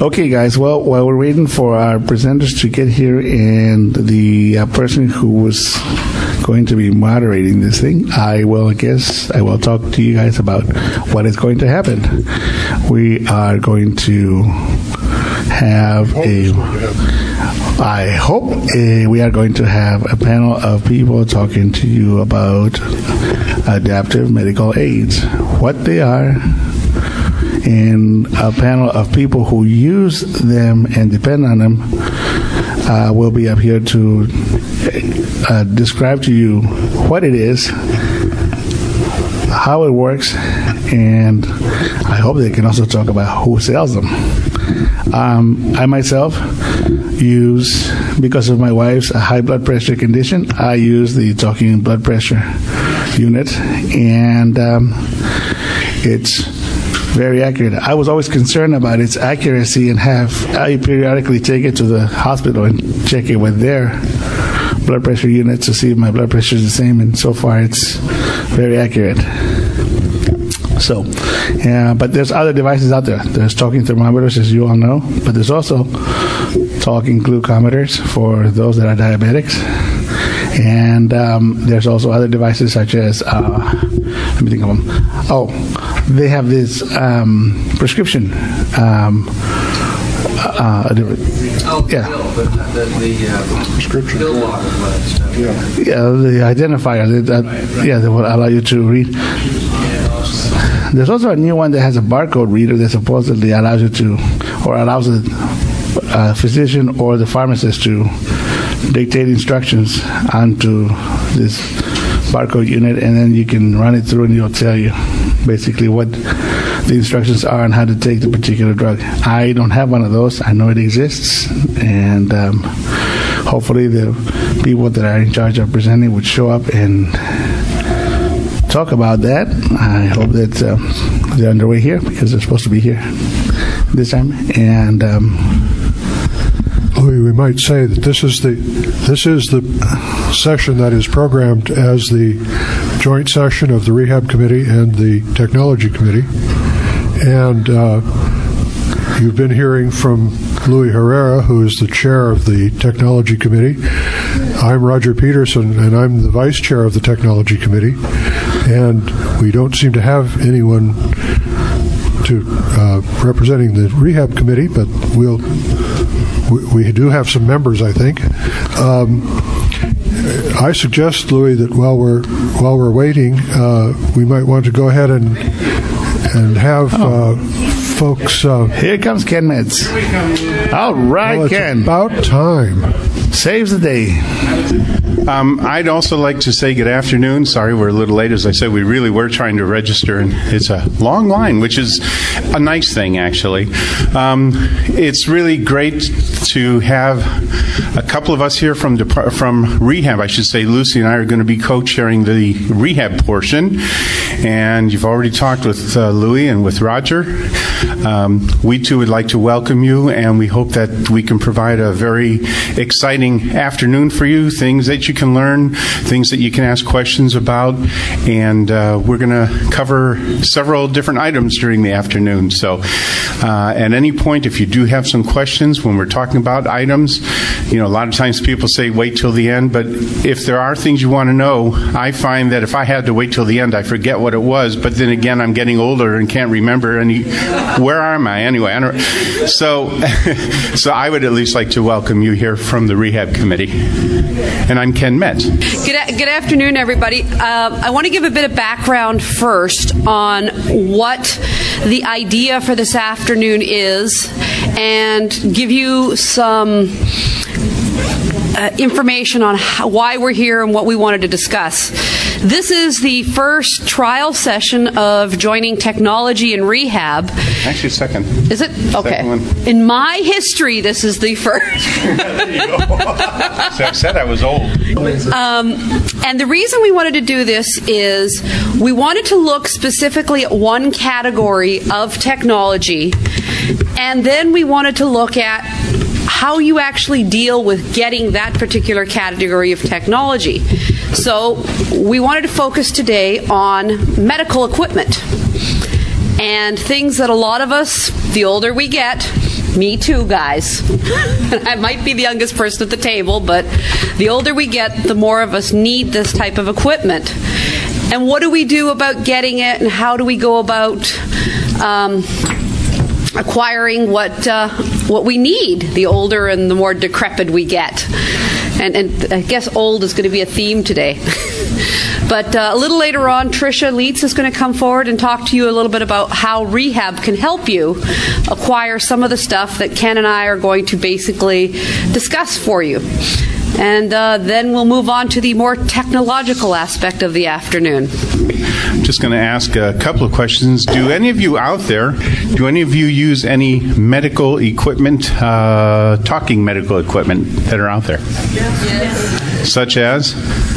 Okay, guys. Well, while we're waiting for our presenters to get here and the person who was going to be moderating this thing, I will talk to you guys about what is going to happen. We are going to have we are going to have a panel of people talking to you about adaptive medical aids, what they are, and a panel of people who use them and depend on them will be up here to describe to you what it is, how it works, and I hope they can also talk about who sells them. I myself use, because of my wife's high blood pressure condition, I use the talking blood pressure unit, and it's very accurate. I was always concerned about its accuracy and I periodically take it to the hospital and check it with their blood pressure unit to see if my blood pressure is the same, and so far it's very accurate. So, but there's other devices out there. There's talking thermometers, as you all know, but there's also talking glucometers for those that are diabetics. And there's also other devices such as, let me think of them. Oh, they have this prescription. Prescription. The identifier. That will allow you to read. There's also a new one that has a barcode reader that supposedly allows you to, or allows a physician or the pharmacist to dictate instructions onto this barcode unit, and then you can run it through and it'll tell you basically what the instructions are on how to take the particular drug. I don't have one of those. I know it exists, and hopefully the people that are in charge of presenting would show up and talk about that. I hope that they're underway here because they're supposed to be here this time. And we might say that this is the session that is programmed as the joint session of the Rehab Committee and the Technology Committee. And you've been hearing from Louis Herrera, who is the chair of the Technology Committee. I'm Roger Peterson, and I'm the vice chair of the Technology Committee. And we don't seem to have anyone representing the Rehab Committee, but we do have some members, I think. I suggest, Louis, that while we're waiting, we might want to go ahead and have folks. Here comes Ken Metz. All right, well, Ken. It's about time. Saves the day. I'd also like to say good afternoon. Sorry we're a little late. As I said, we really were trying to register, and it's a long line, which is a nice thing, actually. It's really great to have a couple of us here from Rehab. I should say Lucy and I are going to be co-chairing the Rehab portion, and you've already talked with Louis and with Roger. We too would like to welcome you, and we hope that we can provide a very exciting afternoon for you, things that you can learn, things that you can ask questions about, and we're going to cover several different items during the afternoon. So at any point, if you do have some questions when we're talking about items, a lot of times people say wait till the end, but if there are things you want to know, I find that if I had to wait till the end, I forget what it was, but then again, I'm getting older and can't remember where am I anyway? So I would at least like to welcome you here from the Rehab Committee. And I'm Ken Metz. Good afternoon, everybody. I want to give a bit of background first on what the idea for this afternoon is and give you some information on why we're here and what we wanted to discuss. This is the first trial session of joining technology and rehab. Actually, second. Is it? Okay. Second one. In my history, this is the first. So I said I was old. And the reason we wanted to do this is we wanted to look specifically at one category of technology, and then we wanted to look at how you actually deal with getting that particular category of technology. So we wanted to focus today on medical equipment and things that a lot of us, the older we get, Me too, guys. I might be the youngest person at the table, but the older we get, the more of us need this type of equipment. And what do we do about getting it, and how do we go about acquiring what we need the older and the more decrepit we get? And I guess old is going to be a theme today. But a little later on, Tricia Leitz is going to come forward and talk to you a little bit about how rehab can help you acquire some of the stuff that Ken and I are going to basically discuss for you. And then we'll move on to the more technological aspect of the afternoon. I'm just going to ask a couple of questions. Do any of you out there, use any medical equipment, talking medical equipment that are out there? Yes. Such as?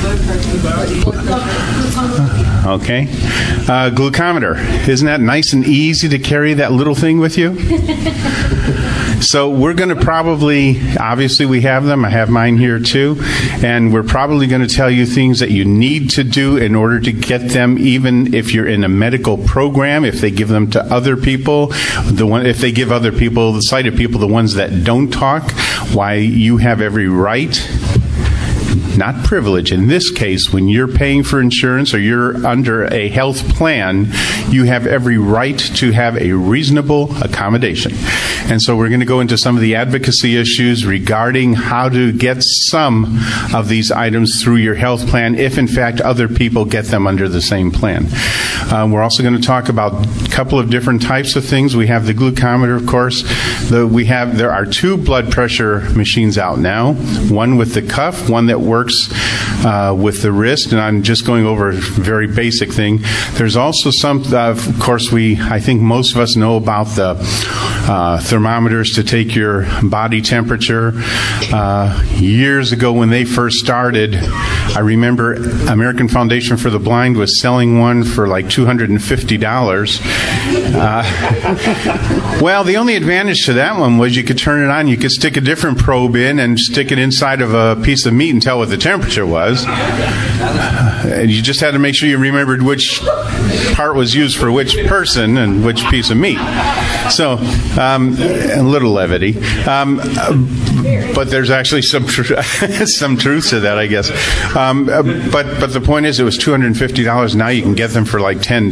Okay. Glucometer. Isn't that nice and easy to carry that little thing with you? So we're going to obviously we have them. I have mine here too. And we're probably going to tell you things that you need to do in order to get them, even if you're in a medical program, if they give them to other people, if they give other people, the sighted people, the ones that don't talk, why you have every right, not privilege. In this case, when you're paying for insurance or you're under a health plan, you have every right to have a reasonable accommodation. And so we're going to go into some of the advocacy issues regarding how to get some of these items through your health plan if, in fact, other people get them under the same plan. We're also going to talk about a couple of different types of things. We have the glucometer, of course. There are 2 blood pressure machines out now, one with the cuff, one that works with the wrist, and I'm just going over a very basic thing. There's also some, of course, I think most of us know about the thermometers to take your body temperature. Years ago when they first started, I remember American Foundation for the Blind was selling one for like $250. Well, the only advantage to that one was you could turn it on, you could stick a different probe in and stick it inside of a piece of meat and tell what the temperature was. And you just had to make sure you remembered which part was used for which person and which piece of meat. So, a little levity. But there's actually some truth to that, I guess. But the point is, it was $250. Now you can get them for like $10.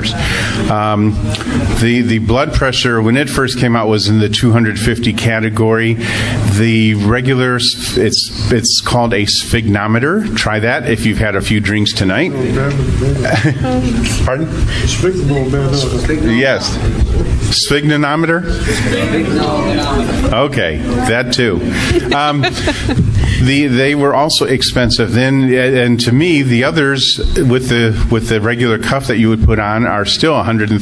The blood pressure, when it first came out, was in the 250 category. The regular, it's called a sphygmometer. Try that if you've had a few drinks tonight. Pardon? Yes. Sphygmometer? Okay, that too. They were also expensive then, and to me, the others with the regular cuff that you would put on are still $139,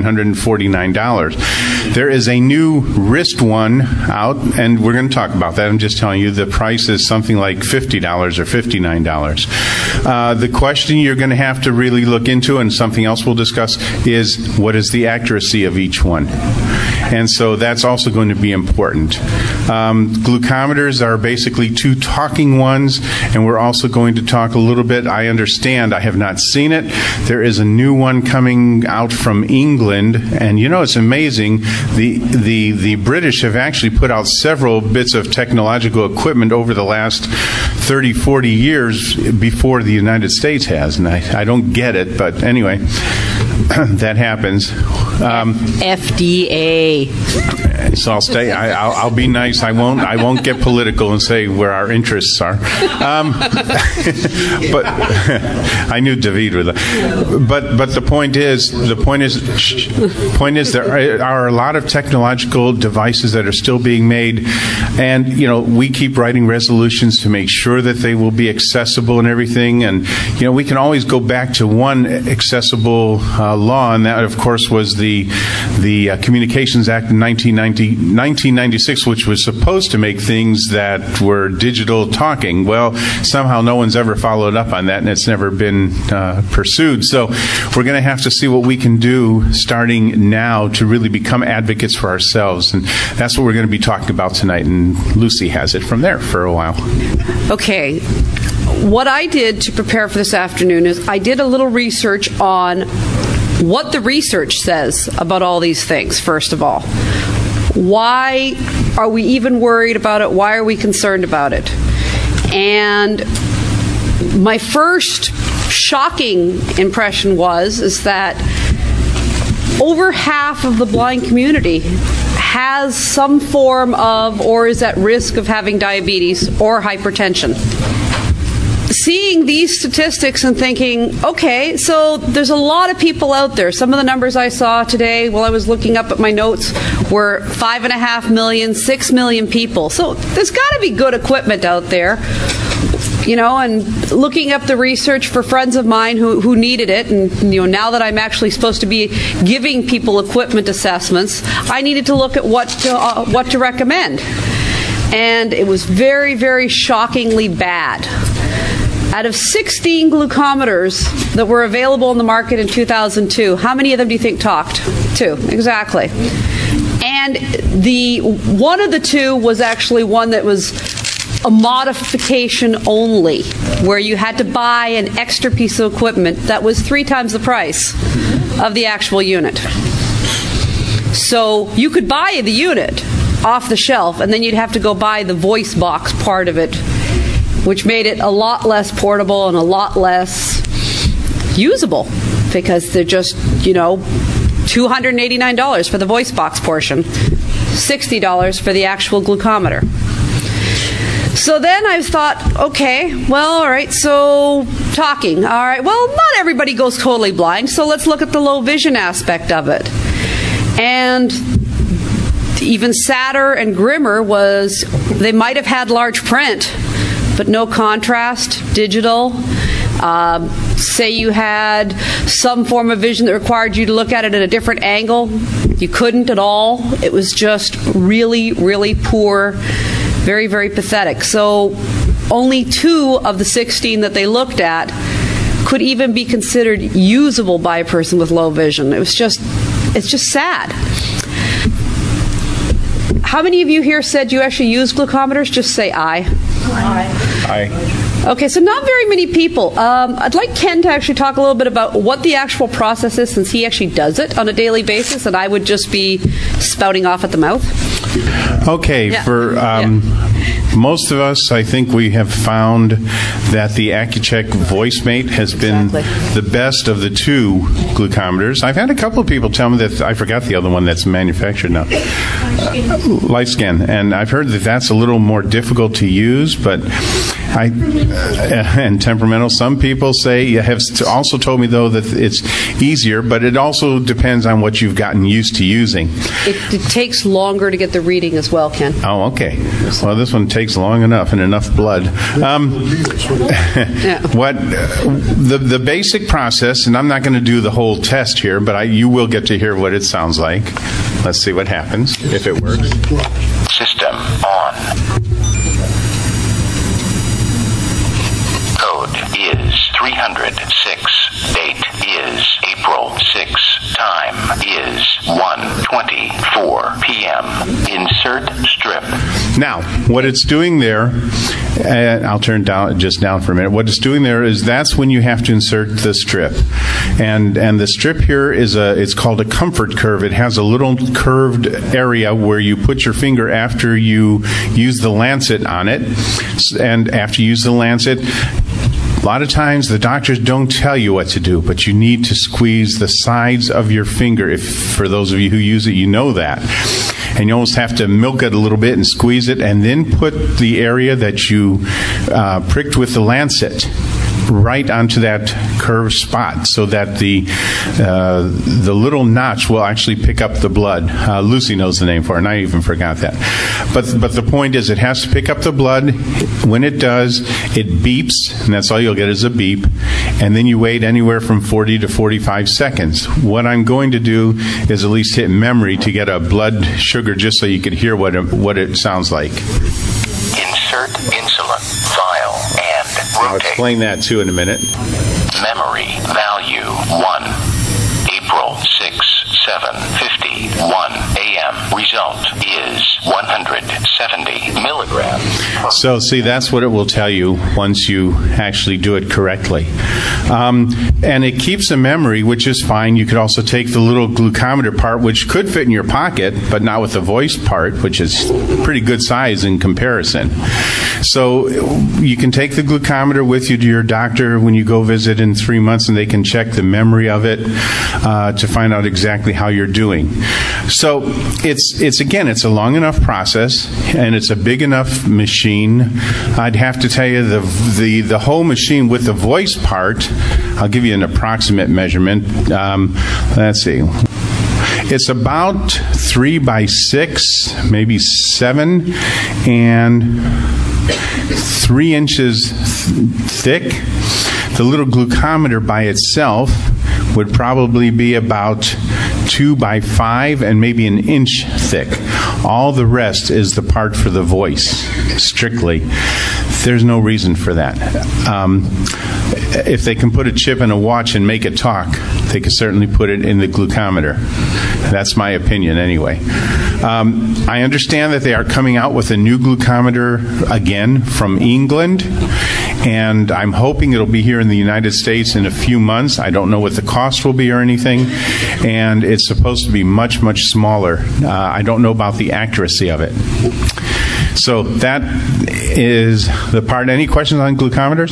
$149. There is a new wrist one out, and we're going to talk about that. I'm just telling you, the price is something like $50 or $59. The question you're going to have to really look into, and something else we'll discuss, is what is the accuracy of each one. And so that's also going to be important. Glucometers are basically 2 talking ones, and we're also going to talk a little bit. I understand, I have not seen it. There is a new one coming out from England, and it's amazing. The British have actually put out several bits of technological equipment over the last 30, 40 years before the United States has, and I don't get it, but anyway, that happens. FDA. So I'll be nice. I won't get political and say where our interests are. But I knew David would. But the point is there are a lot of technological devices that are still being made, and we keep writing resolutions to make sure that they will be accessible and everything. And we can always go back to one accessible law, and that of course was the Communications Act in 1996, which was supposed to make things that were digital talking. Well, somehow no one's ever followed up on that, and it's never been pursued. So we're going to have to see what we can do starting now to really become advocates for ourselves. And that's what we're going to be talking about tonight. And Lucy has it from there for a while. Okay. What I did to prepare for this afternoon is I did a little research on what the research says about all these things, first of all. why are we even worried about it? Why are we concerned about it? And my first shocking impression is that over half of the blind community has some form of or is at risk of having diabetes or hypertension. Seeing these statistics and thinking, okay, so there's a lot of people out there. Some of the numbers I saw today while I was looking up at my notes were 5.5 million, 6 million people. So there's got to be good equipment out there. And looking up the research for friends of mine who needed it, and now that I'm actually supposed to be giving people equipment assessments, I needed to look at what to recommend. And it was very, very shockingly bad. Out of 16 glucometers that were available in the market in 2002, how many of them do you think talked? 2, exactly. And one of the 2 was actually one that was a modification only, where you had to buy an extra piece of equipment that was 3 times the price of the actual unit. So you could buy the unit off the shelf, and then you'd have to go buy the voice box part of it, which made it a lot less portable and a lot less usable, because they're just, $289 for the voice box portion, $60 for the actual glucometer. So then I thought, okay, well, all right, so talking. All right, well, not everybody goes totally blind, so let's look at the low vision aspect of it. And even sadder and grimmer was they might have had large print, but no contrast, digital. Say you had some form of vision that required you to look at it at a different angle. You couldn't at all. It was just really, really poor, very, very pathetic. So only 2 of the 16 that they looked at could even be considered usable by a person with low vision. It's just sad. How many of you here said you actually use glucometers? Just say aye. Aye. Okay, so not very many people. I'd like Ken to actually talk a little bit about what the actual process is, since he actually does it on a daily basis, and I would just be spouting off at the mouth. Okay, Yeah. for most of us, I think we have found that the Accu-Chek VoiceMate has been the best of the 2 glucometers. I've had a couple of people tell me that, I forgot the other one that's manufactured now, LifeScan, and I've heard that that's a little more difficult to use, but and temperamental. Some people have also told me, though, that it's easier, but it also depends on what you've gotten used to using. It takes longer to get the reading as well, Ken. Oh, okay. Well, this one takes long enough and enough blood. The basic process, and I'm not going to do the whole test here, but you will get to hear what it sounds like. Let's see what happens, if it works. System on. Code is 306. Date is April 6. Time is 1:24 p.m. Insert strip. Now, what it's doing there, I'll turn down for a minute. What it's doing there is that's when you have to insert the strip. And the strip here it's called a comfort curve. It has a little curved area where you put your finger after you use the lancet on it. And after you use the lancet, a lot of times the doctors don't tell you what to do, but you need to squeeze the sides of your finger. If for those of you who use it, you know that. And you almost have to milk it a little bit and squeeze it, and then put the area that you pricked with the lancet right onto that curved spot, so that the little notch will actually pick up the blood. Lucy knows the name for it, and I even forgot that. But the point is, it has to pick up the blood. When it does, it beeps, and that's all you'll get is a beep. And then you wait anywhere from 40 to 45 seconds. What I'm going to do is at least hit memory to get a blood sugar, just so you could hear what it sounds like. Insert insulin vial and rotate. I'll explain that too in a minute. Memory value 1. April 6, 7:51 a.m. Result is 170 milligrams. So, see, that's what it will tell you once you actually do it correctly. And it keeps a memory, which is fine. You could also take the little glucometer part, which could fit in your pocket, but not with the voice part, which is pretty good size in comparison. So you can take the glucometer with you to your doctor when you go visit in 3 months, and they can check the memory of it to find out exactly how you're doing. So it's a long enough process, and it's a big enough machine. I'd have to tell you the whole machine with the voice part, I'll give you an approximate measurement. Let's see. It's about 3 by 6, maybe 7, and 3 inches thick. The little glucometer by itself would probably be about 2 by 5 and maybe an inch thick. All the rest is the part for the voice, strictly. There's no reason for that. If they can put a chip in a watch and make it talk, they can certainly put it in the glucometer. That's my opinion anyway. I understand that they are coming out with a new glucometer again from England, and I'm hoping it'll be here in the United States in a few months. I don't know what the cost will be or anything, and it's supposed to be much, much smaller. I don't know about the accuracy of it. So that is the part. Any questions on glucometers?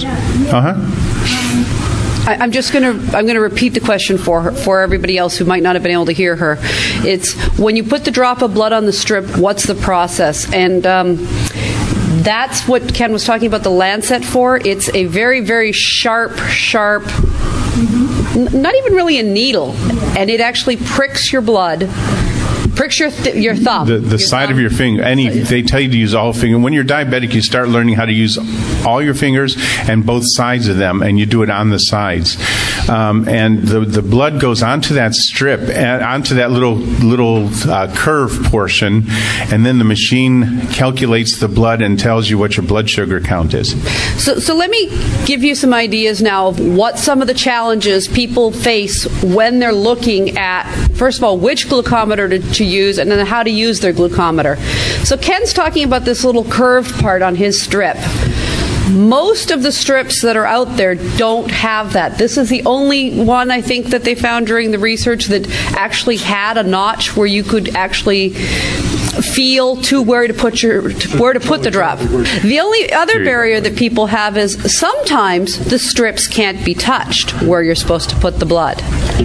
I'm going to repeat the question for everybody else who might not have been able to hear her. It's when you put the drop of blood on the strip, what's the process? And that's what Ken was talking about the Lancet for. It's a very, very sharp, not even really a needle, and it actually pricks your blood. Pricks your thumb. The side of your finger. They tell you to use all fingers. When you're diabetic, you start learning how to use all your fingers and both sides of them, and you do it on the sides. And the blood goes onto that strip, and onto that little curve portion, and then the machine calculates the blood and tells you what your blood sugar count is. So let me give you some ideas now of what some of the challenges people face when they're looking at, first of all, which glucometer to use, and then how to use their glucometer. So Ken's talking about this little curved part on his strip. Most of the strips that are out there don't have that. This is the only one, I think, that they found during the research that actually had a notch where you could actually feel to where to put the drop. The only other barrier that people have is sometimes the strips can't be touched where you're supposed to put the blood.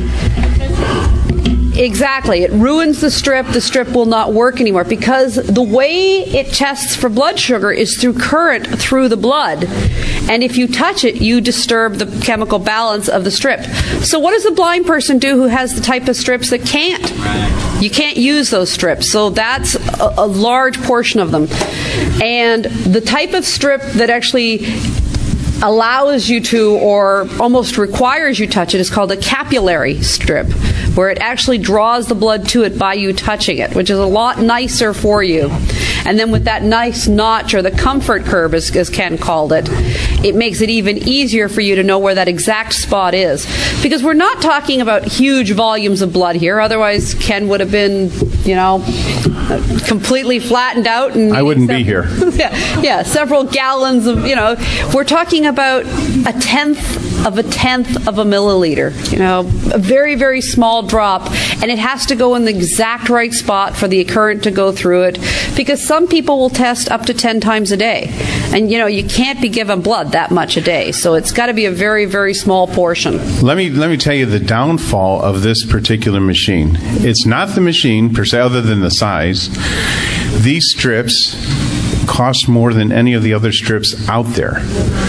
Exactly. It ruins the strip. The strip will not work anymore because the way it tests for blood sugar is through current through the blood. And if you touch it, you disturb the chemical balance of the strip. So what does a blind person do who has the type of strips that can't? You can't use those strips. So that's a large portion of them. And the type of strip that actually allows you to, or almost requires you touch it, is called a capillary strip, where it actually draws the blood to it by you touching it, which is a lot nicer for you. And then with that nice notch, or the comfort curve, as Ken called it, it makes it even easier for you to know where that exact spot is. Because we're not talking about huge volumes of blood here, otherwise Ken would have been, completely flattened out. And I wouldn't be here. Yeah, several gallons of, we're talking about a tenth of a milliliter, a very, very small drop, and it has to go in the exact right spot for the current to go through it, because some people will test up to 10 times a day, and you can't be given blood that much a day, so it's got to be a very, very small portion. Let me tell you the downfall of this particular machine. It's not the machine per se, other than the size. These strips cost more than any of the other strips out there.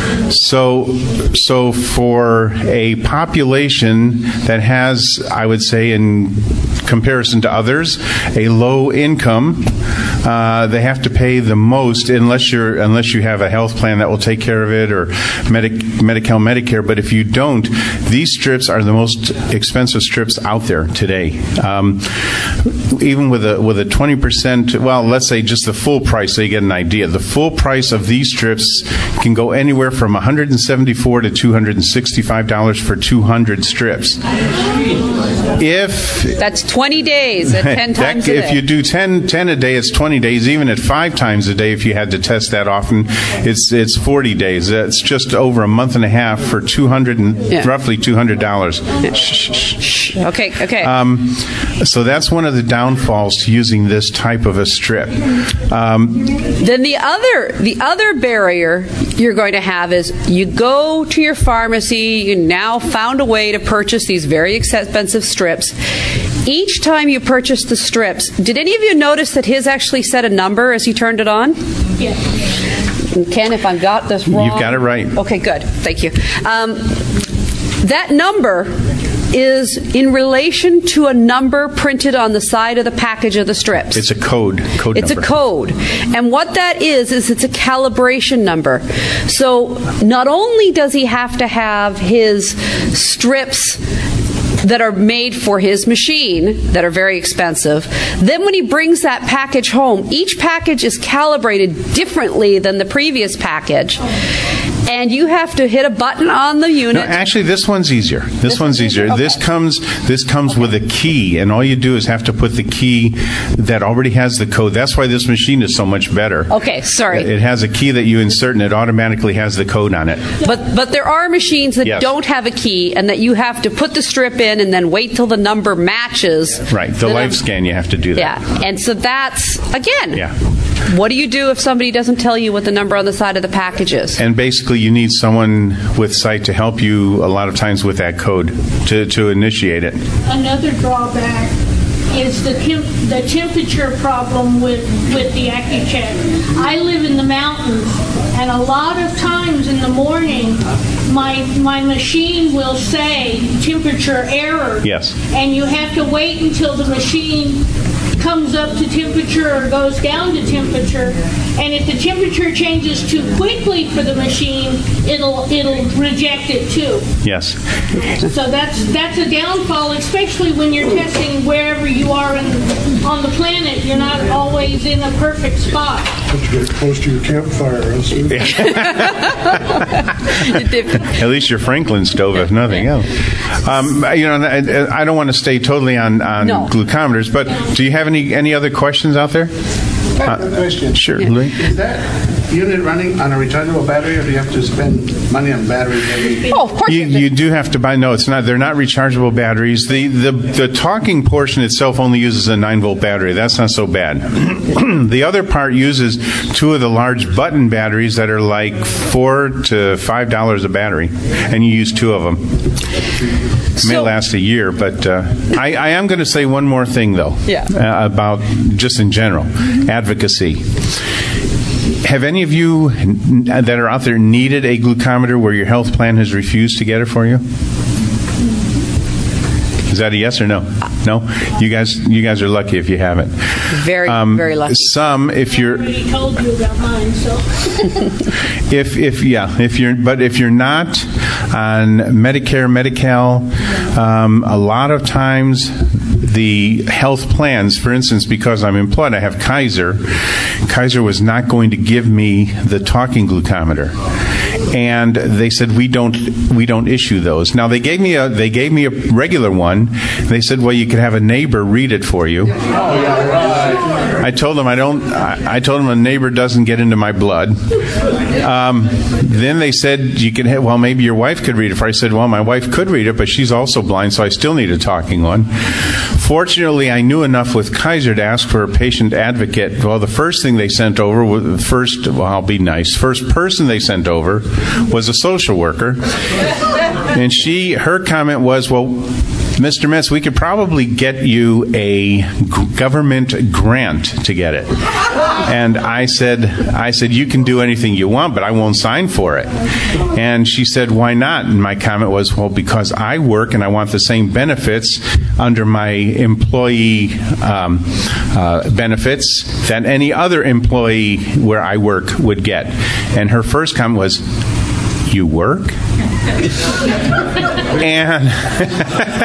So for a population that has, I would say, in comparison to others, a low income, they have to pay the most unless you have a health plan that will take care of it, or Medi-Cal, Medicare. But if you don't, these strips are the most expensive strips out there today. Even with a 20%, well, let's say just the full price, so you get an idea. The full price of these strips can go anywhere from $174 to $265 for 200 strips. That's 20 days at 10 times a day. If you do 10 a day, it's 20 days. Even at 5 times a day, if you had to test that often, it's 40 days. It's just over a month and a half for roughly $200. Okay. So that's one of the downfalls to using this type of a strip. Then the other barrier you're going to have is you go to your pharmacy, you now found a way to purchase these very expensive strips. Each time you purchase the strips, did any of you notice that his actually said a number as he turned it on? Yeah. Ken, if I've got this wrong. You've got it right. Okay, good. Thank you. That number is in relation to a number printed on the side of the package of the strips. It's a code It's number. a code. And what that is it's a calibration number. So not only does he have to have his strips that are made for his machine that are very expensive, then when he brings that package home, each package is calibrated differently than the previous package. And you have to hit a button on the unit. No, actually, this one's easier. This one's easier. Okay. This comes with a key, and all you do is have to put the key that already has the code. That's why this machine is so much better. Okay, sorry. It has a key that you insert, and it automatically has the code on it. But there are machines that Yes. don't have a key, and that you have to put the strip in and then wait till the number matches. Right. The life scan, you have to do that. Yeah, and so that's, again, Yeah. what do you do if somebody doesn't tell you what the number on the side of the package is? And basically, you need someone with sight to help you a lot of times with that code to initiate it. Another drawback is the temperature problem with the AccuCheck. I live in the mountains, and a lot of times in the morning, my machine will say temperature error. Yes. And you have to wait until the machine comes up to temperature or goes down to temperature. And if the temperature changes too quickly for the machine, it'll reject it too. Yes. So that's a downfall, especially when you're testing wherever you are on the planet. You're not always in a perfect spot. Have to get close to your campfire. At least your Franklin stove, if nothing else. I don't want to stay totally on No. glucometers, but do you have any other questions out there? Question. Sure. Louis? Is that unit running on a rechargeable battery, or do you have to spend money on batteries every? Oh, of course You do have to buy. No, it's not. They're not rechargeable batteries. The talking portion itself only uses a 9-volt battery. That's not so bad. The other part uses 2 of the large button batteries that are like $4 to $5 a battery, and you use 2 of them. It may last a year, but I am going to say one more thing, though, about just in general, advocacy. Have any of you that are out there needed a glucometer where your health plan has refused to get it for you? Is that a yes or no? No? You guys are lucky if you haven't. Very, very lucky. Some, if you're... I already told you about mine, so... If you're not on Medicare, Medi-Cal, a lot of times the health plans, for instance, because I'm employed, I have Kaiser. Kaiser was not going to give me the talking glucometer. And they said we don't issue those. Now they gave me a regular one. They said, well, you could have a neighbor read it for you. I told them I told them a neighbor doesn't get into my blood. Then they said you could have, well, maybe your wife could read it for you. I said, well, my wife could read it, but she's also blind, so I still need a talking one. Fortunately, I knew enough with Kaiser to ask for a patient advocate. Well, the first thing they sent over was first person they sent over was a social worker. And her comment was, well, Mr. Metz, we could probably get you a government grant to get it. And I said, you can do anything you want, but I won't sign for it. And she said, why not? And my comment was, well, because I work and I want the same benefits under my employee benefits that any other employee where I work would get. And her first comment was, you work? And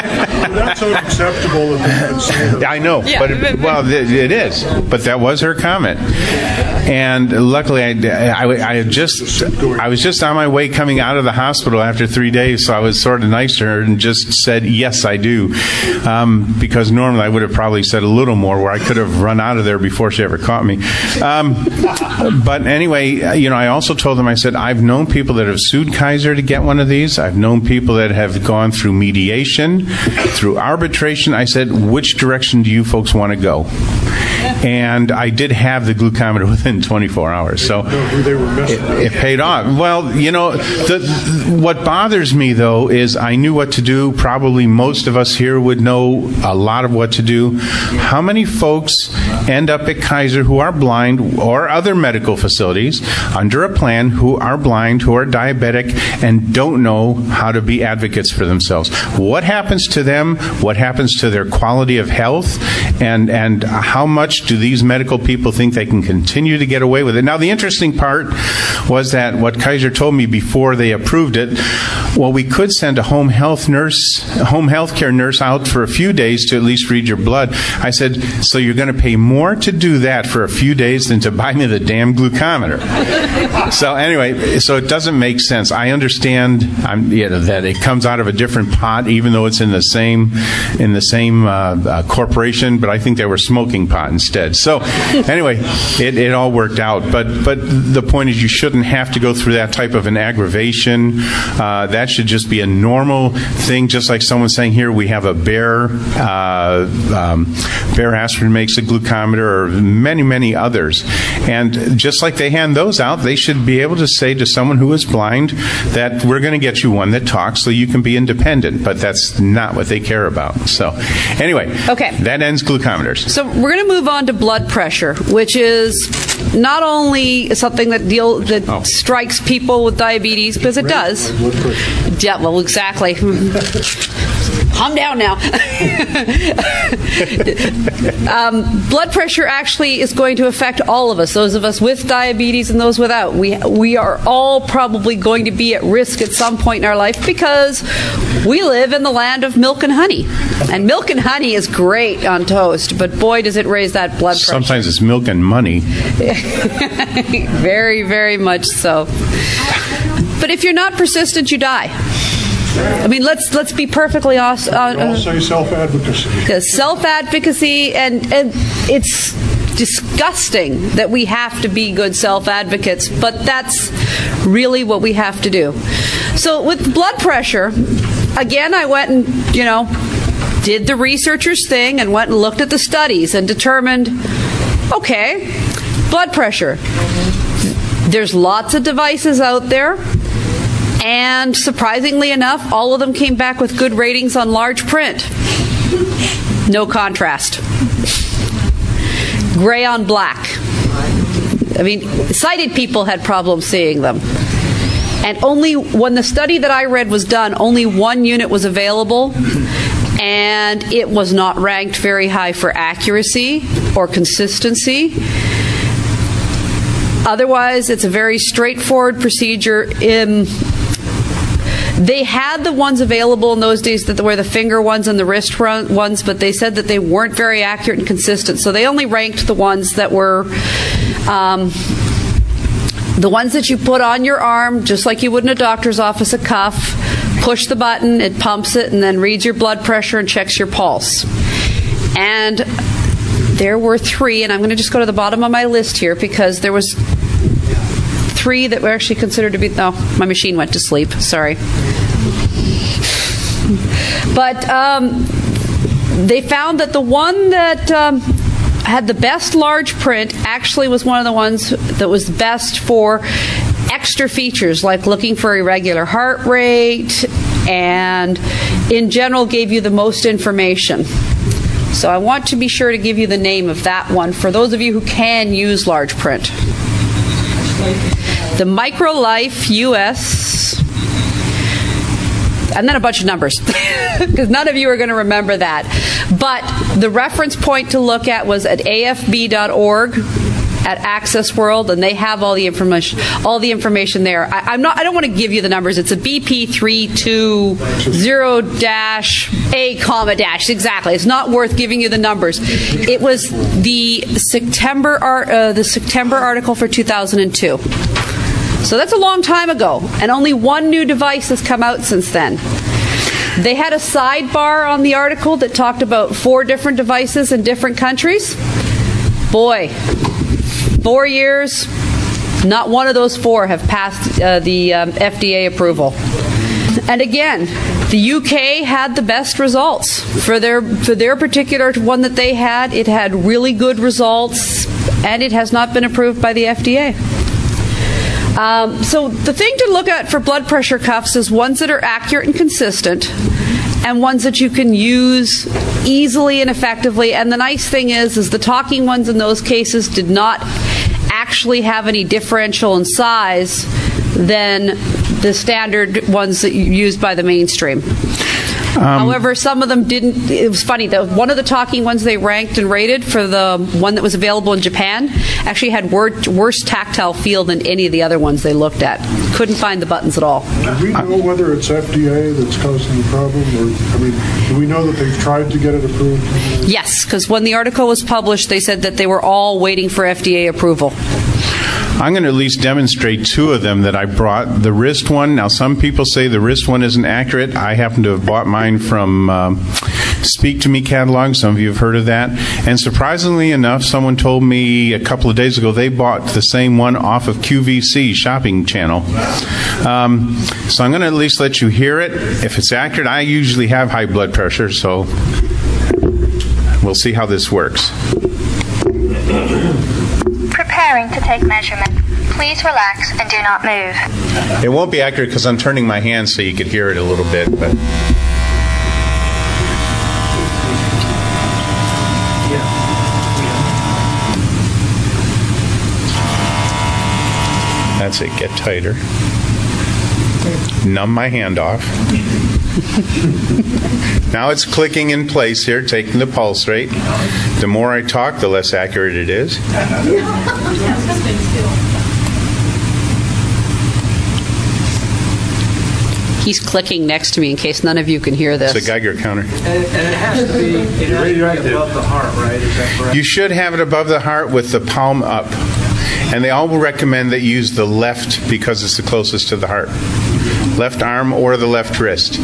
That's unacceptable that they can say that. I know, Yeah. but it is. But that was her comment, and luckily, I was just on my way coming out of the hospital after 3 days, so I was sort of nice to her and just said, "Yes, I do," because normally I would have probably said a little more, where I could have run out of there before she ever caught me. But anyway, I also told them, I said, I've known people that have sued Kaiser to get one of these. I've known people that have gone through mediation, through arbitration. I said, which direction do you folks want to go? And I did have the glucometer within 24 hours, so it paid off. Well, what bothers me, though, is I knew what to do. Probably most of us here would know a lot of what to do. How many folks end up at Kaiser who are blind, or other medical facilities under a plan, who are blind, who are diabetic, and don't know how to be advocates for themselves? What happens to them? What happens to their quality of health? And how much do these medical people think they can continue to get away with it? Now, the interesting part was that what Kaiser told me before they approved it, well, we could send a home health care nurse out for a few days to at least read your blood. I said, so you're going to pay more to do that for a few days than to buy me the damn glucometer? So anyway, so it doesn't make sense. I understand that it comes out of a different pot, even though it's in the same corporation, but I think they were smoking pot instead. So anyway, it all worked out. But the point is, you shouldn't have to go through that type of an aggravation. That should just be a normal thing, just like someone saying, here we have a Bayer aspirin makes a glucometer, or many, many others. And just like they hand those out, they should be able to say to someone who is blind that we're going to get you one that talks so you can be independent. But that's not what they care about. So anyway, okay, that ends glucometers. So we're going to move on to blood pressure, which is not only something that strikes people with diabetes, because it does. Yeah, well, exactly. Calm down now. Blood pressure actually is going to affect all of us, those of us with diabetes and those without. We are all probably going to be at risk at some point in our life, because we live in the land of milk and honey. And milk and honey is great on toast, but boy, does it raise that blood pressure. Sometimes it's milk and money. Very, very much so. But if you're not persistent, you die. I mean, let's be perfectly honest. I'll say self-advocacy. Self-advocacy, and it's disgusting that we have to be good self-advocates, but that's really what we have to do. So with blood pressure, again, I went and, did the researchers' thing and went and looked at the studies and determined, okay, blood pressure. There's lots of devices out there. And surprisingly enough, all of them came back with good ratings on large print. No contrast. Gray on black. I mean, sighted people had problems seeing them. And only when the study that I read was done, only one unit was available, and it was not ranked very high for accuracy or consistency. Otherwise, it's a very straightforward procedure. They had the ones available in those days that were the finger ones and the wrist ones, but they said that they weren't very accurate and consistent. So they only ranked the ones that were the ones that you put on your arm, just like you would in a doctor's office, a cuff. Push the button, it pumps it, and then reads your blood pressure and checks your pulse. And there were 3, and I'm going to just go to the bottom of my list here, because there was 3 that were actually considered to be... No, my machine went to sleep. Sorry. But they found that the one that had the best large print actually was one of the ones that was best for extra features, like looking for irregular heart rate, and in general gave you the most information. So I want to be sure to give you the name of that one for those of you who can use large print. The MicroLife US, and then a bunch of numbers, because none of you are going to remember that. But the reference point to look at was at afb.org, at Access World, and they have all the information there. I don't want to give you the numbers. It's a BP320-A, exactly. It's not worth giving you the numbers. It was the September article for 2002. So that's a long time ago, and only one new device has come out since then. They had a sidebar on the article that talked about 4 different devices in different countries. Boy, 4 years, not one of those 4 have passed the FDA approval. And again, the UK had the best results. For their particular one that they had, it had really good results, and it has not been approved by the FDA. So the thing to look at for blood pressure cuffs is ones that are accurate and consistent, and ones that you can use easily and effectively. And the nice thing is the talking ones in those cases did not actually have any differential in size than the standard ones that you used by the mainstream. However, some of them didn't. It was funny. One of the talking ones they ranked and rated for the one that was available in Japan actually had worse tactile feel than any of the other ones they looked at. Couldn't find the buttons at all. Do we know whether it's FDA that's causing the problem? Or, do we know that they've tried to get it approved? Yes, because when the article was published, they said that they were all waiting for FDA approval. I'm going to at least demonstrate 2 of them that I brought. The wrist one, now some people say the wrist one isn't accurate. I happen to have bought mine from Speak to Me catalog. Some of you have heard of that. And surprisingly enough, someone told me a couple of days ago they bought the same one off of QVC shopping channel. So I'm going to at least let you hear it. If it's accurate, I usually have high blood pressure, so we'll see how this works. Preparing to take measurement. Please relax and do not move. It won't be accurate because I'm turning my hand so you could hear it a little bit, but that's it. Get tighter. Numb my hand off. Now it's clicking in place here, taking the pulse rate. The more I talk, the less accurate it is. He's clicking next to me in case none of you can hear this. It's a Geiger counter. And it has to be above the heart, right? Is that correct? You should have it above the heart with the palm up. And they all will recommend that you use the left because it's the closest to the heart. Left arm or the left wrist.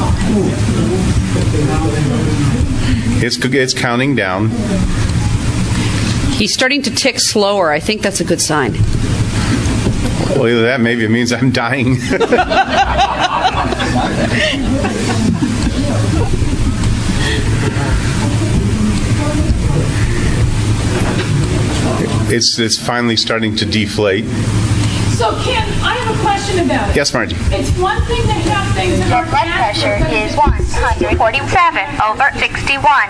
It's counting down. He's starting to tick slower. I think that's a good sign. Well, either that, maybe it means I'm dying. It's finally starting to deflate. So, Ken, I have a question about it. Yes, Margie. It's one thing to have things in Your our blood pressure is 147/61.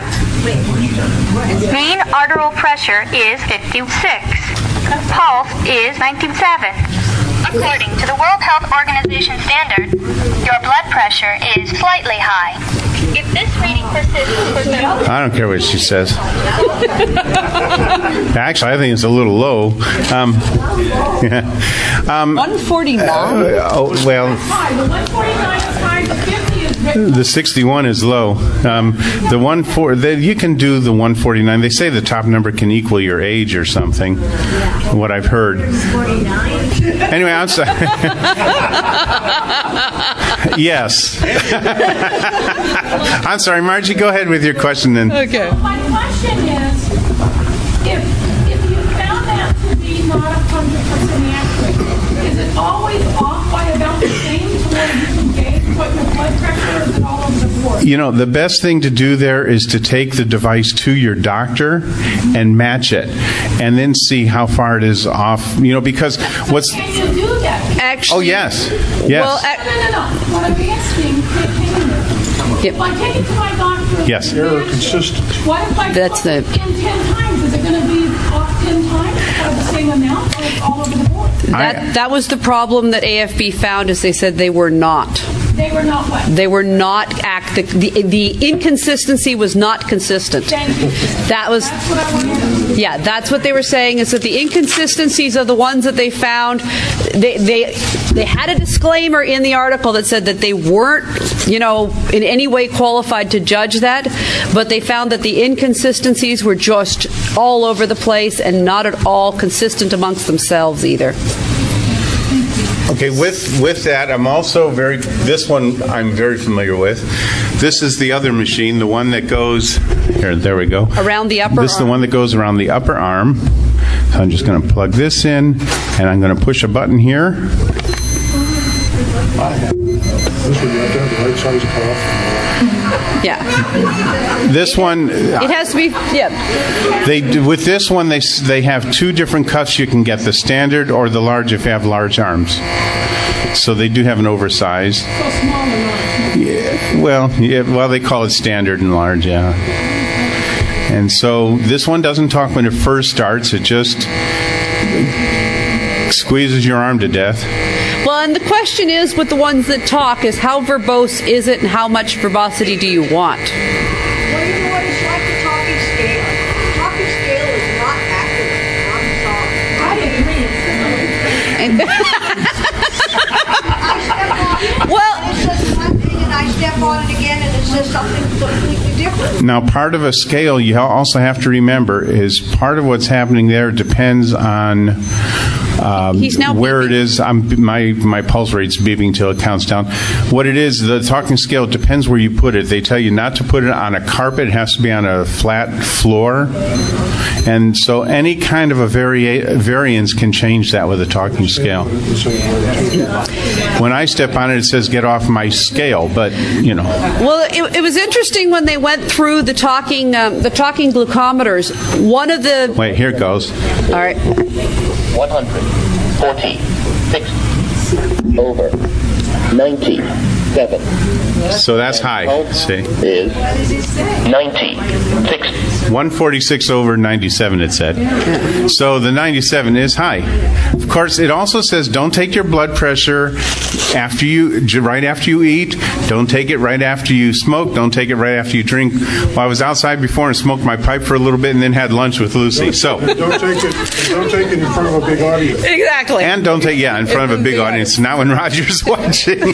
Mean arterial pressure is 56. Pulse is 97. According to the World Health Organization standard, your blood pressure is slightly high. If this reading persists for several... I don't care what she says. Actually, I think it's a little low. 149? Well, The 149 is high, the 50 is the 61 is low. You can do the 149. They say the top number can equal your age or something. What I've heard. Anyway, I'm sorry. Yes. I'm sorry, Margie. Go ahead with your question then. Okay. My question is, if you found that to be not 100% accurate, is it always off by about the same to where you can gauge what your blood pressure is at all over the board? You know, the best thing to do there is to take the device to your doctor and match it, and then see how far it is off. You know, because what's... Can you do that? Actually, Oh, yes. Yes. Well, No. What I'm asking, if I take it to my doctor, Yes. Error consistent. what if I That's flip it in 10 times? Is it going to be off 10 times or the same amount, or it's all over the board? that was the problem that AFB found, is they said they were not. They were not what? They were not the inconsistency was not consistent. Thank you. That's what I wanted to know. Yeah, that's what they were saying, is that the inconsistencies are the ones that they found. They had a disclaimer in the article that said that they weren't, in any way qualified to judge that, but they found that the inconsistencies were just all over the place and not at all consistent amongst themselves either. Okay, with that, I'm also this one I'm very familiar with. This is the other machine, the one that goes, there we go. Around the upper arm. This is the one that goes around the upper arm. So I'm just going to plug this in, and I'm going to push a button here. Yeah. This one, it has to be. Yeah. With this one, they have two different cuffs you can get: the standard or the large if you have large arms. So they do have an oversized. So small and large. Yeah. Well, they call it standard and large. Yeah. And so this one doesn't talk when it first starts. It just squeezes your arm to death. Well, and the question is, with the ones that talk, is how verbose is it and how much verbosity do you want? Well, you know what? It's like the talking scale. The talking scale is not accurate. I'm sorry. I agree. Well, it says one thing and I step on it again and it says something completely different. Now, part of a scale you also have to remember is part of what's happening there depends on He's now where beeping. it is. My pulse rate's beeping till it counts down. What it is, the talking scale, depends where you put it. They tell you not to put it on a carpet. It has to be on a flat floor. And so any kind of a variance can change that with a talking scale. When I step on it, it says get off my scale, but, Well, it was interesting when they went through the talking glucometers. One of the... Wait, here it goes. All right. 140, 60, over, 97. So that's high, see? Is 90, 60. 146 over 97, it said. So the 97 is high. Of course, it also says don't take your blood pressure right after you eat. Don't take it right after you smoke. Don't take it right after you drink. Well, I was outside before and smoked my pipe for a little bit and then had lunch with Lucy. So Don't take it in front of a big audience. Exactly. and don't take in front of a big audience. Not when Roger's watching.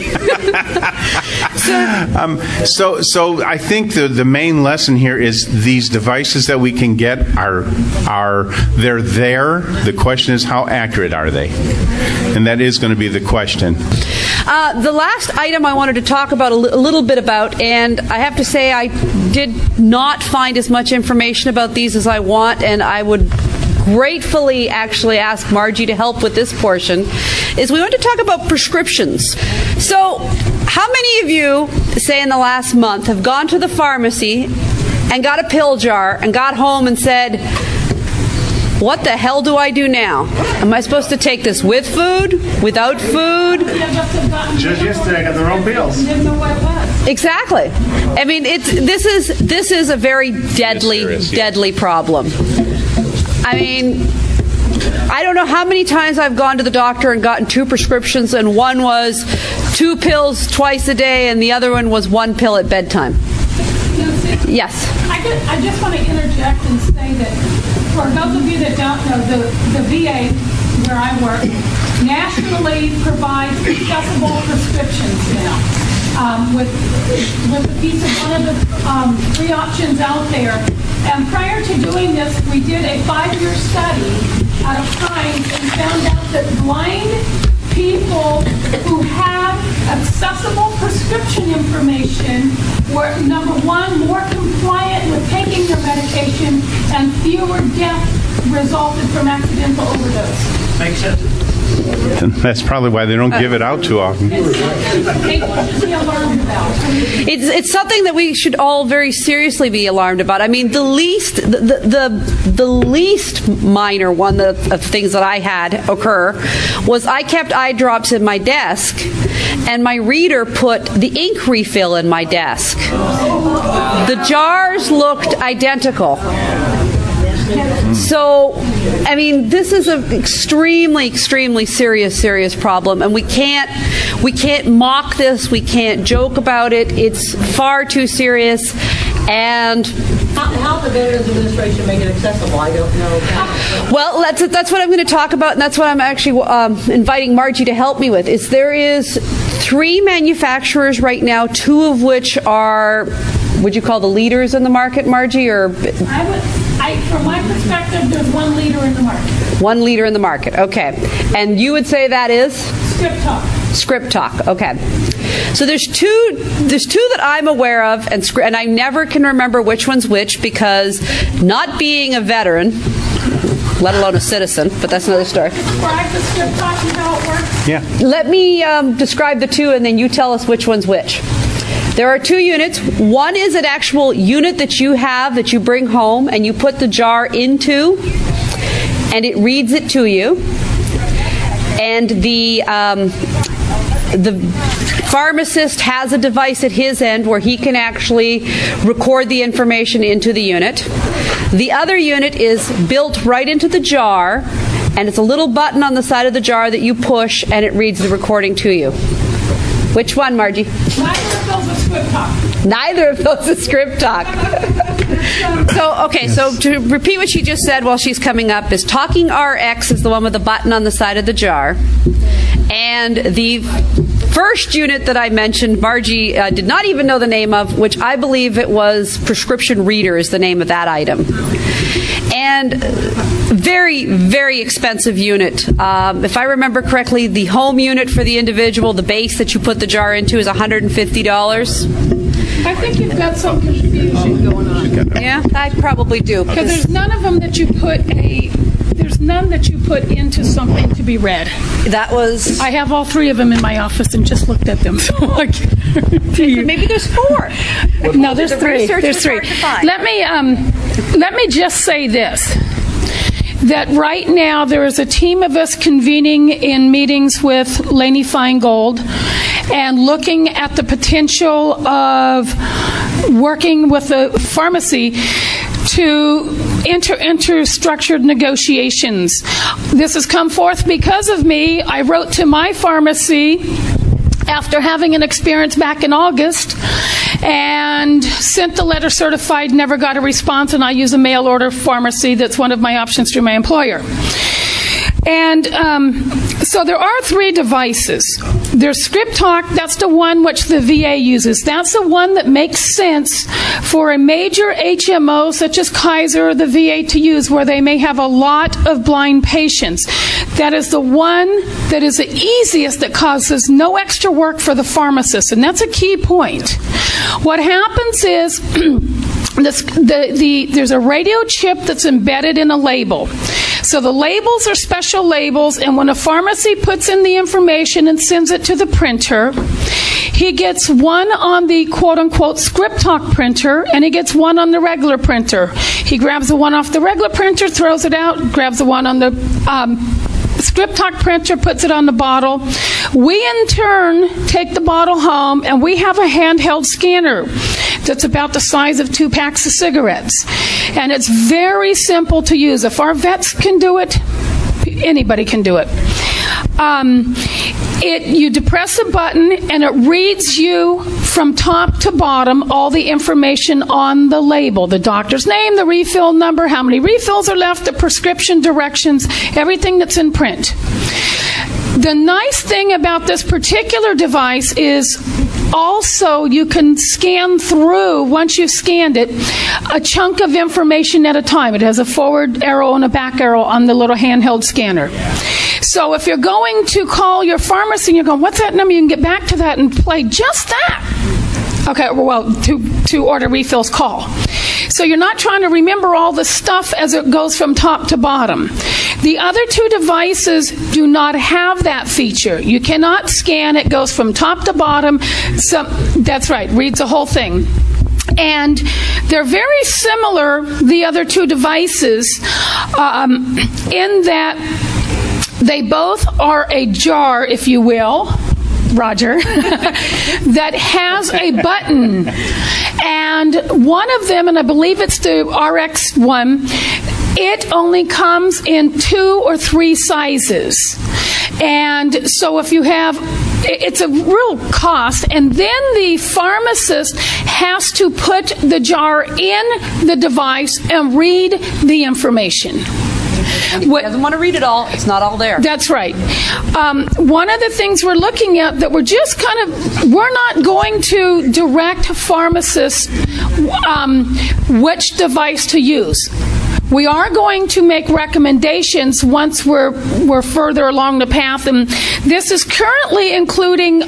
So I think the main lesson here is these devices that we can get they're there. The question is, how accurate are they? And that is going to be the question. The last item I wanted to talk about a little bit about, and I have to say I did not find as much information about these as I want, and I would gratefully actually ask Margie to help with this portion, is we want to talk about prescriptions. So how many of you, say in the last month, have gone to the pharmacy and got a pill jar and got home and said, what the hell do I do now? Am I supposed to take this with food? Without food? Just yesterday I got the wrong pills. Didn't know what it was. Exactly. I mean, this is a very deadly problem. I mean, I don't know how many times I've gone to the doctor and gotten 2 prescriptions, and one was 2 pills twice a day, and the other one was 1 pill at bedtime. Yes. I just want to interject and say that for those of you that don't know, the VA where I work nationally provides accessible prescriptions now. With the piece of one of the free options out there. And prior to doing this, we did a 5-year study out of Hines and found out that blind people who have accessible prescription information were, number one, more compliant with taking their medication, and fewer deaths resulted from accidental overdose. Makes sense. That's probably why they don't give it out too often. It's something that we should all very seriously be alarmed about. I mean, the least minor one of things that I had occur was I kept eye drops in my desk, and my reader put the ink refill in my desk. The jars looked identical. So I mean, this is an extremely serious problem, and we can't mock this. We can't joke about it. It's far too serious. And how the Veterans Administration make it accessible? I don't know. Well, that's what I'm going to talk about, and that's what I'm actually inviting Margie to help me with. There is 3 manufacturers right now, 2 of which are, would you call the leaders in the market, Margie? Or from my perspective, there's 1 leader in the market. 1 leader in the market, okay. And you would say that is? ScriptTalk, okay. So there's two that I'm aware of, and I never can remember which one's which because not being a veteran, let alone a citizen, but that's another story. Describe the ScriptTalk and how it works. Yeah. Let me describe the 2, and then you tell us which one's which. There are 2 units. One is an actual unit that you have that you bring home and you put the jar into, and it reads it to you. And the pharmacist has a device at his end where he can actually record the information into the unit. The other unit is built right into the jar, and it's a little button on the side of the jar that you push, and it reads the recording to you. Which one, Margie? Neither of those is ScriptTalk. Neither of those is ScriptTalk. So to repeat what she just said while she's coming up is Talking RX is the one with the button on the side of the jar. And the first unit that I mentioned, Margie did not even know the name of, which I believe it was Prescription Reader is the name of that item. And very, very expensive unit. If I remember correctly, the home unit for the individual, the base that you put the jar into, is $150. I think you've got some confusion going on. Yeah, I probably do. Because there's none of them that you put into something to be read. That was... I have all 3 of them in my office and just looked at them. So maybe there's 4. No, there's 3. There's 3. Let me just say this. That right now there is a team of us convening in meetings with Lainey Feingold and looking at the potential of working with the pharmacy to enter structured negotiations. This has come forth because of me. I wrote to my pharmacy after having an experience back in August and sent the letter certified, never got a response, and I use a mail order pharmacy. That's one of my options through my employer. And so there are 3 devices. There's ScriptTalk, that's the one which the VA uses. That's the one that makes sense for a major HMO such as Kaiser or the VA to use where they may have a lot of blind patients. That is the one that is the easiest, that causes no extra work for the pharmacist, and that's a key point. What happens is there's a radio chip that's embedded in a label. So the labels are special labels, and when a pharmacy puts in the information and sends it to the printer, he gets one on the quote-unquote ScriptTalk printer, and he gets one on the regular printer. He grabs the one off the regular printer, throws it out, grabs the one on the ScriptTalk printer, puts it on the bottle. We, in turn, take the bottle home, and we have a handheld scanner that's about the size of 2 packs of cigarettes. And it's very simple to use. If our vets can do it, anybody can do it. You depress a button, and it reads you from top to bottom all the information on the label. The doctor's name, the refill number, how many refills are left, the prescription directions, everything that's in print. The nice thing about this particular device is also you can scan through, once you've scanned it, a chunk of information at a time. It has a forward arrow and a back arrow on the little handheld scanner. So if you're going to call your pharmacy and you're going, what's that number? You can get back to that and play just that. Okay, well, to order refills, call. So you're not trying to remember all the stuff as it goes from top to bottom. The other 2 devices do not have that feature. You cannot scan. It goes from top to bottom. So, that's right, reads the whole thing. And they're very similar, the other 2 devices, in that they both are a jar, if you will, Roger, that has a button. And one of them, and I believe it's the RX one, it only comes in 2 or 3 sizes. And so if you have, it's a real cost, and then the pharmacist has to put the jar in the device and read the information. He doesn't want to read it all. It's not all there. That's right. One of the things we're looking at that we're not going to direct pharmacists which device to use. We are going to make recommendations once we're further along the path, and this is currently including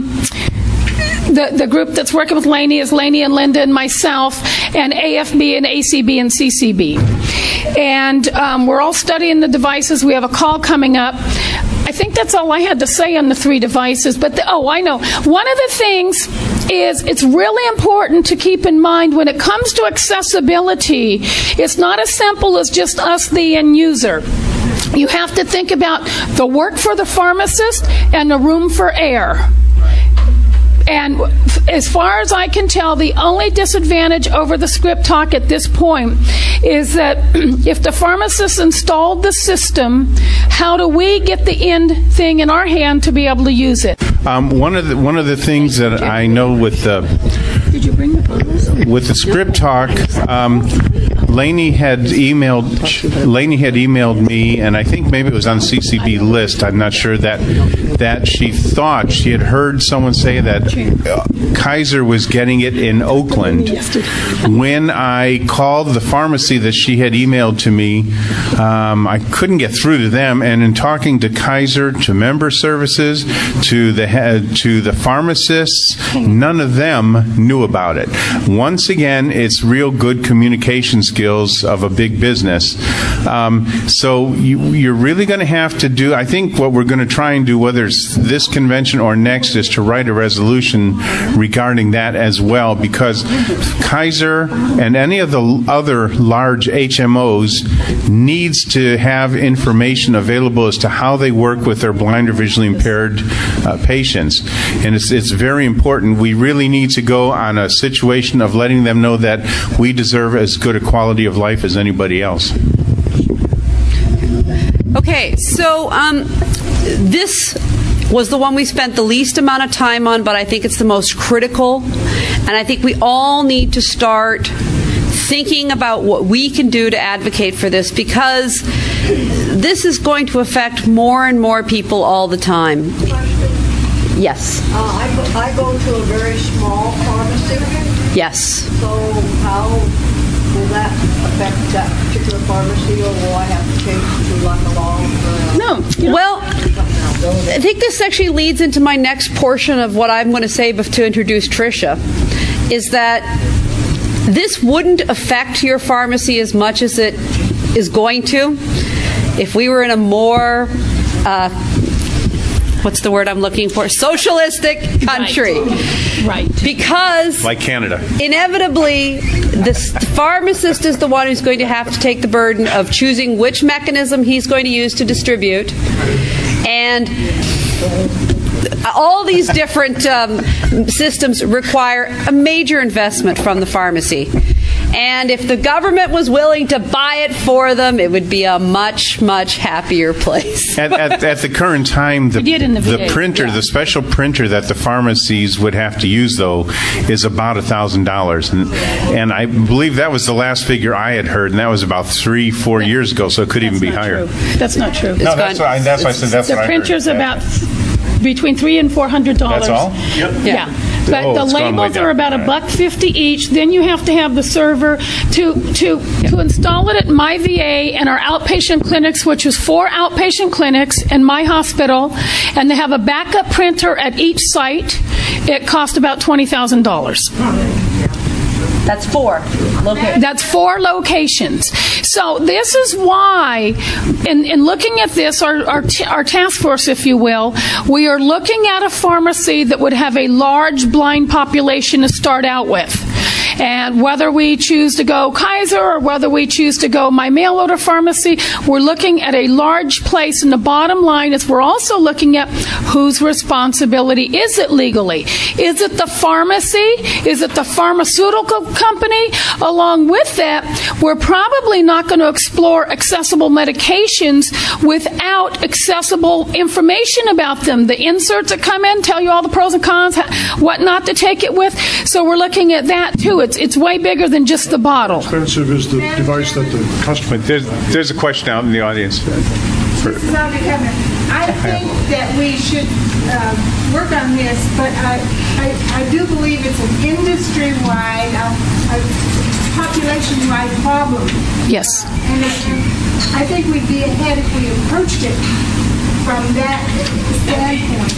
the group that's working with Lainey is Lainey and Linda and myself, and AFB and ACB and CCB. And we're all studying the devices. We have a call coming up. I think that's all I had to say on the 3 devices. But I know. One of the things is it's really important to keep in mind when it comes to accessibility, it's not as simple as just us, the end user. You have to think about the work for the pharmacist and the room for air. And as far as I can tell, the only disadvantage over the Script Talk at this point is that if the pharmacist installed the system, how do we get the end thing in our hand to be able to use it? One of the things that I know with the Script Talk, Lainey had emailed me, and I think maybe it was on CCB list. I'm not sure that she thought she had heard someone say that Kaiser was getting it in Oakland. When I called the pharmacy that she had emailed to me, I couldn't get through to them. And in talking to Kaiser, to member services, to the pharmacists, none of them knew about it. Once again, it's real good communication skills of a big business. So you're really going to have to do, I think what we're going to try and do, whether it's this convention or next, is to write a resolution regarding that as well, because Kaiser and any of the other large HMOs needs to have information available as to how they work with their blind or visually impaired patients. And it's very important. We really need to go on a situation of letting them know that we deserve as good a quality of life as anybody else. Okay, so this was the one we spent the least amount of time on, but I think it's the most critical. And I think we all need to start thinking about what we can do to advocate for this, because this is going to affect more and more people all the time. Yes? I go to a very small pharmacy. Yes. So how will that affect that particular pharmacy, or will I have to change to like a long? No. Well, I think this actually leads into my next portion of what I'm going to say to introduce Tricia, is that this wouldn't affect your pharmacy as much as it is going to if we were in a more what's the word I'm looking for? Socialistic country. Right. Because like Canada. Inevitably, the pharmacist is the one who's going to have to take the burden of choosing which mechanism he's going to use to distribute. And all these different systems require a major investment from the pharmacy. And if the government was willing to buy it for them, it would be a much, much happier place. At the current time, the printer, the special printer that the pharmacies would have to use, though, is about $1,000. And I believe that was the last figure I had heard, and that was about 3-4 years ago, so it could even be higher. That's not true. No, that's why I said that's what I heard. The printer's about between $300 and $400. That's all? Yep. Yeah. But the labels are about $1.50 each. Then you have to have the server to install it at my VA and our outpatient clinics, which is 4 outpatient clinics and my hospital, and they have a backup printer at each site. It cost about $20,000. That's 4 locations. That's 4 locations. So this is why, in looking at this, our task force, if you will, we are looking at a pharmacy that would have a large blind population to start out with. And whether we choose to go Kaiser or whether we choose to go my mail order pharmacy, we're looking at a large place. And the bottom line is we're also looking at whose responsibility is it legally? Is it the pharmacy? Is it the pharmaceutical company? Along with that, we're probably not going to explore accessible medications without accessible information about them. The inserts that come in tell you all the pros and cons, what not to take it with. So we're looking at that too. It's way bigger than just the bottle. How expensive is the device that the customer... There's a question out in the audience. I think that we should work on this, but I do believe it's an industry-wide, population-wide problem. Yes. And I think we'd be ahead if we approached it from that standpoint.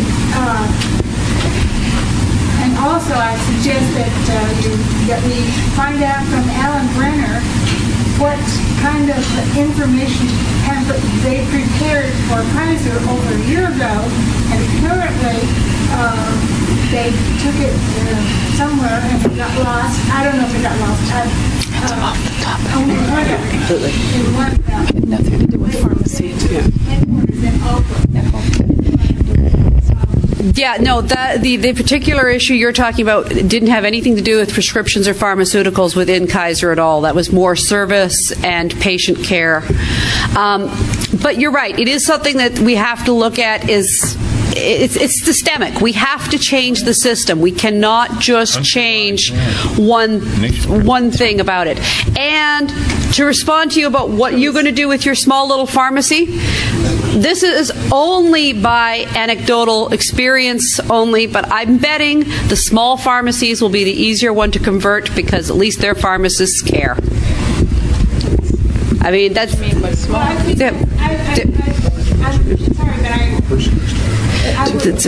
And also, I suggest that we find out from Alan Brenner what kind of information have they prepared for Kaiser over a year ago, and apparently they took it somewhere and it got lost. I don't know if it got lost. Off the top. In one nothing to do with pharmacy too. headquarters in Oakland. Yeah, no, the particular issue you're talking about didn't have anything to do with prescriptions or pharmaceuticals within Kaiser at all. That was more service and patient care. But you're right. It is something that we have to look at. It's systemic. We have to change the system. We cannot just change one thing about it. And to respond to you about what you're going to do with your small little pharmacy, this is only by anecdotal experience only, but I'm betting the small pharmacies will be the easier one to convert because at least their pharmacists care. I mean, that's... I'm sorry, but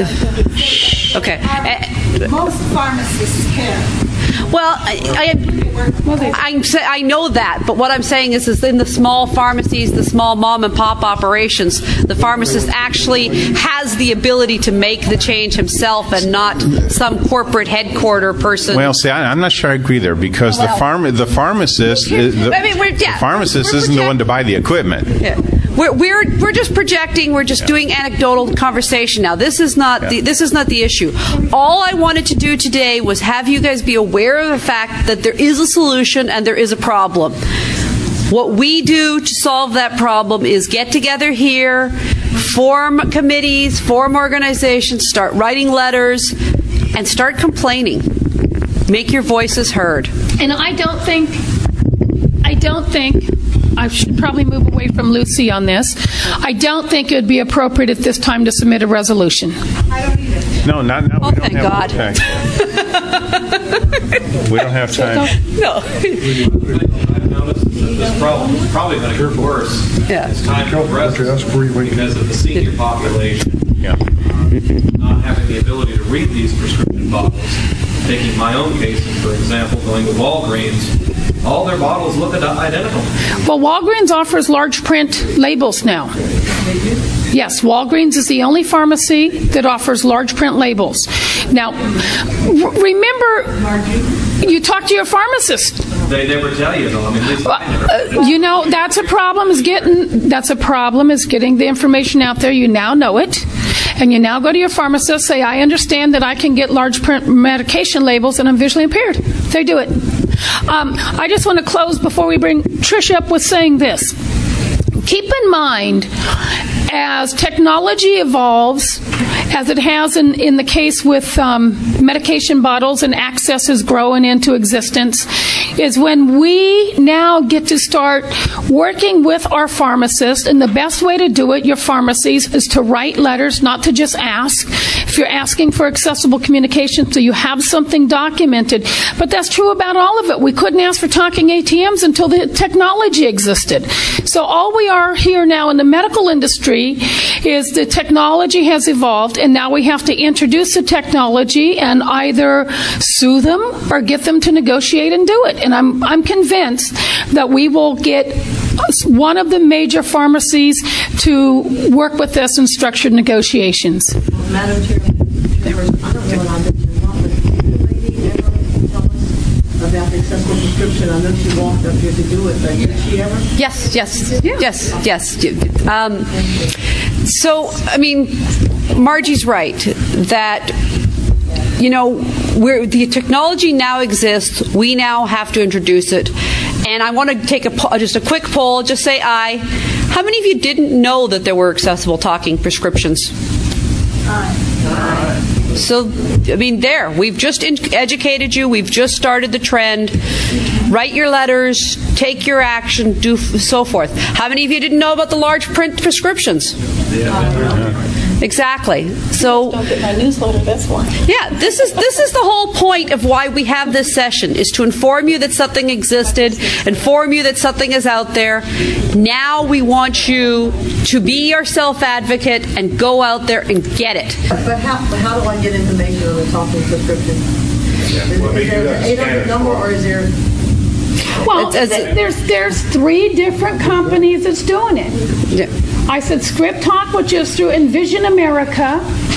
okay. Most pharmacists care. Well, I know that, but what I'm saying is in the small pharmacies, the small mom and pop operations, the pharmacist actually has the ability to make the change himself and not some corporate headquarter person. Well, see, I'm not sure I agree there because the pharmacist isn't the one to buy the equipment. Yeah. We're just projecting. We're just doing anecdotal conversation now. This is not the issue. All I wanted to do today was have you guys be aware of the fact that there is a solution and there is a problem. What we do to solve that problem is get together here, form committees, form organizations, start writing letters, and start complaining. Make your voices heard. And I don't think I should probably move away from Lucy on this. I don't think it would be appropriate at this time to submit a resolution. I don't either. No, not now. Oh, thank God. We don't have time. No. I've noticed that this problem is probably going to get worse. Yeah. As time progresses because of the senior population not having the ability to read these prescription bottles. Taking my own case, for example, going to Walgreens, all their bottles look identical. Well, Walgreens offers large print labels now. Yes, Walgreens is the only pharmacy that offers large print labels. Now, remember, you talk to your pharmacist. They never tell you, though. I mean, at least I never. You know, that's a problem is getting the information out there. You now know it. And you now go to your pharmacist, say, I understand that I can get large print medication labels and I'm visually impaired. They do it. I just want to close before we bring Tricia up with saying this. Keep in mind, as technology evolves, as it has in the case with medication bottles and access is growing into existence, is when we now get to start working with our pharmacists, and the best way to do it, your pharmacies, is to write letters, not to just ask. If you're asking for accessible communication, so you have something documented. But that's true about all of it. We couldn't ask for talking ATMs until the technology existed. So all we are here now in the medical industry is the technology has evolved, and now we have to introduce the technology and either sue them or get them to negotiate and do it. And I'm convinced that we will get one of the major pharmacies to work with us in structured negotiations. Madam Chair, I don't know what I'm going to but the lady ever tell us prescription. I know she walked up here to do it, but did she ever? Yes. So, I mean, Margie's right that, the technology now exists. We now have to introduce it. And I want to take just a quick poll. Just say aye. How many of you didn't know that there were accessible talking prescriptions? Aye. So, I mean, we've just educated you. We've just started the trend. Write your letters, take your action, do so forth. How many of you didn't know about the large print prescriptions? Exactly. So, don't get my newsletter. That's why. Yeah, this is the whole point of why we have this session, is to inform you that something existed, inform you that something is out there. Now we want you to be your self-advocate and go out there and get it. But how do I get information on the talking prescription? Is there an 800 number, or is there? Well, there's 3 different companies that's doing it. Yeah. I said Script Talk, which is through Envision America.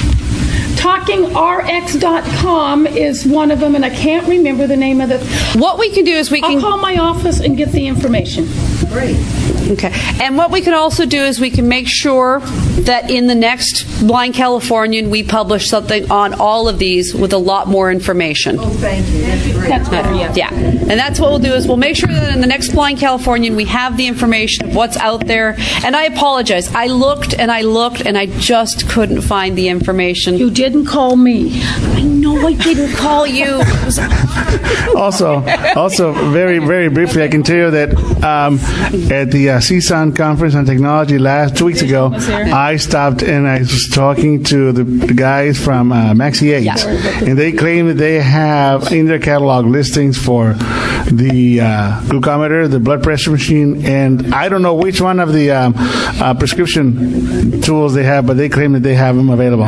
TalkingRx.com is one of them, and I can't remember the name of the. What we can do is I'll call my office and get the information. Great. Okay. And what we can also do is we can make sure that in the next Blind Californian we publish something on all of these with a lot more information. Oh, thank you. That's great. That's better, yeah. Yeah. And that's what we'll do is we'll make sure that in the next Blind Californian we have the information of what's out there. And I apologize. I looked and I just couldn't find the information. You didn't call me. I know I didn't call you. Also, very, very briefly, I can tell you that at the CSUN Conference on Technology 2 weeks ago, I stopped and I was talking to the guys from Maxi 8, and they claim that they have in their catalog listings for the glucometer, the blood pressure machine, and I don't know which one of the prescription tools they have, but they claim that they have them available.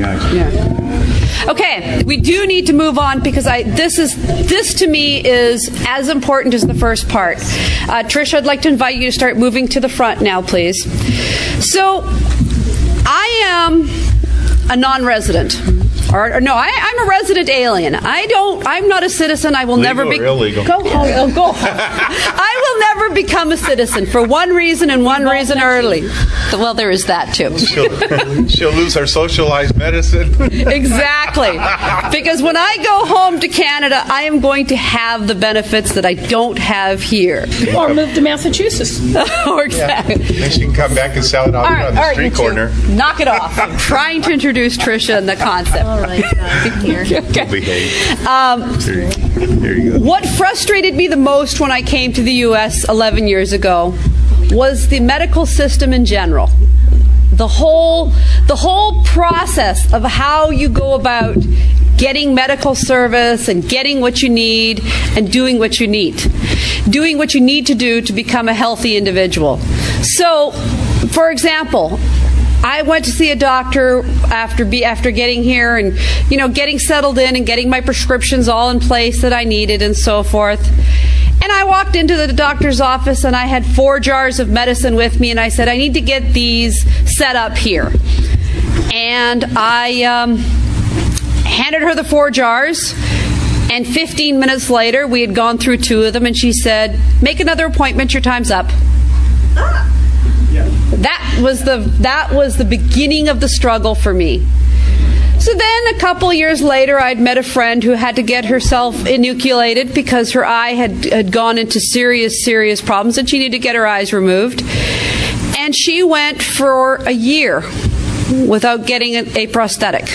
Okay, we do need to move on because this to me is as important as the first part. Tricia, I'd like to invite you to start moving to the front now, please. So, I am a non-resident. I'm a resident alien. I'm not a citizen. I will never be illegal. Go. I will never become a citizen for one reason and one reason only. Well, there is that too. She'll lose her socialized medicine. Exactly. Because when I go home to Canada, I am going to have the benefits that I don't have here. Or move to Massachusetts. Exactly. Then she can come back and sell it out on the street corner. Knock it off. I'm trying to introduce Tricia and the concept. All right, here. There you go. What frustrated me the most when I came to the U.S. 11 years ago was the medical system in general. The whole process of how you go about getting medical service and getting what you need and doing what you need to do to become a healthy individual. So, for example, I went to see a doctor after getting here and, getting settled in and getting my prescriptions all in place that I needed and so forth. And I walked into the doctor's office and I had 4 jars of medicine with me and I said, I need to get these set up here. And I handed her the 4 jars, and 15 minutes later we had gone through 2 of them and she said, make another appointment, your time's up. That was the beginning of the struggle for me. So then a couple of years later, I'd met a friend who had to get herself enucleated because her eye had gone into serious problems and she needed to get her eyes removed. And she went for a year without getting a prosthetic.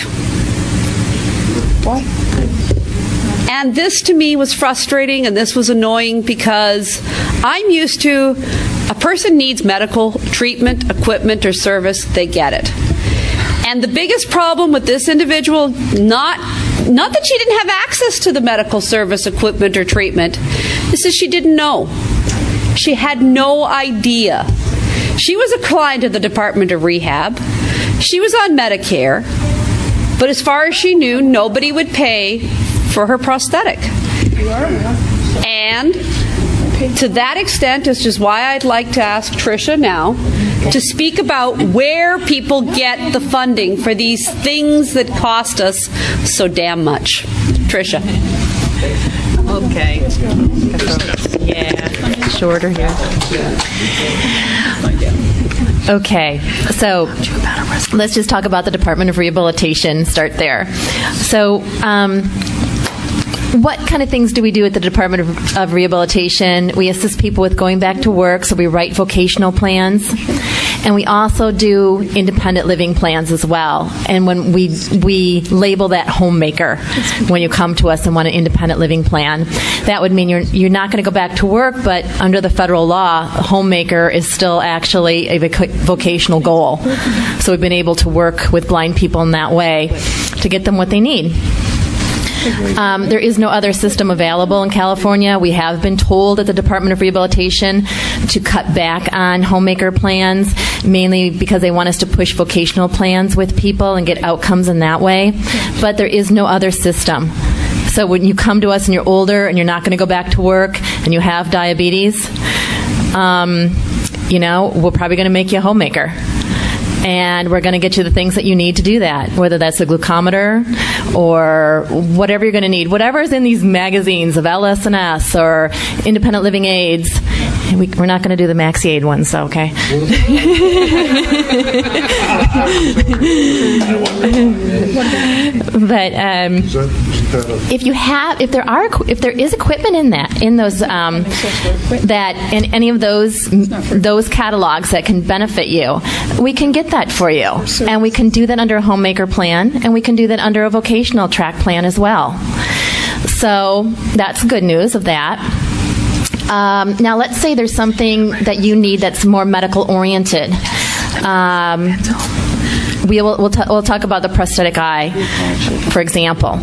Why? And this to me was frustrating and this was annoying because I'm used to a person needs medical treatment, equipment, or service, they get it. And the biggest problem with this individual, not that she didn't have access to the medical service, equipment, or treatment, is that she didn't know. She had no idea. She was a client of the Department of Rehab. She was on Medicare. But as far as she knew, nobody would pay for her prosthetic. And to that extent, is just why I'd like to ask Tricia now to speak about where people get the funding for these things that cost us so damn much. Tricia. Okay. Yeah, shorter here. Okay, so let's just talk about the Department of Rehabilitation, start there. So, what kind of things do we do at the Department of Rehabilitation? We assist people with going back to work, so we write vocational plans. And we also do independent living plans as well. And when we label that homemaker when you come to us and want an independent living plan. That would mean you're not going to go back to work, but under the federal law, a homemaker is still actually a vocational goal. So we've been able to work with blind people in that way to get them what they need. There is no other system available in California. We have been told at the Department of Rehabilitation to cut back on homemaker plans, mainly because they want us to push vocational plans with people and get outcomes in that way. But there is no other system. So when you come to us and you're older and you're not going to go back to work and you have diabetes, we're probably going to make you a homemaker. And we're going to get you the things that you need to do that, whether that's a glucometer or whatever you're going to need. Whatever is in these magazines of LS&S or independent living aids. We're not going to do the MaxiAid ones, okay? But if there is equipment in those in any of those catalogs that can benefit you, we can get that for you, and we can do that under a homemaker plan, and we can do that under a vocational track plan as well. So that's good news of that. Now, let's say there's something that you need that's more medical oriented. We'll talk about the prosthetic eye, for example.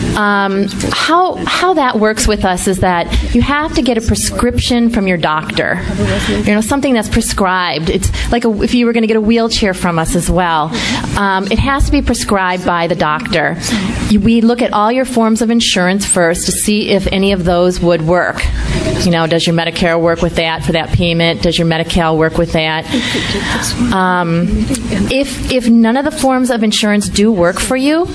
How that works with us is that you have to get a prescription from your doctor. Something that's prescribed. It's like if you were going to get a wheelchair from us as well. It has to be prescribed by the doctor. We look at all your forms of insurance first to see if any of those would work. Does your Medicare work with that for that payment? Does your Medi-Cal work with that? If none of the forms of insurance do work for you,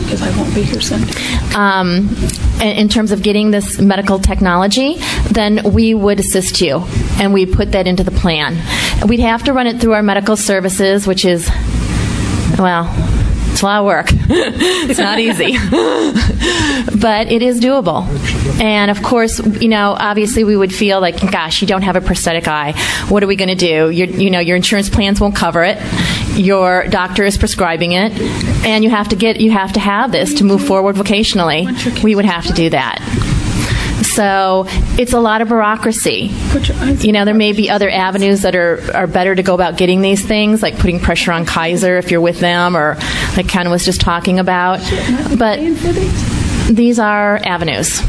in terms of getting this medical technology, then we would assist you, and we'd put that into the plan. We'd have to run it through our medical services, which is, it's a lot of work. It's not easy. But it is doable. And of course, obviously we would feel like, gosh, you don't have a prosthetic eye. What are we going to do? Your insurance plans won't cover it. Your doctor is prescribing it. And you have to have this to move forward vocationally. We would have to do that. So it's a lot of bureaucracy. There may be other avenues that are better to go about getting these things, like putting pressure on Kaiser if you're with them, or like Ken was just talking about. But these are avenues.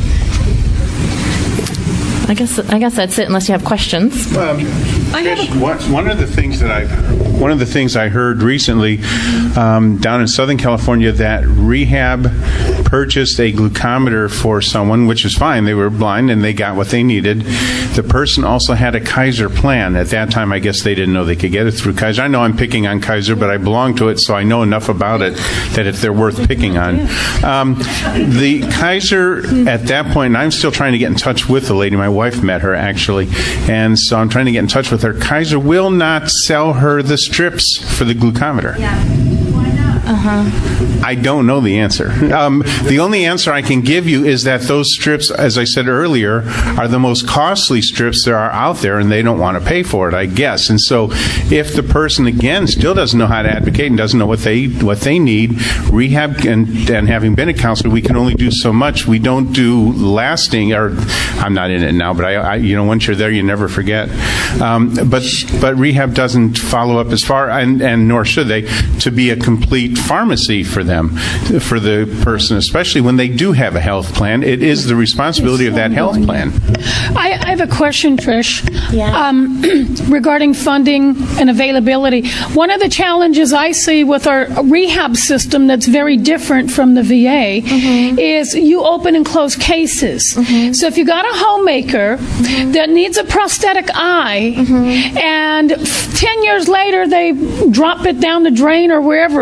I guess that's it, unless you have questions. Trish, one of the things I heard recently down in Southern California, that rehab purchased a glucometer for someone, which is fine. They were blind and they got what they needed. The person also had a Kaiser plan. At that time, I guess they didn't know they could get it through Kaiser. I know I'm picking on Kaiser, but I belong to it, so I know enough about it that they're worth picking on. The Kaiser, at that point, and I'm still trying to get in touch with the lady. My wife met her, actually, and so I'm trying to get in touch with her. Kaiser will not sell her the strips for the glucometer. Yeah. Why not? I don't know the answer. The only answer I can give you is that those strips, as I said earlier, are the most costly strips there are out there, and they don't want to pay for it, I guess. And so if the person, again, still doesn't know how to advocate and doesn't know what they need, rehab and having been a counselor, we can only do so much. We don't do lasting, or I'm not in it now, but I once you're there, you never forget. But rehab doesn't follow up as far, and nor should they, to be a complete pharmacy for them, for the person, especially when they do have a health plan. It is the responsibility of that health plan. I have a question, Trish, Yeah. regarding funding and availability. One of the challenges I see with our rehab system that's very different from the VA is you open and close cases. So if you got a homemaker that needs a prosthetic eye, and 10 years later they drop it down the drain or wherever it goes,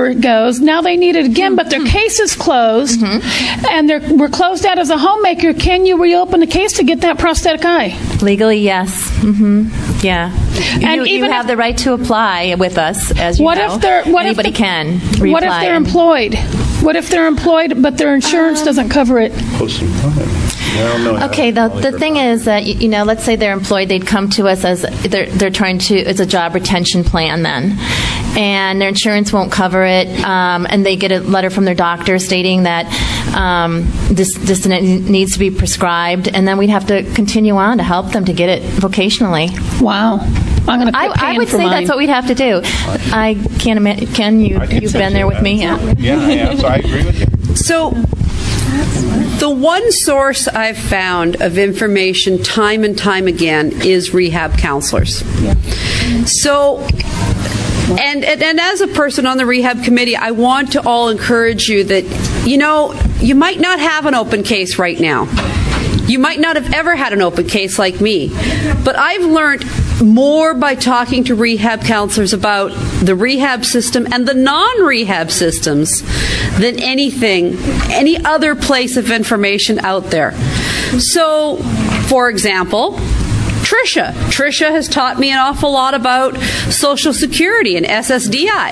closed. Now they need it again, but their case is closed, and we're closed out as a homemaker. Can you reopen the case to get that prosthetic eye? Legally, yes. Yeah. And you have the right to apply with us, as you know. Anybody can reapply. What if they're employed? What if they're employed, but their insurance doesn't cover it? Okay, the thing is that, let's say they're employed, they'd come to us as they're trying to, it's a job retention plan then, and their insurance won't cover it, and they get a letter from their doctor stating that this needs to be prescribed, and then we'd have to continue on to help them to get it vocationally. Wow. I'm going to I would say that's what we'd have to do. I can't imagine. Ken, you've been there with me? Yeah, I have, so I agree with you. So the one source I've found of information time and time again is rehab counselors. Yeah. So, and as a person on the rehab committee, I want to all encourage you that, you might not have an open case right now. You might not have ever had an open case like me, but I've learned more by talking to rehab counselors about the rehab system and the non-rehab systems than any other place of information out there. So, for example, Tricia has taught me an awful lot about Social Security and SSDI.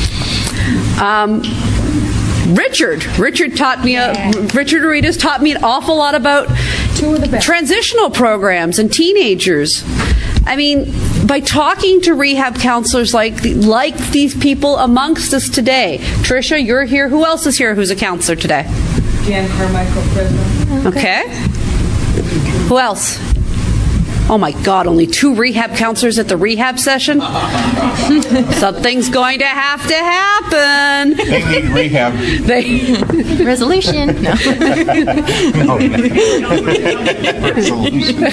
Richard Aritas taught me an awful lot about transitional programs and teenagers. I mean, by talking to rehab counselors like these people amongst us today. Tricia, you're here. Who else is here who's a counselor today? Jan Carmichael, president. Okay. Who else? Oh my God, only 2 rehab counselors at the rehab session? Something's going to have to happen. They need rehab. Resolution. No. Resolution.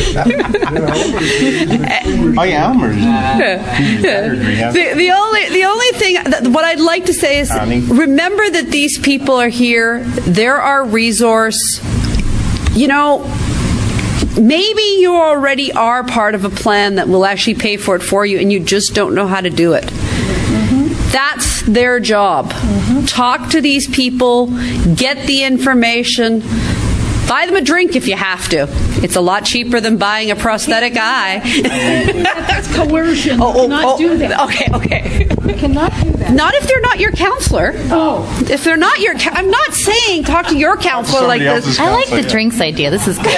Oh yeah, Elmer's. The only thing, what I'd like to say is, remember that these people are here. They're our resource. Maybe you already are part of a plan that will actually pay for it for you, and you just don't know how to do it. That's their job. Talk to these people, get the information, buy them a drink if you have to. It's a lot cheaper than buying a prosthetic eye. That's coercion. Cannot do that. Okay. We cannot do that. Not if they're not your counselor. Oh. If they're not your I'm not saying talk to your counselor like this. I like the drinks idea. This is good.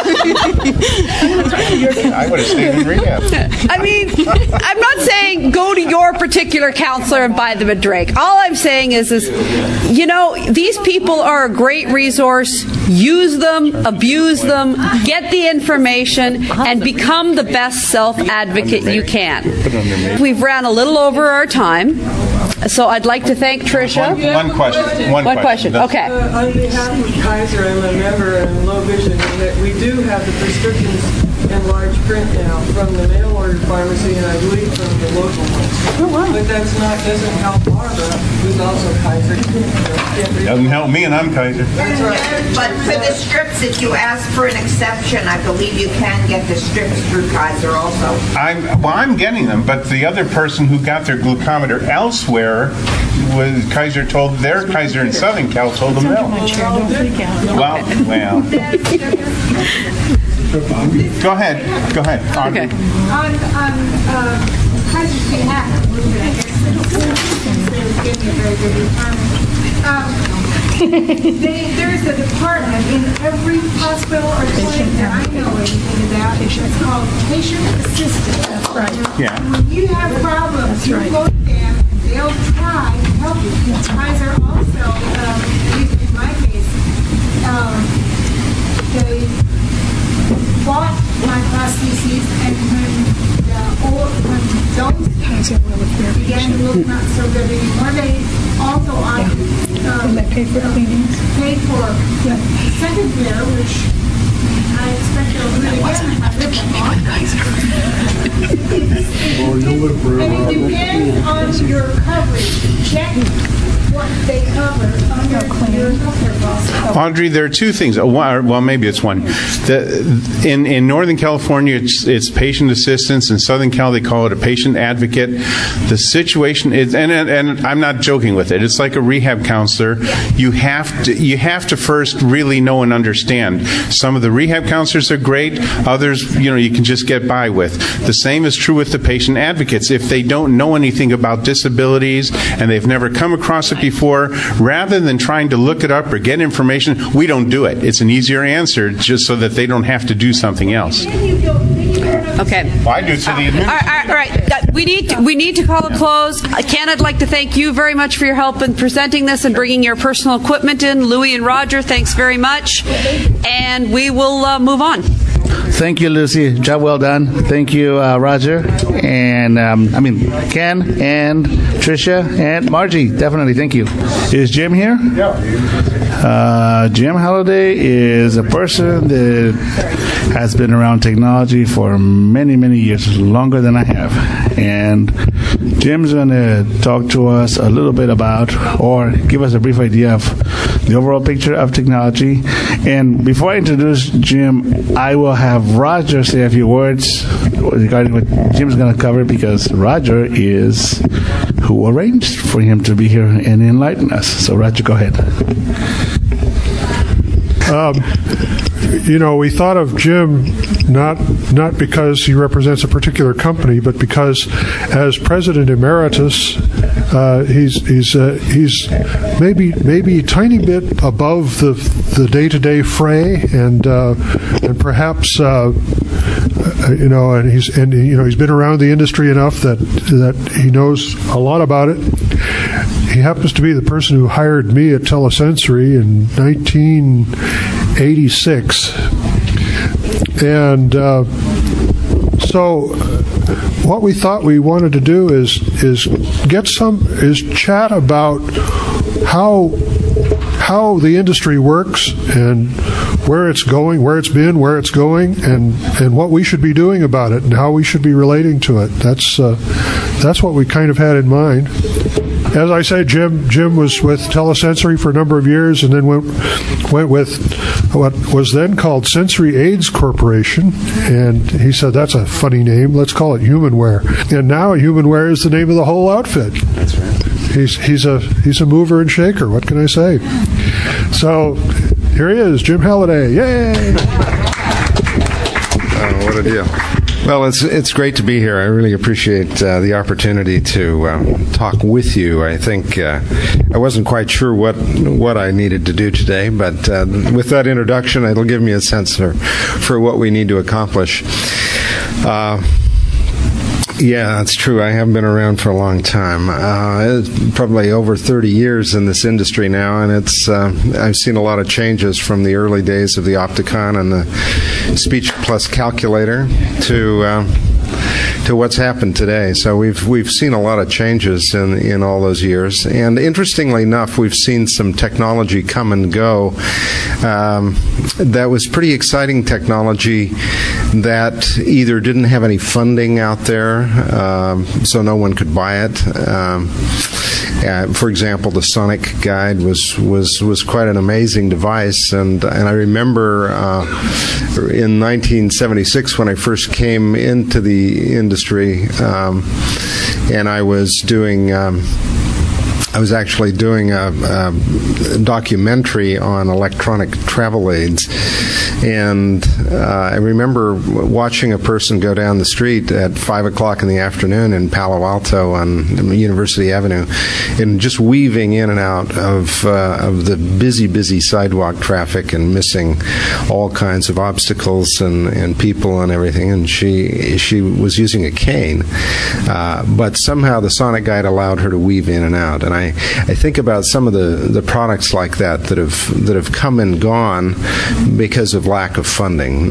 I would have stayed in rehab. I mean, I'm not saying go to your particular counselor and buy them a drink. All I'm saying is these people are a great resource. Use them, abuse them, get the information, and become the best self-advocate you can. We've ran a little over our time, so I'd like to thank Tricia. One question. One question. Okay. On behalf of Kaiser, I'm a member in Low Vision, and that we do have the prescriptions in large print now from the mail-order pharmacy, and I believe from the local one. Oh, wow. But doesn't help Barbara, who's also Kaiser. Doesn't help me, and I'm Kaiser. That's right. But for the strips, if you ask for an exception, I believe you can get the strips through Kaiser also. I'm getting them, but the other person who got their glucometer elsewhere was Kaiser told their Kaiser in Southern Cal told them no. Well. Go ahead. On Okay. Kaiser's behalf, there's a department in every hospital or clinic that I know anything about. It's called patient assistance. That's right. Yeah. When you have problems, you go to them, and they'll try to help you. Kaiser also, in my case, they bought my prostheses, and when those began to look not so good anymore, they also paid for the second pair, which I expect they'll really get if I live long. And it depends on your coverage. Check what they cover. Audrey, there are two things. Well, maybe it's one. In Northern California, it's patient assistance. In Southern Cal, they call it a patient advocate. The situation is, and I'm not joking with it. It's like a rehab counselor. You have to first really know and understand. Some of the rehab counselors are great. Others, you can just get by with. The same is true with the patient advocates. If they don't know anything about disabilities and they've never come across it before, rather than trying to look it up or get information, we don't do it. It's an easier answer just so that they don't have to do something else. Okay. Well, I do to the administrator. All right. We need to call a close. Ken, I'd like to thank you very much for your help in presenting this and bringing your personal equipment in. Louie and Roger, thanks very much. And we will move on. Thank you, Lucy. Job well done. Thank you, Roger. And, Ken and Tricia and Margie. Definitely. Thank you. Is Jim here? Yeah. Jim Halliday is a person that has been around technology for many, many years, longer than I have. And Jim's going to talk to us a little bit about, or give us a brief idea of the overall picture of technology. And before I introduce Jim, I will have Roger say a few words regarding what Jim's going to cover, because Roger is who arranged for him to be here and enlighten us. So, Roger, go ahead. We thought of Jim not because he represents a particular company, but because as president emeritus, he's maybe a tiny bit above the day-to-day fray, and perhaps and he's been around the industry enough that he knows a lot about it. He happens to be the person who hired me at Telesensory in 1986. And so what we thought we wanted to do is chat about how the industry works and where it's going, where it's been, where it's going, and what we should be doing about it and how we should be relating to it. That's what we kind of had in mind. As I say, Jim was with Telesensory for a number of years, and then went with what was then called Sensory Aids Corporation, and he said, that's a funny name, let's call it Humanware. And now Humanware is the name of the whole outfit. That's right. He's a mover and shaker, what can I say? So here he is, Jim Halliday. Yay! What a deal. Well, it's great to be here. I really appreciate the opportunity to talk with you. I think I wasn't quite sure what I needed to do today, but with that introduction, it'll give me a sense for what we need to accomplish. Yeah, that's true. I have been around for a long time. Probably over 30 years in this industry now, and I've seen a lot of changes from the early days of the Opticon and the Speech Plus calculator to what's happened today. So we've seen a lot of changes in all those years. And interestingly enough, we've seen some technology come and go. That was pretty exciting technology that either didn't have any funding out there, so no one could buy it. For example, the Sonic Guide was quite an amazing device, and I remember in 1976 when I first came into the industry, and I was actually doing a documentary on electronic travel aids. And I remember watching a person go down the street at 5 o'clock in the afternoon in Palo Alto on University Avenue and just weaving in and out of the busy sidewalk traffic and missing all kinds of obstacles and people and everything. And she was using a cane, but somehow the Sonic Guide allowed her to weave in and out. And I think about some of the products like that have come and gone because of lack of funding.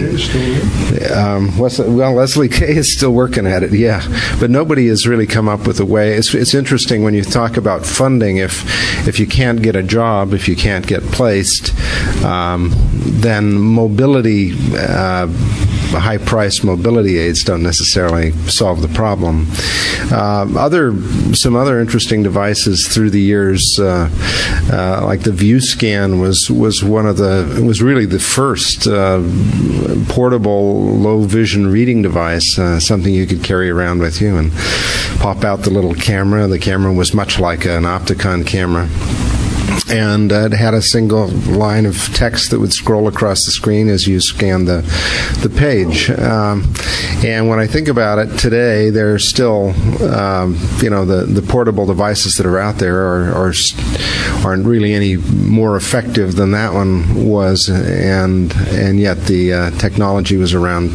Leslie Kay is still working at it, yeah, but nobody has really come up with a way. It's interesting when you talk about funding. If you can't get a job, if you can't get placed, then mobility high-priced mobility aids don't necessarily solve the problem. Some other interesting devices through the years, like the ViewScan was really the first portable low vision reading device, something you could carry around with you and pop out the little camera. The camera was much like an Opticon camera. And it had a single line of text that would scroll across the screen as you scanned the page. And when I think about it today, there's still, the portable devices that are out there aren't really any more effective than that one was, and yet the technology was around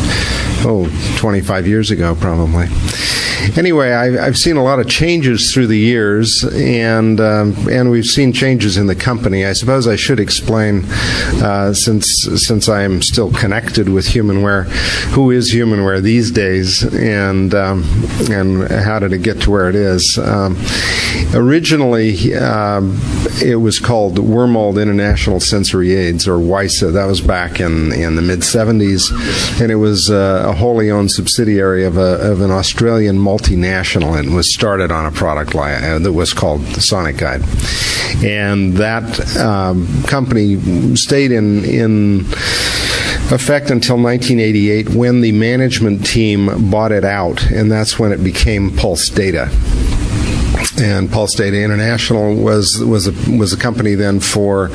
25 years ago, probably. Anyway, I've seen a lot of changes through the years, and we've seen changes in the company. I suppose I should explain, since I am still connected with Humanware, who is Humanware these days, and how did it get to where it is. Originally, it was called Wormold International Sensory Aids, or WISA. That was back in the mid-'70s, and it was a wholly owned subsidiary of an Australian multinational, and was started on a product line that was called the Sonic Guide. And that company stayed in effect until 1988, when the management team bought it out, and that's when it became Pulse Data. And Pulse Data International was a company then from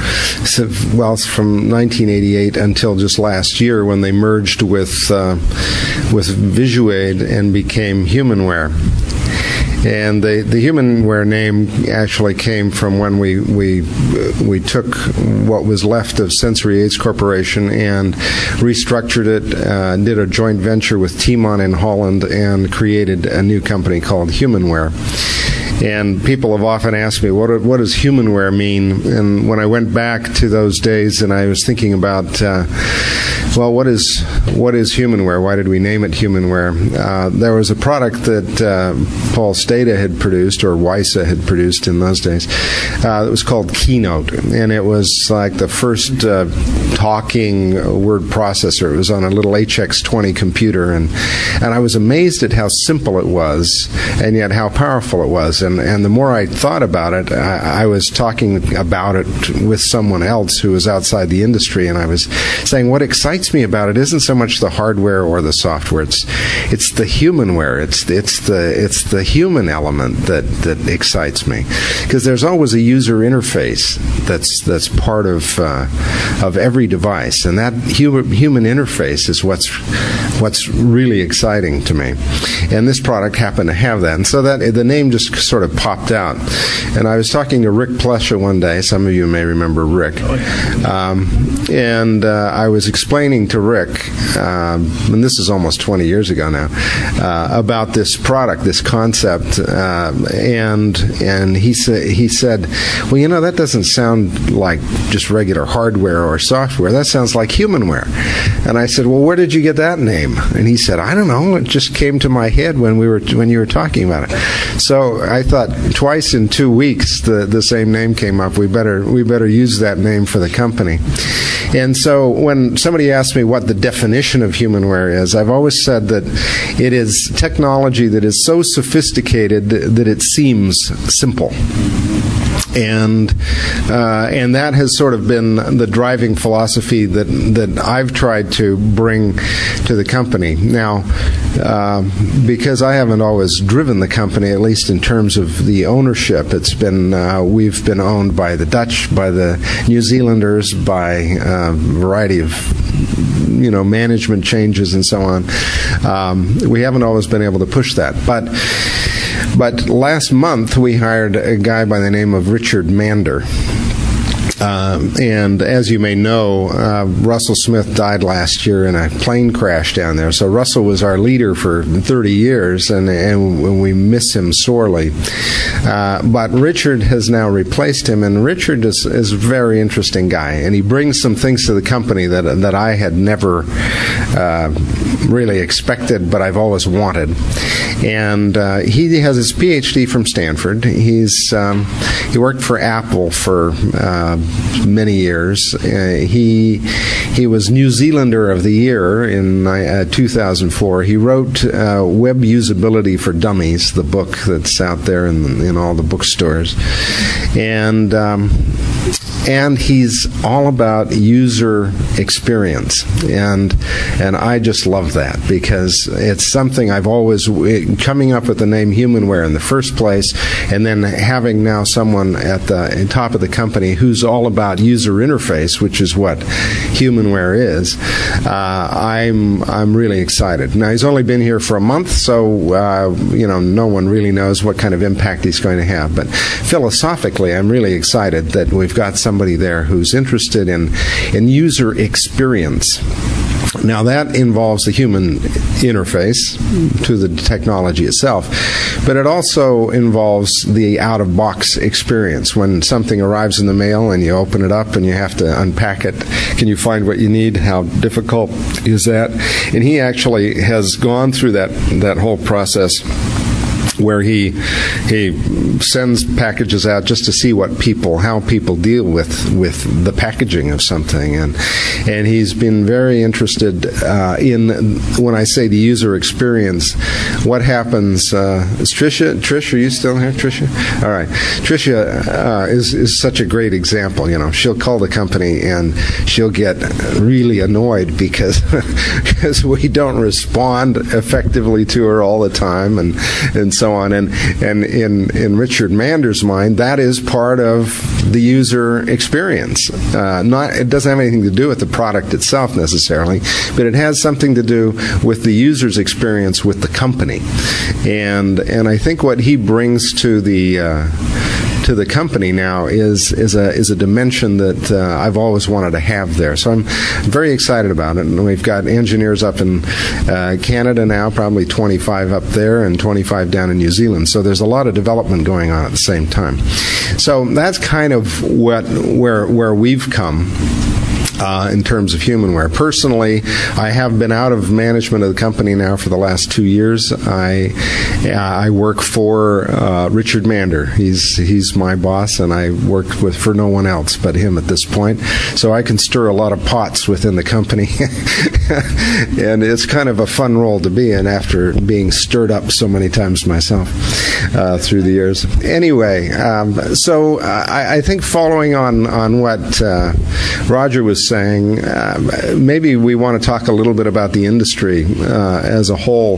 1988 until just last year, when they merged with Visuaid and became Humanware. And the Humanware name actually came from when we took what was left of Sensory Aids Corporation and restructured it, did a joint venture with Timon in Holland, and created a new company called Humanware. And people have often asked me, what does Humanware mean? And when I went back to those days and I was thinking about, what is Humanware? Why did we name it Humanware? There was a product that Pulse Data had produced, or WISA had produced in those days, that was called Keynote. And it was like the first talking word processor. It was on a little HX20 computer. And I was amazed at how simple it was, and yet how powerful it was. And the more I thought about it, I was talking about it with someone else who was outside the industry, and I was saying what excites me about it isn't so much the hardware or the software. It's the humanware. It's the human element that excites me, because there's always a user interface that's part of every device, and that human interface is what's really exciting to me. And this product happened to have that, and so that the name just sort of popped out. And I was talking to Rick Plesha one day. Some of you may remember Rick. And I was explaining to Rick, and this is almost 20 years ago now, about this product, this concept, and he said, well, that doesn't sound like just regular hardware or software. That sounds like Humanware. And I said, well, where did you get that name? And he said, I don't know. It just came to my head when you were talking about it. So I thought, twice in 2 weeks the same name came up. We better use that name for the company. And so when somebody asks me what the definition of Humanware is, I've always said that it is technology that is so sophisticated that it seems simple. And that has sort of been the driving philosophy that I've tried to bring to the company. Now, because I haven't always driven the company, at least in terms of the ownership, we've been owned by the Dutch, by the New Zealanders, by a variety of management changes and so on. We haven't always been able to push that, But last month, we hired a guy by the name of Richard Mander. And as you may know, Russell Smith died last year in a plane crash down there. So Russell was our leader for 30 years, and we miss him sorely. But Richard has now replaced him, and Richard is a very interesting guy, and he brings some things to the company that I had never really expected, but I've always wanted. And he has his PhD from Stanford. He worked for Apple for many years. He was New Zealander of the Year in 2004. He wrote Web Usability for Dummies, the book that's out there in all the bookstores. And he's all about user experience, and I just love that, because it's something I've always, coming up with the name Humanware in the first place, and then having now someone at the top of the company who's all about user interface, which is what Humanware is. I'm really excited. Now, he's only been here for a month, so no one really knows what kind of impact he's going to have. But philosophically, I'm really excited that we've got somebody there who's interested in user experience. Now, that involves the human interface to the technology itself, but it also involves the out-of-box experience. When something arrives in the mail and you open it up and you have to unpack it, can you find what you need? How difficult is that? And he actually has gone through that whole process, where he sends packages out just to see how people deal with the packaging of something, and he's been very interested in, when I say the user experience, what happens. Is Trish, are you still here, Tricia? All right. Tricia is such a great example. She'll call the company and she'll get really annoyed because we don't respond effectively to her all the time, and so on. And in Richard Mander's mind, that is part of the user experience. It doesn't have anything to do with the product itself necessarily, but it has something to do with the user's experience with the company. And I think what he brings to the company now is a dimension that I've always wanted to have there. So I'm very excited about it. And we've got engineers up in Canada now, probably 25 up there and 25 down in New Zealand. So there's a lot of development going on at the same time. So that's kind of where we've come. In terms of Humanware. Personally, I have been out of management of the company now for the last 2 years. I work for Richard Mander. He's my boss, and I work for no one else but him at this point. So I can stir a lot of pots within the company, and it's kind of a fun role to be in after being stirred up so many times myself through the years. Anyway, so I think following on what Roger was saying, maybe we want to talk a little bit about the industry as a whole,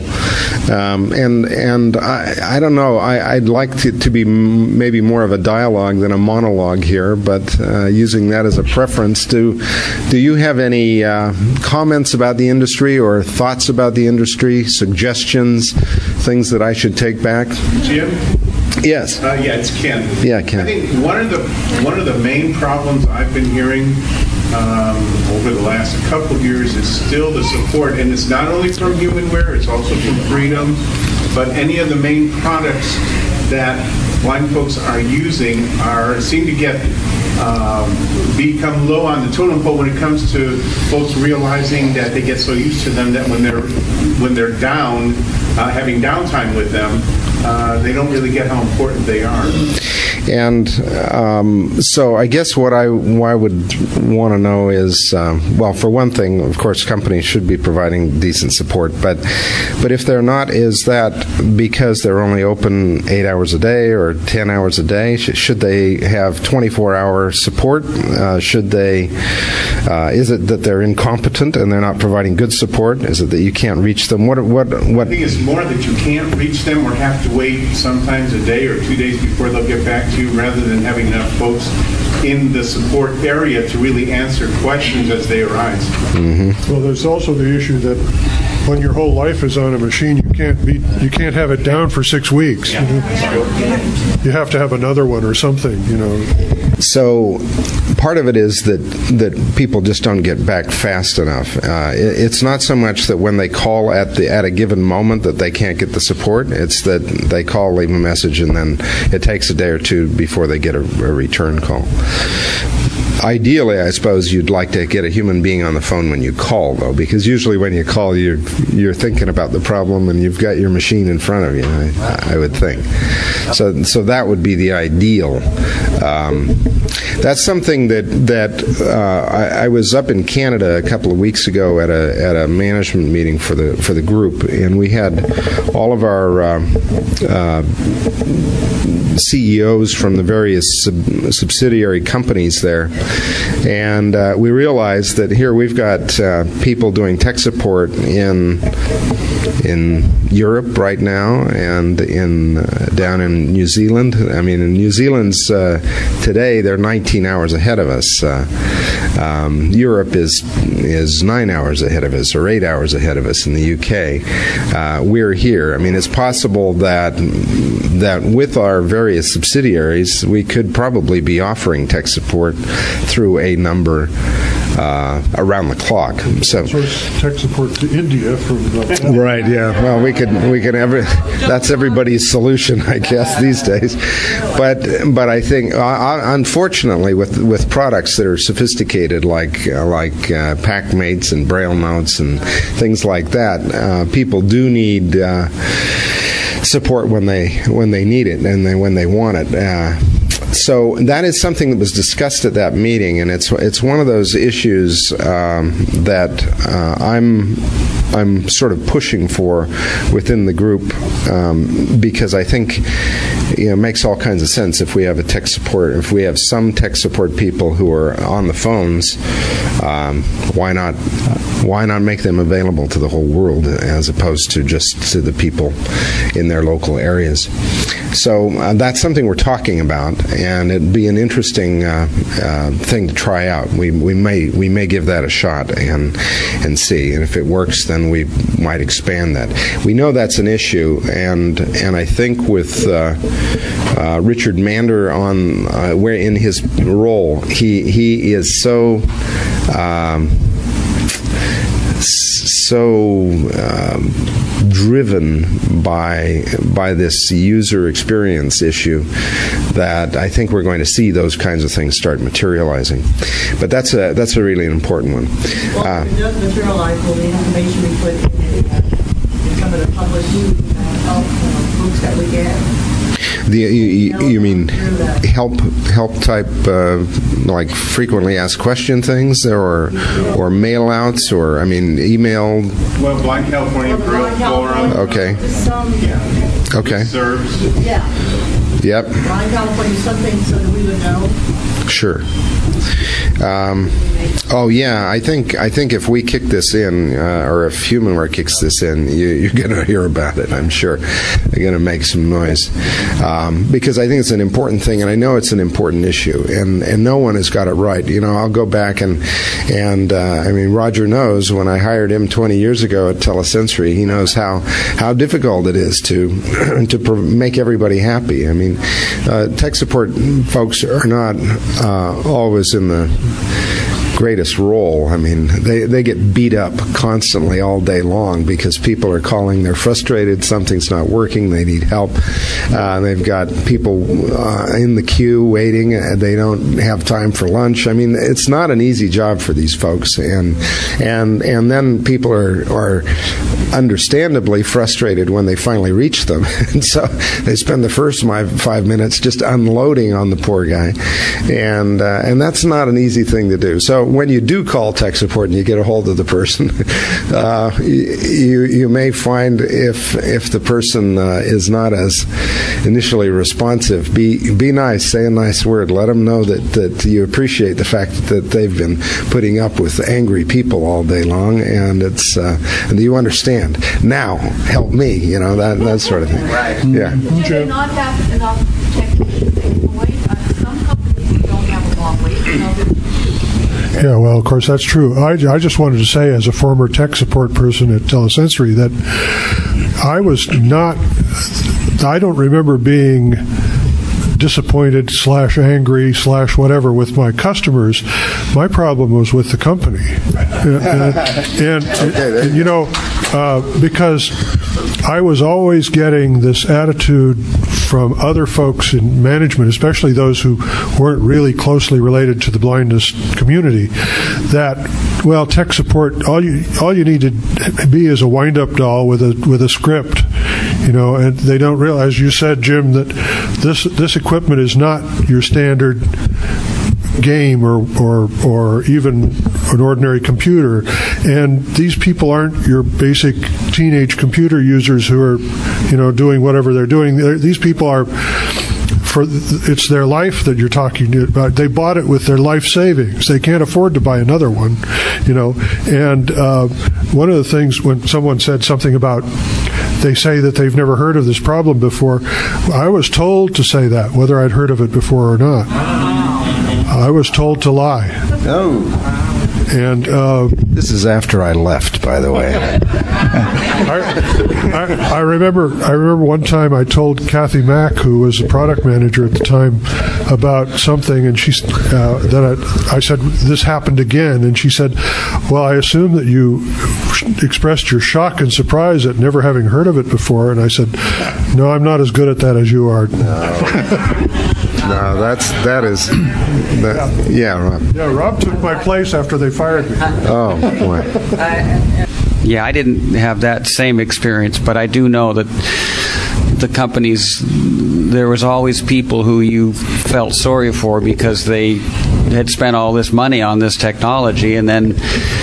and I don't know. I'd like to be maybe more of a dialogue than a monologue here, but using that as a preference, do you have any comments about the industry or thoughts about the industry, suggestions, things that I should take back? Jim? Yes. Yeah, it's Ken. Yeah, Ken. I think one of the main problems I've been hearing over the last couple of years is still the support, and it's not only from Humanware, it's also from Freedom, but any of the main products that blind folks are using seem to become low on the totem pole when it comes to folks realizing that they get so used to them that when they're down, having downtime with them, they don't really get how important they are. And so I guess what I would want to know is, well, for one thing, of course, companies should be providing decent support, but if they're not, is that because they're only open 8 hours a day or 10 hours a day? Should they have 24-hour support? Should they? Is it that they're incompetent and they're not providing good support? Is it that you can't reach them? What? I think it's more that you can't reach them or have to wait sometimes a day or 2 days before they'll get back to you, rather than having enough folks in the support area to really answer questions as they arise. Mm-hmm. Well, there's also the issue that when your whole life is on a machine, you can't have it down for 6 weeks. Yeah. You have to have another one or something, So part of it is that people just don't get back fast enough. It's not so much that when they call at a given moment that they can't get the support. It's that they call, leave a message, and then it takes a day or two before they get a return call. Ideally, I suppose you'd like to get a human being on the phone when you call, though, because usually when you call, you're thinking about the problem and you've got your machine in front of you. I would think. So that would be the ideal. That's something that I was up in Canada a couple of weeks ago at a management meeting for the group, and we had all of our CEOs from the various subsidiary companies there, and we realized that here we've got people doing tech support in Europe right now, and down in New Zealand. I mean, in New Zealand's today they're 19 hours ahead of us. Europe is 9 hours ahead of us, or 8 hours ahead of us in the UK. We're here. I mean, it's possible that with our various subsidiaries, we could probably be offering tech support through a number around the clock. So tech support to India from right. Yeah. Well, we can that's everybody's solution, I guess, these days. But I think unfortunately with products that are sophisticated like PackMates and Braille notes and things like that, people do need support when they need it and when they want it. So that is something that was discussed at that meeting, and it's one of those issues that I'm sort of pushing for within the group, because I think it makes all kinds of sense if we have if we have some tech support people who are on the phones. Why not make them available to the whole world as opposed to just to the people in their local areas? So that's something we're talking about, and it'd be an interesting thing to try out. We may give that a shot and see, and if it works, then we might expand that. We know that's an issue, and I think with Richard Mander where in his role, he is so driven by this user experience issue that I think we're going to see those kinds of things start materializing. But that's a really important one. Well, if it does materialize, will the information we put in some of the published books that we get? You mean help type like frequently asked question things or mail outs, or I mean email? Well, Blind California Braille Forum. Okay. Okay. Serves. Yeah. Yep. Blind California, something so that we would know. Sure. Oh yeah, I think if we kick this in, or if HumanWare kicks this in, you're going to hear about it. I'm sure they're going to make some noise, because I think it's an important thing, and I know it's an important issue, and no one has got it right. You know, I'll go back and I mean, Roger knows when I hired him 20 years ago at Telesensory, he knows how difficult it is to make everybody happy. I mean, tech support folks are not always in the greatest role. I mean, they get beat up constantly all day long because people are calling, they're frustrated, something's not working, they need help. They've got people in the queue waiting, they don't have time for lunch. I mean, it's not an easy job for these folks, and then people are understandably frustrated when they finally reach them. And so they spend the first 5 minutes just unloading on the poor guy, and that's not an easy thing to do. So when you do call tech support and you get a hold of the person, you may find if the person is not as initially responsive, be nice, say a nice word, let them know that you appreciate the fact that they've been putting up with angry people all day long, and and you understand. Now help me, you know, that sort of thing. Right. Yeah. Do they not have enough technicians to wait? Some companies don't have a long wait. Yeah, well, of course, that's true. I just wanted to say, as a former tech support person at Telesensory, that I don't remember being disappointed / angry / whatever with my customers. My problem was with the company. And you know, because I was always getting this attitude from other folks in management, especially those who weren't really closely related to the blindness community, that, well, tech support, all you need to be is a wind-up doll with a script, and they don't realize, you said, Jim, that this equipment is not your standard game or even an ordinary computer, and these people aren't your basic teenage computer users who are doing whatever they're doing. These people are, it's their life that you're talking about. They bought it with their life savings. They can't afford to buy another one, and one of the things, when someone said something about, they say that they've never heard of this problem before, I was told to say that, whether I'd heard of it before or not. I was told to lie. Oh. And this is after I left, by the way. I remember one time I told Kathy Mack, who was a product manager at the time, about something, and she I said, this happened again, and she said, well, I assume that you expressed your shock and surprise at never having heard of it before. And I said, no, I'm not as good at that as you are. No, Rob. Yeah, Rob took my place after they fired me. Oh, boy. Yeah, I didn't have that same experience, but I do know that the companies, there was always people who you felt sorry for because they had spent all this money on this technology, and then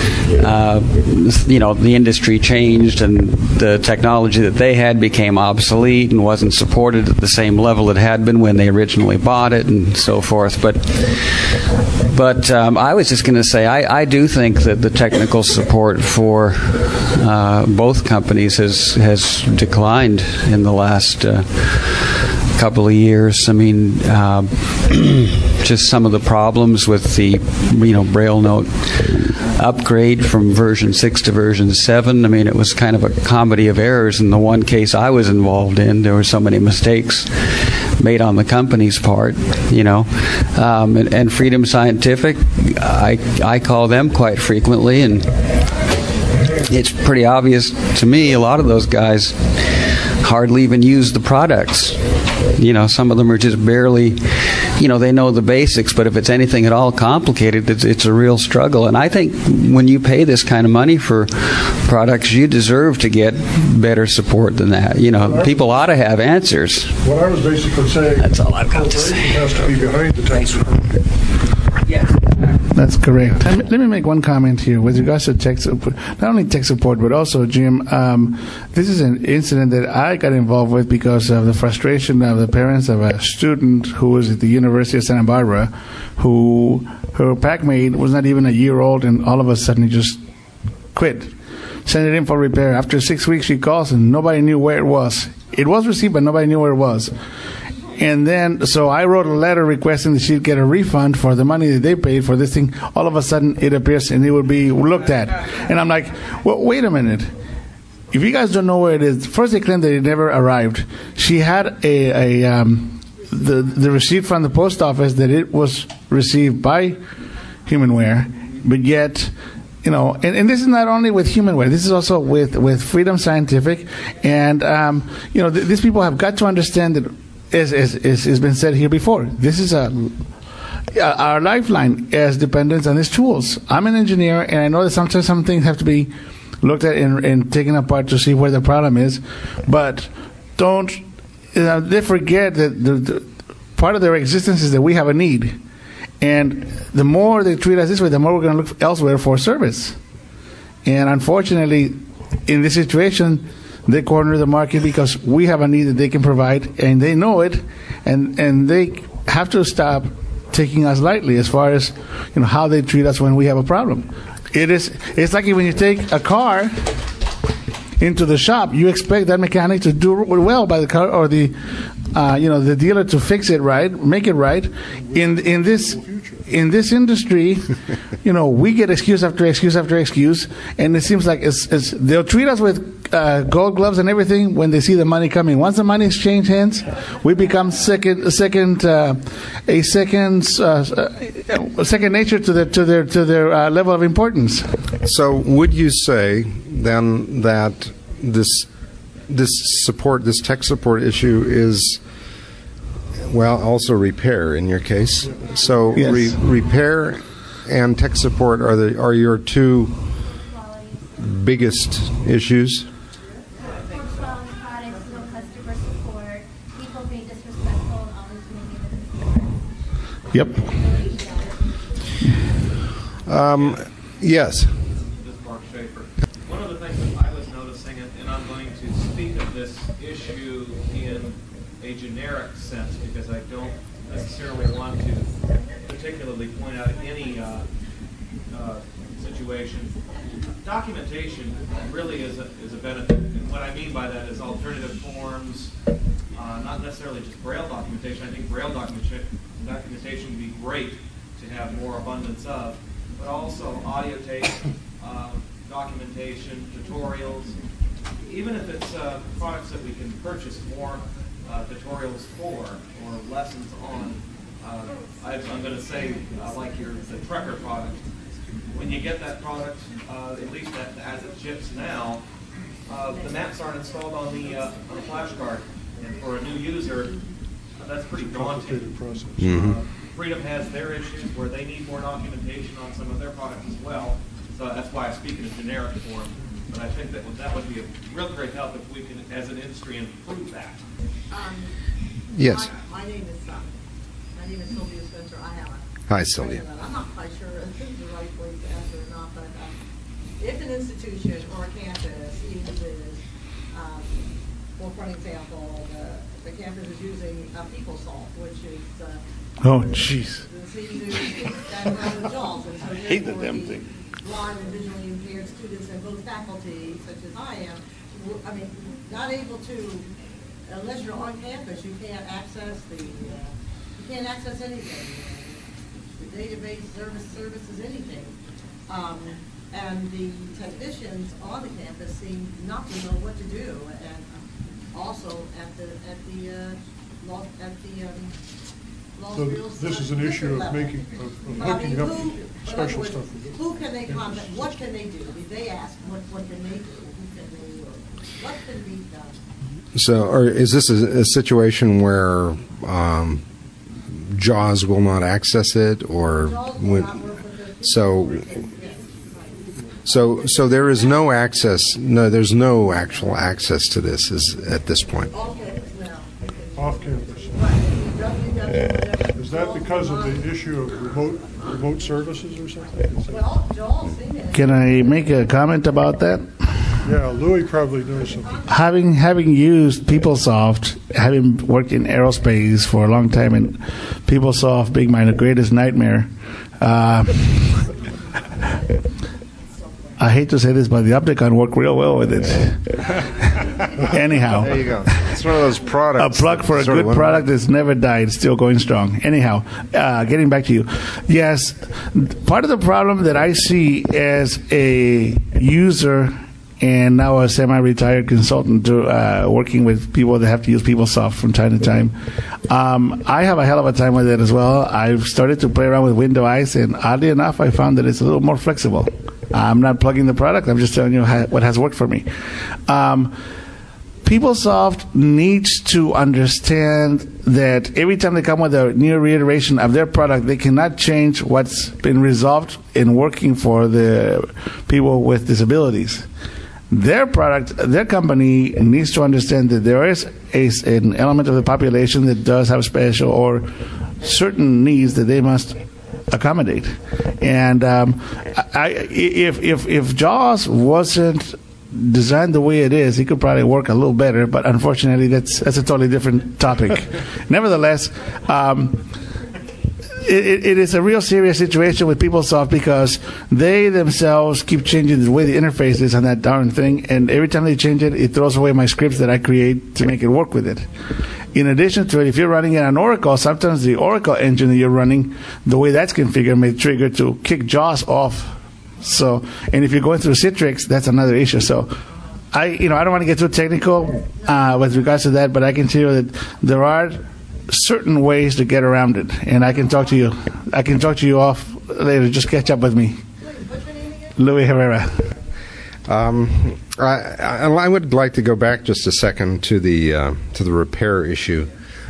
the industry changed and the technology that they had became obsolete and wasn't supported at the same level it had been when they originally bought it, and so forth. But I was just going to say, I do think that the technical support for both companies has declined in the last couple of years. I mean, just some of the problems with the Braille Note upgrade from version 6 to version 7. I mean, it was kind of a comedy of errors. In the one case I was involved in, there were so many mistakes made on the company's part, and Freedom Scientific, I call them quite frequently, and it's pretty obvious to me a lot of those guys hardly even use the products. Some of them are just barely, they know the basics, but if it's anything at all complicated, it's a real struggle. And I think when you pay this kind of money for products, you deserve to get better support than that. People ought to have answers. What I was basically saying, that's all I've got to say. Has to be behind the tech support. Yes. That's correct. Let me make one comment here with regards to tech support. Not only tech support, but also, Jim, this is an incident that I got involved with because of the frustration of the parents of a student who was at the University of Santa Barbara, who her packmate was not even a year old, and all of a sudden he just quit. Sent it in for repair. After 6 weeks, she calls, and nobody knew where it was. It was received, but nobody knew where it was. And then, so I wrote a letter requesting that she'd get a refund for the money that they paid for this thing. All of a sudden, it appears and it would be looked at. And I'm like, well, wait a minute. If you guys don't know where it is, first they claimed that it never arrived. She had the receipt from the post office that it was received by Humanware, but yet, and this is not only with Humanware, this is also with Freedom Scientific. And, these people have got to understand that, as has been said here before, this is our lifeline as dependents on these tools. I'm an engineer, and I know that sometimes some things have to be looked at and taken apart to see where the problem is. But they forget that the part of their existence is that we have a need. And the more they treat us this way, the more we're going to look elsewhere for service. And unfortunately, in this situation, they corner the market because we have a need that they can provide, and they know it, and they have to stop taking us lightly as far as how they treat us when we have a problem. It's like when you take a car into the shop, you expect that mechanic to do well by the car, or the dealer to fix it right, make it right. In this industry, we get excuse after excuse after excuse, and it seems like they'll treat us with gold gloves and everything when they see the money coming. Once the money exchange hands, we become second nature to their level of importance. So, would you say then that this this tech support issue is, well, also repair in your case. So Yes. Repair and tech support are your two biggest issues. Yep. Yes. This is Mark Schaefer. One of the things that I was noticing, and I'm going to speak of this issue in a generic sense because I don't necessarily want to particularly point out any situation. Documentation really is a benefit. And what I mean by that is alternative forms, not necessarily just Braille documentation. I think Braille documentation would be great to have more abundance of, but also audio tape, documentation, tutorials, even if it's products that we can purchase more tutorials for or lessons on. I'm going to say, like the Trekker product, when you get that product, at least as it ships now, the maps aren't installed on the flashcard, and for a new user, that's pretty daunting. Process. Freedom has their issues where they need more documentation on some of their products as well. So that's why I speak in a generic form. But I think that would be a real great help if we can, as an industry, improve that. Yes. My name is Sylvia Spencer. Hi, Sylvia. I'm not quite sure if this is the right place to answer or not, but if an institution or a campus uses, for example, the campus is using PeopleSoft, which is Oh, jeez. I hate the damn thing. Blind and visually impaired students and both faculty, such as I am, not able to, unless you're on campus, you can't access anything. The database, services, anything. And the technicians on the campus seem not to know what to do. And also So this is an issue of hooking up special stuff. Who can they contact? What can they do? They ask, what can they do? Who can they work? What can be done? So, or is this a situation where JAWS will not access it, or so there is no access? No, there's no actual access to this at this point. Off campus. Is that because of the issue of remote services or something? Can I make a comment about that? Yeah, Louis probably knows something. Having used PeopleSoft, having worked in aerospace for a long time, and PeopleSoft being my greatest nightmare, I hate to say this, but the Opticon worked real well with it. Anyhow. There you go. It's one of those products. A plug for a good product that's never died, still going strong. Anyhow, getting back to you. Yes, part of the problem that I see as a user and now a semi-retired consultant working with people that have to use PeopleSoft from time to time, I have a hell of a time with it as well. I've started to play around with Windows, and oddly enough, I found that it's a little more flexible. I'm not plugging the product. I'm just telling you what has worked for me. PeopleSoft needs to understand that every time they come with a new reiteration of their product, they cannot change what's been resolved in working for the people with disabilities. Their product, their company needs to understand that there is an element of the population that does have special or certain needs that they must accommodate. And if JAWS wasn't designed the way it is, it could probably work a little better, but unfortunately that's a totally different topic. Nevertheless, it is a real serious situation with PeopleSoft because they themselves keep changing the way the interface is on that darn thing, and every time they change it, it throws away my scripts that I create to make it work with it. In addition to it, if you're running it on Oracle, sometimes the Oracle engine that you're running, the way that's configured may trigger to kick JAWS off. So, and if you're going through Citrix, that's another issue. So, I don't want to get too technical with regards to that, but I can tell you that there are certain ways to get around it, and I can talk to you off later. Just catch up with me. Louis Herrera. I would like to go back just a second to the repair issue.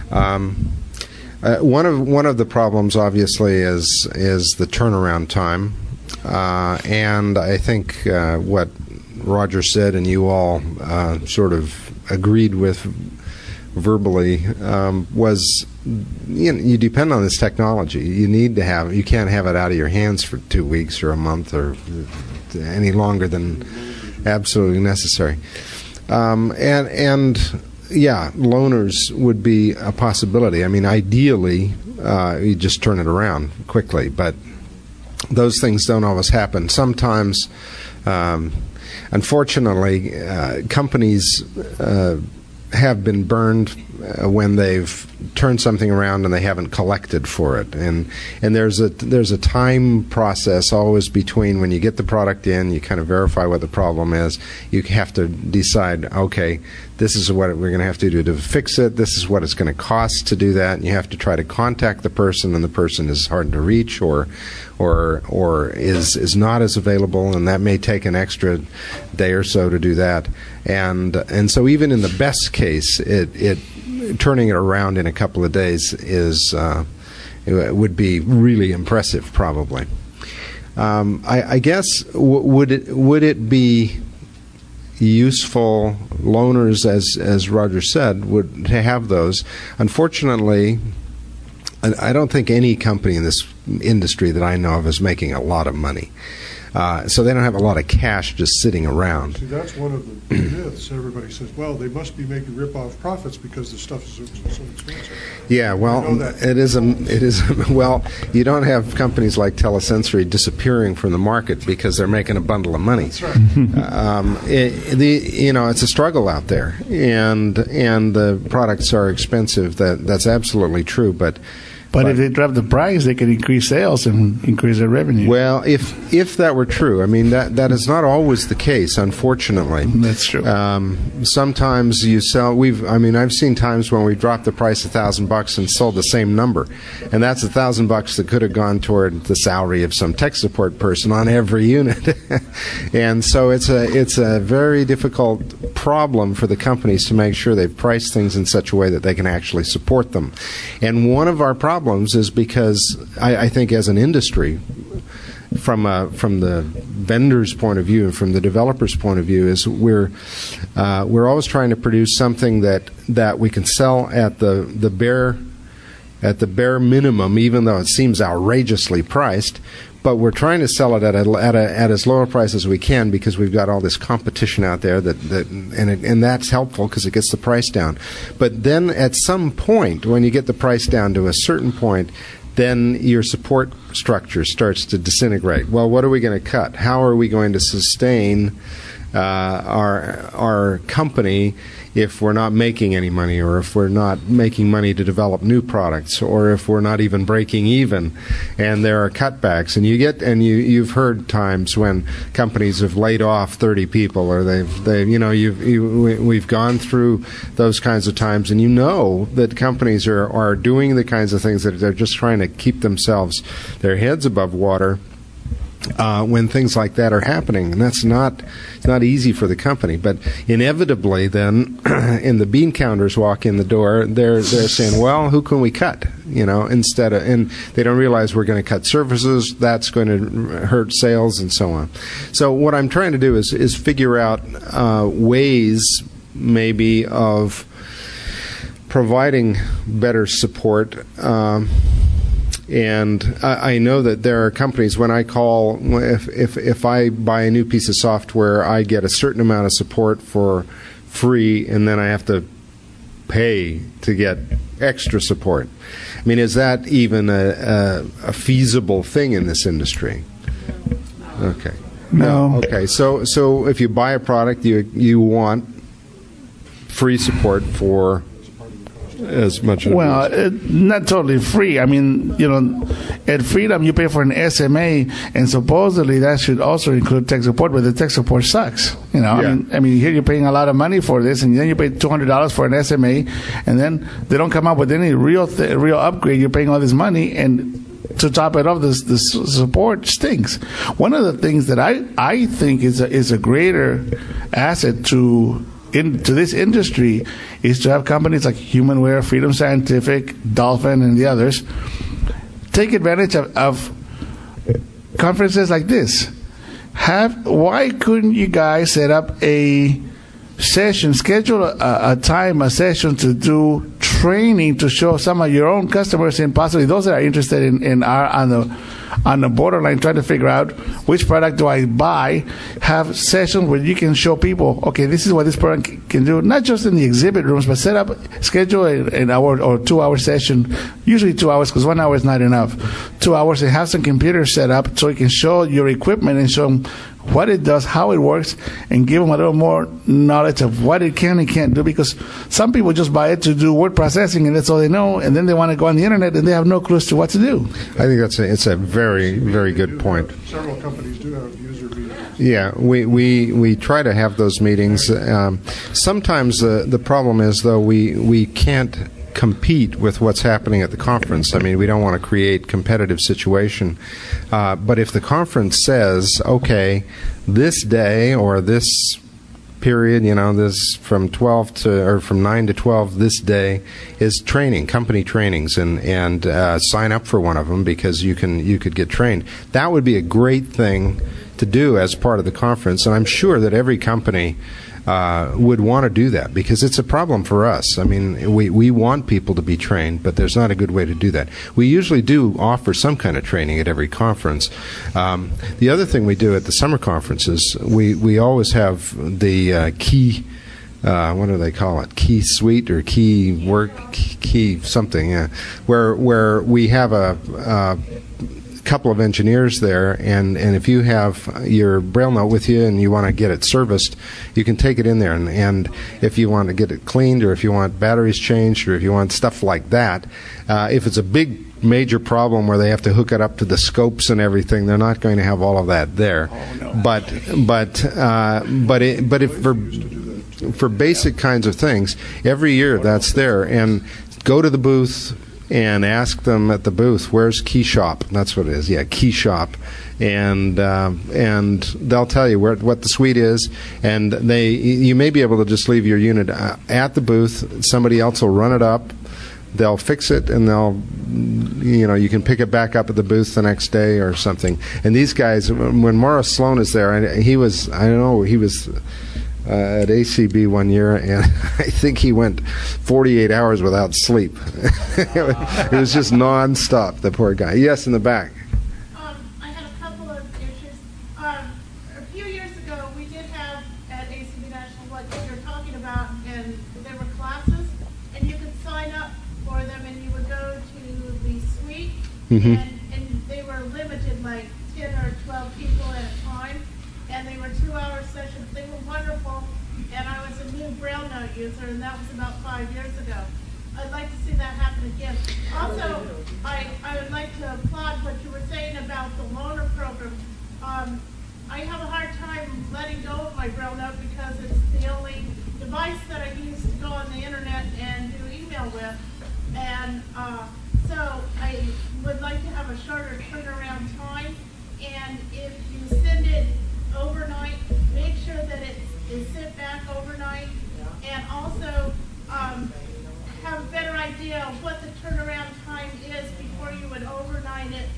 One of the problems, obviously, is the turnaround time, and I think what Roger said and you all sort of agreed with verbally was you depend on this technology. You need to have. You can't have it out of your hands for 2 weeks or a month or any longer than absolutely necessary. And yeah, loaners would be a possibility. I mean, ideally, you just turn it around quickly, but those things don't always happen. Sometimes, unfortunately, companies have been burned when they've turned something around and they haven't collected for it, and there's a time process always between when you get the product in, you kind of verify what the problem is, you have to decide, okay, this is what we're going to have to do to fix it, this is what it's going to cost to do that, and you have to try to contact the person, and the person is hard to reach or is not as available, and that may take an extra day or so to do that, and so even in the best case, it turning it around in a couple of days would be really impressive, probably. I guess would it be useful, loaners, as Roger said, would to have those? Unfortunately, I don't think any company in this industry that I know of is making a lot of money. So they don't have a lot of cash just sitting around. See, that's one of the myths. Everybody says, well, they must be making rip-off profits because the stuff is so expensive. Yeah, well, it is. Well, you don't have companies like Telesensory disappearing from the market because they're making a bundle of money. That's right. It's a struggle out there, and the products are expensive. That's absolutely true, But if they drop the price, they can increase sales and increase their revenue. Well, if that were true, I mean that is not always the case, unfortunately. That's true. Sometimes you sell. I've seen times when we dropped the price $1,000 and sold the same number, and that's $1,000 that could have gone toward the salary of some tech support person on every unit. And so it's a very difficult problem for the companies to make sure they've priced things in such a way that they can actually support them. And one of our problems is because I think as an industry, from the vendor's point of view and from the developer's point of view, is we're always trying to produce something that we can sell at the bare minimum, even though it seems outrageously priced. But we're trying to sell it at as low a price as we can because we've got all this competition out there and that's helpful because it gets the price down. But then at some point, when you get the price down to a certain point, then your support structure starts to disintegrate. Well, what are we going to cut? How are we going to sustain our company if we're not making any money, or if we're not making money to develop new products, or if we're not even breaking even, and there are cutbacks? And you've heard times when companies have laid off 30 people, or we've gone through those kinds of times, and you know that companies are doing the kinds of things that they're just trying to keep their heads above water. When things like that are happening, and it's not easy for the company. But inevitably, then, and the bean counters walk in the door, they're saying, "Well, who can we cut?" Instead of, and they don't realize we're going to cut services. That's going to hurt sales, and so on. So what I'm trying to do is figure out ways, maybe, of providing better support. And I know that there are companies, when I call, if I buy a new piece of software, I get a certain amount of support for free, and then I have to pay to get extra support. I mean, is that even a feasible thing in this industry? Okay. No. Okay. So if you buy a product, you want free support for as much as not totally free. I mean, at Freedom you pay for an SMA, and supposedly that should also include tech support, but the tech support sucks. Yeah. I mean, here you're paying a lot of money for this, and then you pay $200 for an SMA, and then they don't come up with any real upgrade. You're paying all this money, and to top it off, the support stinks. One of the things that I think is a greater asset to this industry is to have companies like HumanWare, Freedom Scientific, Dolphin, and the others take advantage of conferences like this. Why couldn't you guys set up a session, schedule a session to do training to show some of your own customers and possibly those that are interested on the borderline trying to figure out which product do I buy, have sessions where you can show people, okay, this is what this product can do, not just in the exhibit rooms, but schedule an hour or 2 hour session, usually 2 hours because 1 hour is not enough, 2 hours, and have some computers set up so you can show your equipment and show them what it does, how it works, and give them a little more knowledge of what it can and can't do, because some people just buy it to do word processing and that's all they know, and then they want to go on the internet and they have no clue as to what to do. I think it's a very, very good point. Several companies do have user meetings. Yeah, we try to have those meetings. Sometimes the problem is, though, we can't compete with what's happening at the conference. I mean, we don't want to create competitive situation. But if the conference says, okay, this day or this period, this from 9 to 12 this day is training, company trainings, and sign up for one of them because you could get trained. That would be a great thing to do as part of the conference, and I'm sure that every company would want to do that because it's a problem for us. I mean, we want people to be trained, but there's not a good way to do that. We usually do offer some kind of training at every conference. The other thing we do at the summer conferences, we always have the key, what do they call it? Key suite or key work, key something, yeah, where we have a couple of engineers there, and if you have your Braille note with you and you want to get it serviced, you can take it in there, and if you want to get it cleaned, or if you want batteries changed, or if you want stuff like that, if it's a big major problem where they have to hook it up to the scopes and everything, they're not going to have all of that there. But if for basic kinds of things, every year that's there, and go to the booth and ask them at the booth, where's Key Shop? That's what it is. Yeah, Key Shop, and they'll tell you what the suite is, and you may be able to just leave your unit at the booth. Somebody else will run it up. They'll fix it, and you can pick it back up at the booth the next day or something. And these guys, when Morris Sloan is there, he was at ACB one year, and I think he went 48 hours without sleep. It was just nonstop, the poor guy. Yes, in the back. I had a couple of issues. A few years ago, we did have at ACB National what you're talking about, and there were classes, and you could sign up for them, and you would go to the suite, and they were limited, like 10 or 12 people at a time, and they were 2-hour sessions. They were wonderful, and I was a new Braille note user, and that was about 5 years ago. I'd like to see that happen again. Also, I would like to applaud what you were saying about the loaner program. I have a hard time letting go of my Braille note because it's the only device that I use to go on the internet and do email with. And so I would like to have a shorter turnaround time. And if you send it overnight, make sure that it is sent back overnight. And also have a better idea of what the turnaround time is before you would overnight it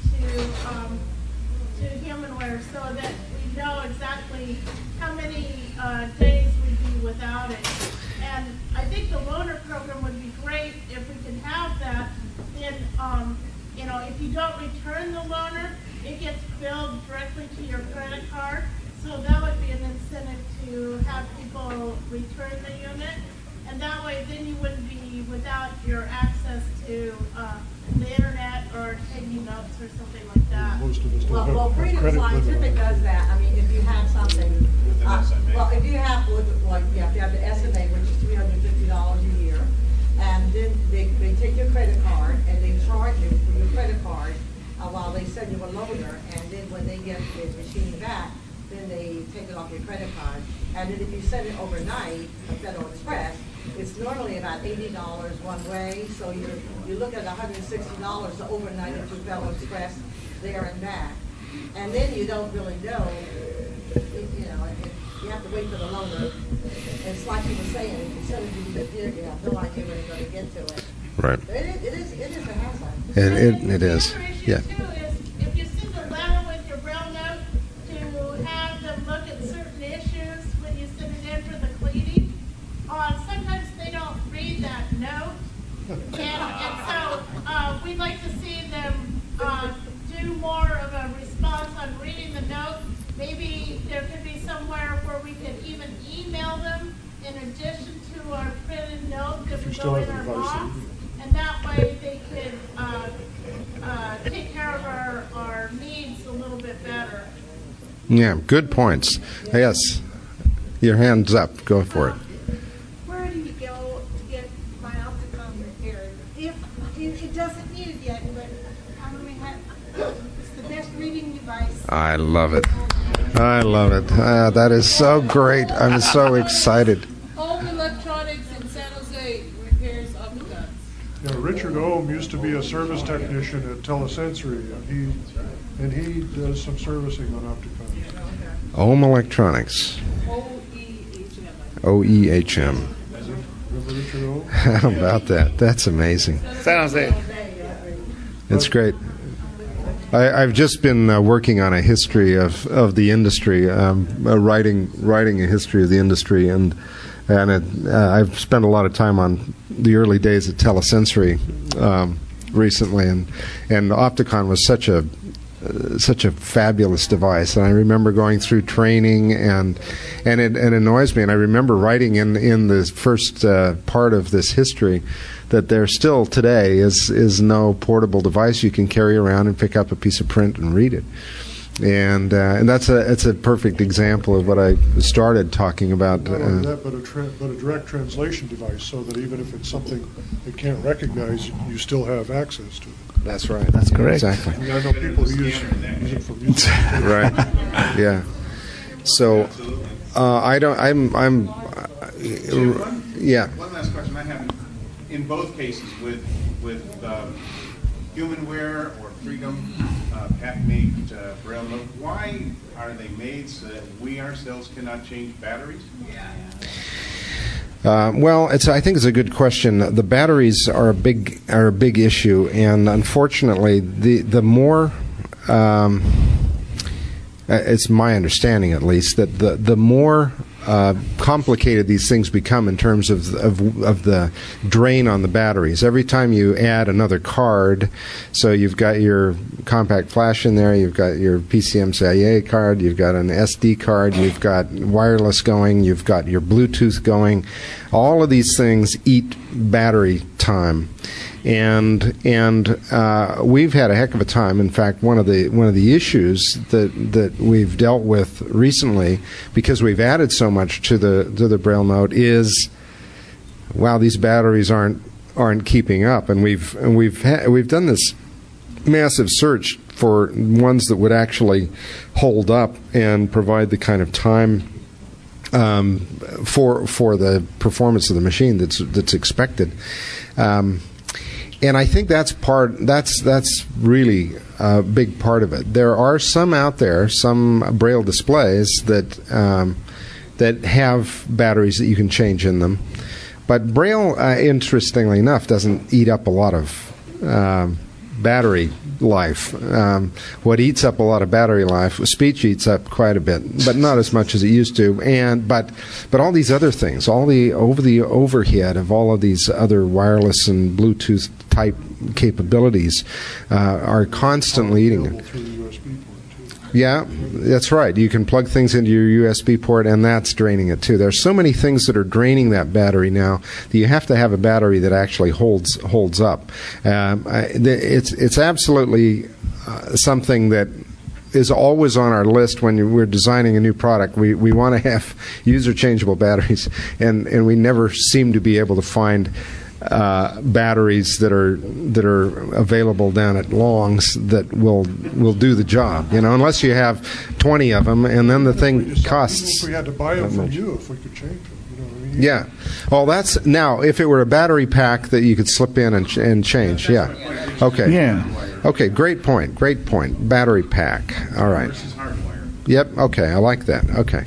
to HumanWare, so that we know exactly how many days we'd be without it. And I think the loaner program would be great if we could have that. Then, if you don't return the loaner, it gets billed directly to your credit card. So that would be an incentive to have people return the unit. And that way, then you wouldn't be without your access to the internet or taking notes or something like that. Well, Freedom Scientific does that. I mean, if you have something, if you have the estimate, which is $350 a year, and then they take your credit card and they charge you for your credit card while they send you a loaner, and then when they get the machine back, then they take it off your credit card. And then if you send it overnight, a Federal Express, it's normally about $80 one way, so you look at $160 to overnight at Bello Express there and back. And then you don't really know, you have to wait for the loader. It's like you were saying, if you send it to the deer, you have no idea when you're going to get to it. Right. It is a hassle. It is. Yeah. If you send a letter with your Braille note, to have them look at certain issues when you send it in for the cleaning, sometimes they don't read that note. And so we'd like to see them do more of a response on reading the note. Maybe there could be somewhere where we could even email them in addition to our printed note that would go in our box. And that way they could take care of our needs a little bit better. Yeah, good points. Yes. Your hand's up. Go for it. Where do you go to get my Opticon repaired? If it doesn't need it yet, but I'm going to have it's the best reading device. I love it. I love it. That is so great. I'm so excited. Home Electronics in San Jose repairs Opticons. Yeah, Richard Ohm used to be a service technician at Telesensory, and he does some servicing on Opticon. Ohm Electronics. OEHM. How about that? That's amazing. San Jose. It's great. I've just been working on a history of the industry, writing a history of the industry, and I've spent a lot of time on the early days of Telesensory recently, and Opticon was such a fabulous device. And I remember going through training, and it annoys me. And I remember writing in the first part of this history that there still today is no portable device you can carry around and pick up a piece of print and read it. And it's a perfect example of what I started talking about. Not only that, but a direct translation device, so that even if it's something it can't recognize, you still have access to it. That's right. That's correct. Exactly. I mean, I know people who use it for music. Right. Yeah. So yeah. One last question I have. In both cases, with Humanware or Freedom, patent-made Braille note, why are they made so that we ourselves cannot change batteries? Well, I think it's a good question. The batteries are a big issue, and unfortunately, the more it's my understanding, at least, that the more complicated these things become in terms of the drain on the batteries. Every time you add another card, so you've got your compact flash in there, you've got your PCMCIA card, you've got an SD card, you've got wireless going, you've got your Bluetooth going. All of these things eat battery time. And we've had a heck of a time. In fact, one of the issues that we've dealt with recently, because we've added so much to the Braille note, is, wow, these batteries aren't keeping up, and we've done this massive search for ones that would actually hold up and provide the kind of time for the performance of the machine that's expected. And I think that's really a big part of it. There are some out there, some Braille displays that have batteries that you can change in them. But Braille, interestingly enough, doesn't eat up a lot of battery life. What eats up a lot of battery life, speech eats up quite a bit, but not as much as it used to. But all these other things, all the overhead of all of these other wireless and Bluetooth type capabilities are constantly eating it. Yeah, that's right. You can plug things into your USB port, and that's draining it too. There's so many things that are draining that battery now that you have to have a battery that actually holds up. It's absolutely something that is always on our list when we're designing a new product. We want to have user-changeable batteries, and we never seem to be able to find batteries that are available down at Long's that will do the job, unless you have 20 of them, and then the thing costs. If we had to buy them from you, if we could change them, Yeah. Well, that's now. If it were a battery pack that you could slip in and change, yeah. Okay. Yeah. Okay. Great point. Great point. Battery pack. All right. Yep. Okay. I like that. Okay.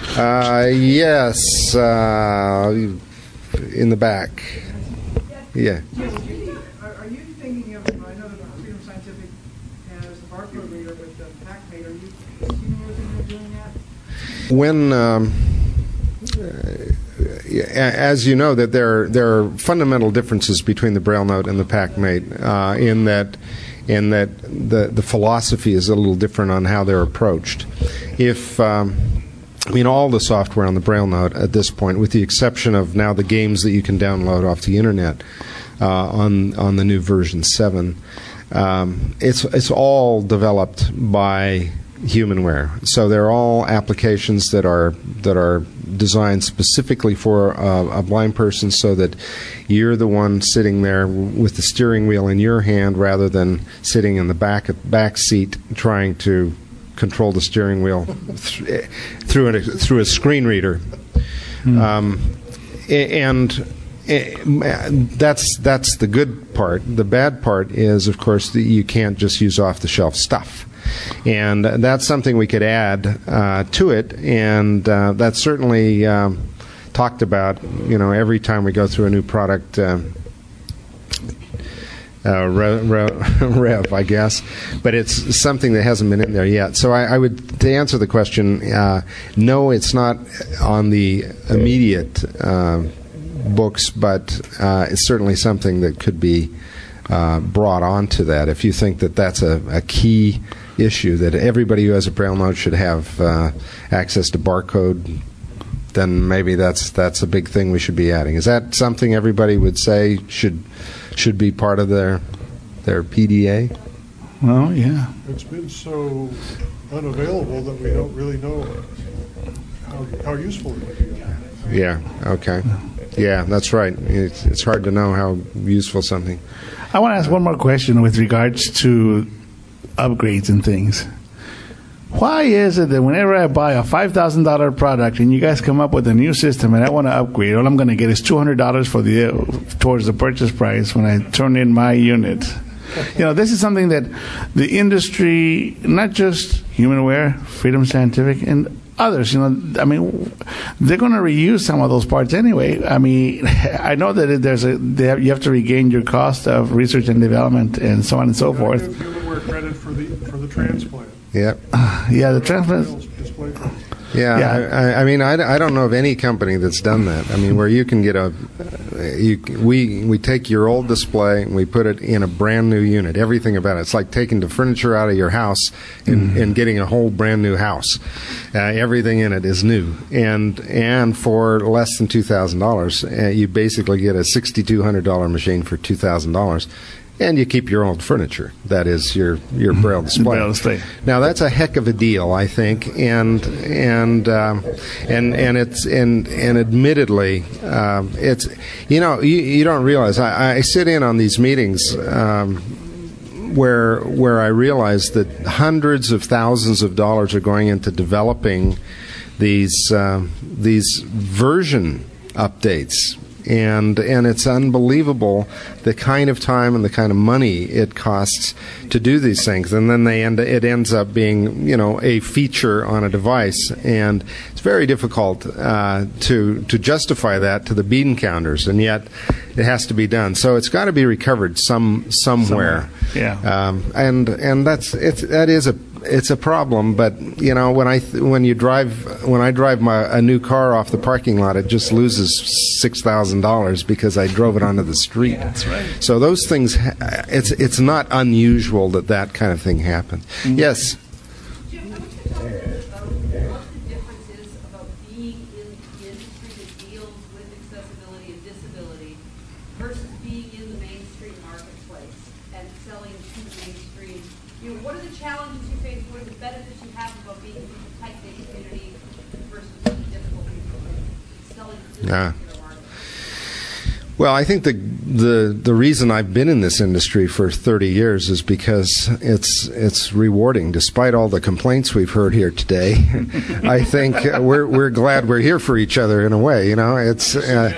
Yes. In the back. Yeah. Are you thinking of? I know that Freedom Scientific has the barcode reader with the PackMate. Are you thinking of doing that? When, as you know, that there are fundamental differences between the Braille Note and the PackMate in that the philosophy is a little different on how they're approached. If all the software on the Braille Note at this point, with the exception of now the games that you can download off the internet on the new version 7, it's all developed by Humanware. So they're all applications that are designed specifically for a blind person, so that you're the one sitting there with the steering wheel in your hand rather than sitting in the back seat trying to control the steering wheel through a screen reader. And that's the good part. The bad part is, of course, that you can't just use off-the-shelf stuff. And that's something we could add to it, and that's certainly talked about, every time we go through a new product rev, I guess. But it's something that hasn't been in there yet. So I would, to answer the question, no, it's not on the immediate books, but it's certainly something that could be brought onto that. If you think that that's a key issue, that everybody who has a Braille Note should have access to barcode, then maybe that's a big thing we should be adding. Is that something everybody would say should be part of their PDA? Well, yeah. It's been so unavailable that we don't really know how useful it would be. Yeah. Okay. Yeah, that's right. It's hard to know how useful something. I want to ask one more question with regards to upgrades and things. Why is it that whenever I buy a $5,000 product and you guys come up with a new system and I want to upgrade, all I'm going to get is $200 towards the purchase price when I turn in my unit? This is something that the industry, not just Humanware, Freedom Scientific, and others, they're going to reuse some of those parts anyway. I know that you have to regain your cost of research and development and so on and so forth. Humanware credit for the transplant. Yep. Yeah, the transplant. Yeah, I don't know of any company that's done that. Where you can get we take your old display and we put it in a brand new unit. Everything about it. It's like taking the furniture out of your house and getting a whole brand new house. Everything in it is new, and for less than $2,000, you basically get a $6,200 machine for $2,000. And you keep your old furniture. That is your Braille display. Now that's a heck of a deal, I think, and it's admittedly it's you don't realize. I sit in on these meetings where I realize that hundreds of thousands of dollars are going into developing these version updates. And it's unbelievable the kind of time and the kind of money it costs to do these things, and then it ends up being a feature on a device, and it's very difficult to justify that to the bean counters, and yet it has to be done. So it's got to be recovered somewhere. Yeah. And that is a problem, but when I drive a new car off the parking lot, it just loses $6,000 because I drove it onto the street. That's right. So those things, it's not unusual that kind of thing happens. Mm-hmm. Yes. Jim, what the difference is about being in the industry that deals with accessibility and disability versus being in the mainstream marketplace and selling to the mainstream? What are the challenges you face? What are the benefits you have about being in the tight-knit community versus the difficulties of selling to the market? Well, I think the reason I've been in this industry for 30 years is because it's rewarding, despite all the complaints we've heard here today. I think we're glad we're here for each other in a way. It's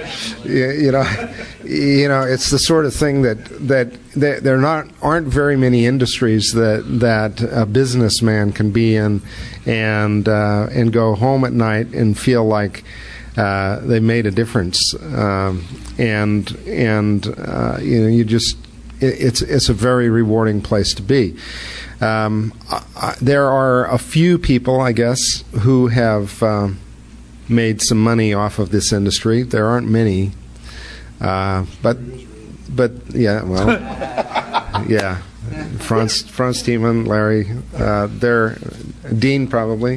it's the sort of thing that there aren't very many industries that a businessman can be in and go home at night and feel like they made a difference, it's a very rewarding place to be. There are a few people, I guess, who have made some money off of this industry. There aren't many, but yeah, well, yeah. Franz Thiemann, Larry, they're Dean probably,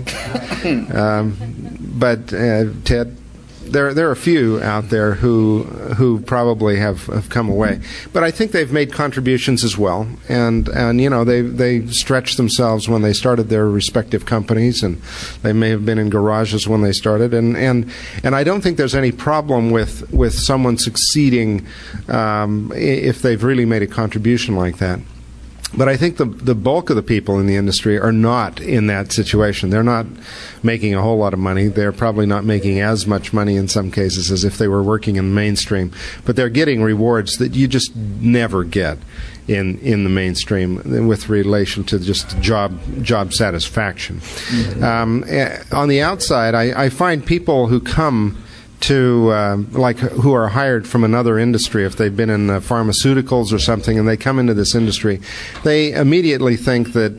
but Ted. There are a few out there who probably have come away, but I think they've made contributions as well, and they stretched themselves when they started their respective companies, and they may have been in garages when they started, and I don't think there's any problem with someone succeeding if they've really made a contribution like that. But I think the bulk of the people in the industry are not in that situation. They're not making a whole lot of money. They're probably not making as much money in some cases as if they were working in mainstream. But they're getting rewards that you just never get in the mainstream with relation to just job satisfaction. On the outside, I find people who come to who are hired from another industry, if they've been in pharmaceuticals or something, and they come into this industry, they immediately think that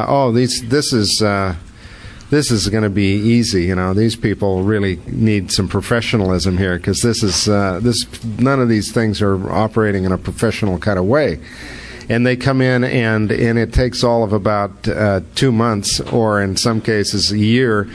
this is going to be easy. These people really need some professionalism here, because none of these things are operating in a professional kind of way. And they come in, and it takes all of about 2 months, or in some cases a year,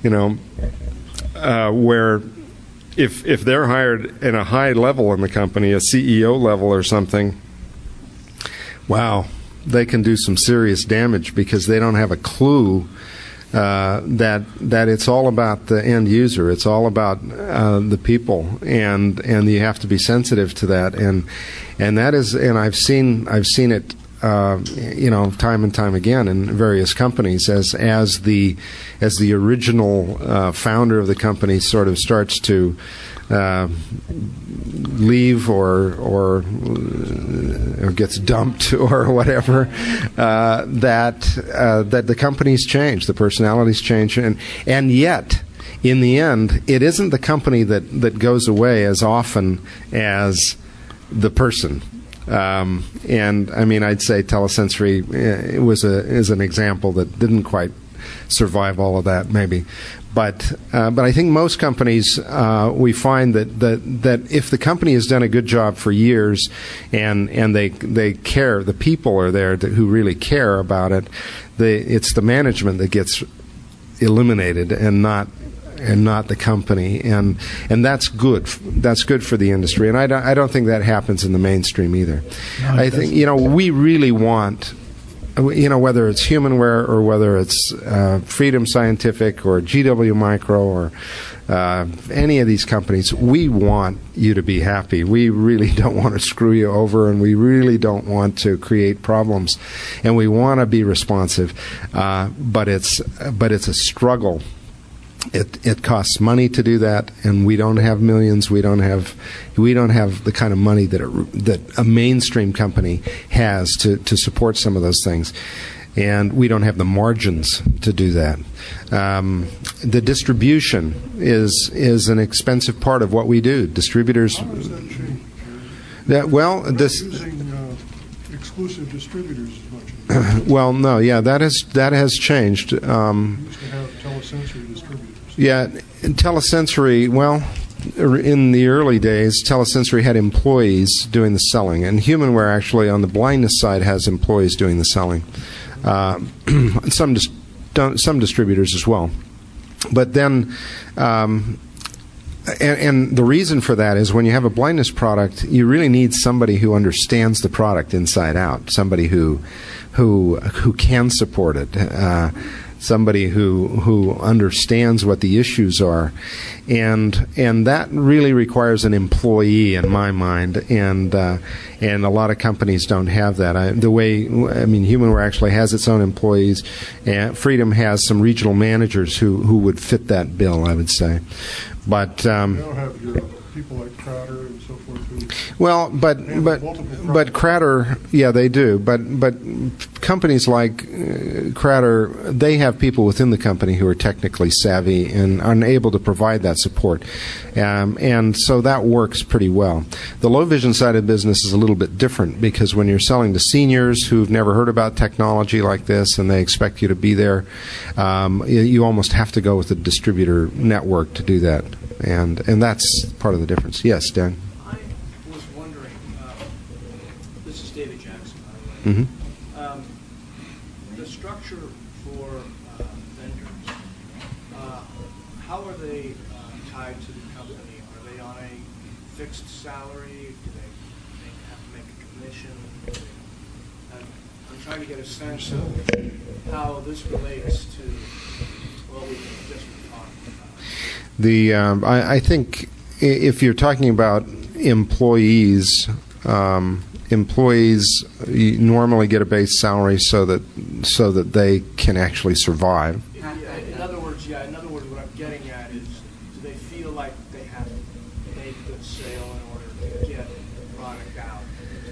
where if they're hired in a high level in the company, a CEO level or something, wow, they can do some serious damage, because they don't have a clue that it's all about the end user. It's all about the people, and you have to be sensitive to that. And that is, and I've seen it time and time again in various companies, as the original founder of the company sort of starts to leave or gets dumped or whatever, that the companies change, the personalities change, and yet in the end, it isn't the company that goes away as often as the person. And I mean, I'd say Telesensory is an example that didn't quite survive all of that, maybe. But I think most companies, we find that if the company has done a good job for years, and they care, the people are there who really care about it. It's the management that gets eliminated, and not the company, and that's good. That's good for the industry, and I don't think that happens in the mainstream either. No, I think we really want, whether it's Humanware or whether it's Freedom Scientific or GW Micro or any of these companies, we want you to be happy. We really don't want to screw you over, and we really don't want to create problems, and we want to be responsive. But it's a struggle. It costs money to do that, and we don't have millions. We don't have the kind of money that a mainstream company has to support some of those things, and we don't have the margins to do that. The distribution is an expensive part of what we do. Distributors. How does that change? Using exclusive distributors as much. Well, no, yeah, that has changed. We used to have Telesensory distributors. Yeah, Telesensory, well, in the early days, Telesensory had employees doing the selling, and Humanware actually on the blindness side has employees doing the selling. Some distributors as well. But then, and the reason for that is when you have a blindness product, you really need somebody who understands the product inside out, somebody who can support it. somebody who understands what the issues are, and that really requires an employee in my mind, and a lot of companies don't have that. HumanWare actually has its own employees, and Freedom has some regional managers who would fit that bill, I would say, but they don't have your people like Crowder and so forth. Well, but Crowder, yeah, they do. But companies like Crowder, they have people within the company who are technically savvy and are able to provide that support, and so that works pretty well. The low vision side of business is a little bit different, because when you're selling to seniors who've never heard about technology like this and they expect you to be there, you almost have to go with a distributor network to do that, and that's part of the difference. Yes, Dan. Mm-hmm. The structure for vendors, how are they tied to the company? Are they on a fixed salary? Do they have to make a commission? I'm trying to get a sense of how this relates to what we just talked about. I think if you're talking about employees, employees normally get a base salary so that they can actually survive. In other words, what I'm getting at is, do they feel like they have to make the sale in order to get product out?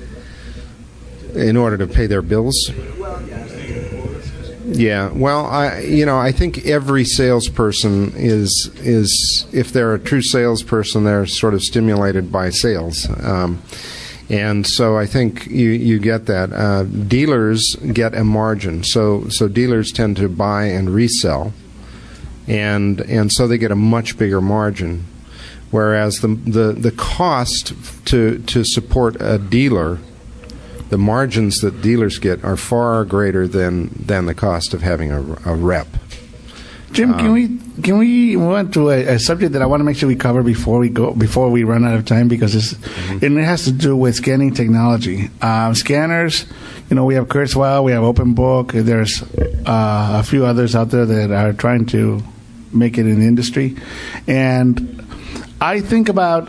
In order to pay their bills? Well, yes. Yeah. Well, I think every salesperson is if they're a true salesperson, they're sort of stimulated by sales. And so I think you get that. Dealers get a margin, so dealers tend to buy and resell, and so they get a much bigger margin. Whereas the cost to support a dealer, the margins that dealers get are far greater than the cost of having a rep. Jim, can we move on to a subject that I want to make sure we cover before we run out of time, because and it has to do with scanning technology. Scanners, we have Kurzweil, we have OpenBook. There's a few others out there that are trying to make it in the industry, and I think about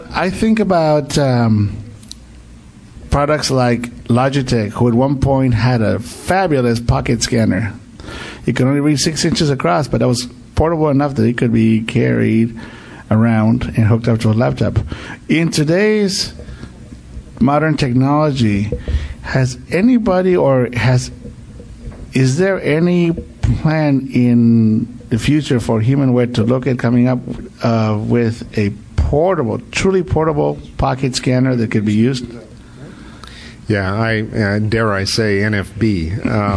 products like Logitech, who at one point had a fabulous pocket scanner. It could only read 6 inches across, but that was portable enough that it could be carried around and hooked up to a laptop. In today's modern technology, is there any plan in the future for HumanWare to look at coming up with a truly portable pocket scanner that could be used? Yeah, dare I say NFB.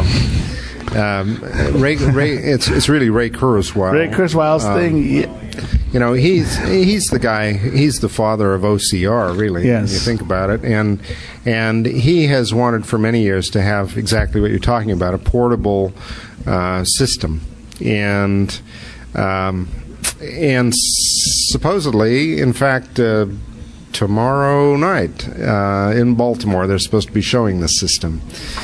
It's really Ray Kurzweil. Ray Kurzweil's thing. He's the guy. He's the father of OCR, really. Yes. When you think about it, and he has wanted for many years to have exactly what you're talking about, a portable system, and supposedly, in fact, tomorrow night in Baltimore, they're supposed to be showing this system.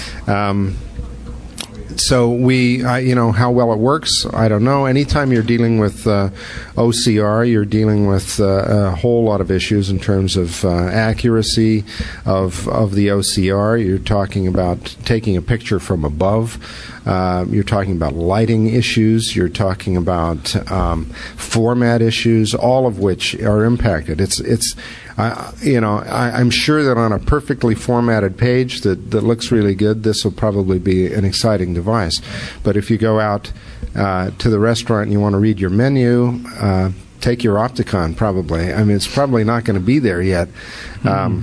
So how well it works, I don't know. Anytime you're dealing with OCR, you're dealing with a whole lot of issues in terms of accuracy of the OCR. You're talking about taking a picture from above. You're talking about lighting issues. You're talking about format issues, all of which are impacted. I'm sure that on a perfectly formatted page that looks really good, this will probably be an exciting device. But if you go out to the restaurant and you want to read your menu, take your Opticon, probably. I mean, it's probably not going to be there yet. But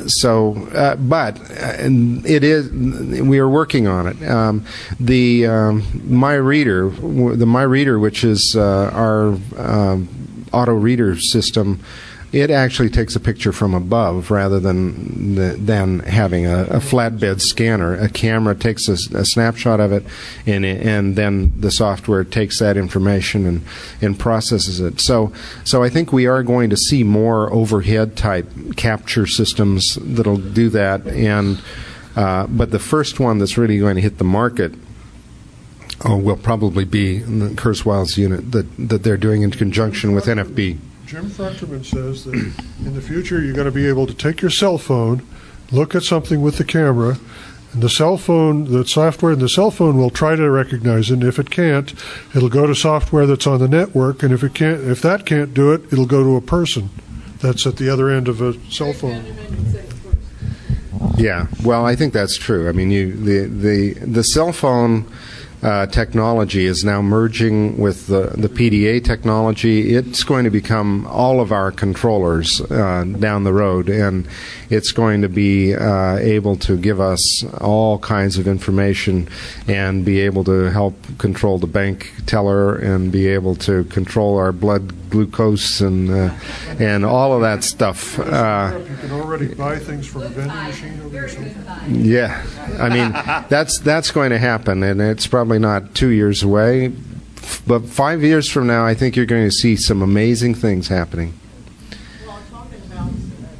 it is. We are working on it. The MyReader, which is our auto reader system, it actually takes a picture from above rather than having a flatbed scanner. A camera takes a snapshot of it, and then the software takes that information and processes it. So I think we are going to see more overhead type capture systems that'll do that. But the first one that's really going to hit the market will probably be the Kurzweil's unit that they're doing in conjunction with NFB. Jim Fruchterman says that in the future you're going to be able to take your cell phone, look at something with the camera, and the software in the cell phone will try to recognize it. And if it can't, it'll go to software that's on the network, and if that can't do it, it'll go to a person that's at the other end of a cell phone. Yeah, well, I think that's true. I mean, the cell phone technology is now merging with the PDA technology. It's going to become all of our controllers down the road, and it's going to be able to give us all kinds of information and be able to help control the bank teller and be able to control our blood glucose and all of that stuff. You can already buy things from a vending machine over your cell phone. Yeah, I mean that's going to happen, and it's probably not 2 years away, but 5 years from now, I think you're going to see some amazing things happening. Well, talking about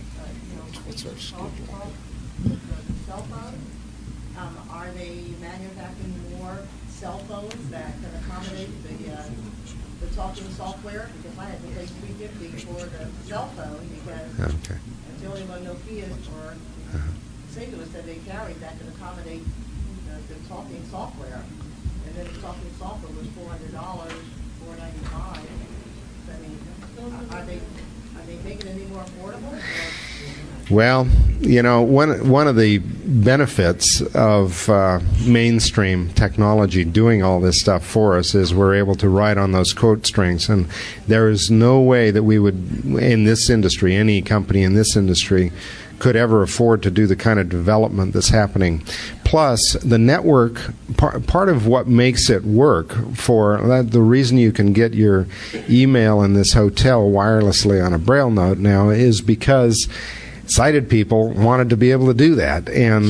cell phones, are they manufacturing more cell phones that can accommodate the talking software? Because I had to pay $350 for the cell phone because that's the only one Nokia or Singular said they carried that could accommodate the talking software. And then the talking software was $400, $495. I mean, are they making it any more affordable? Well, you know, one of the benefits of mainstream technology doing all this stuff for us is we're able to ride on those quote strings, and there is no way that we would, in this industry, any company in this industry, could ever afford to do the kind of development that's happening. Plus, the network, part of what makes it work for the reason you can get your email in this hotel wirelessly on a Braille note now is because sighted people wanted to be able to do that,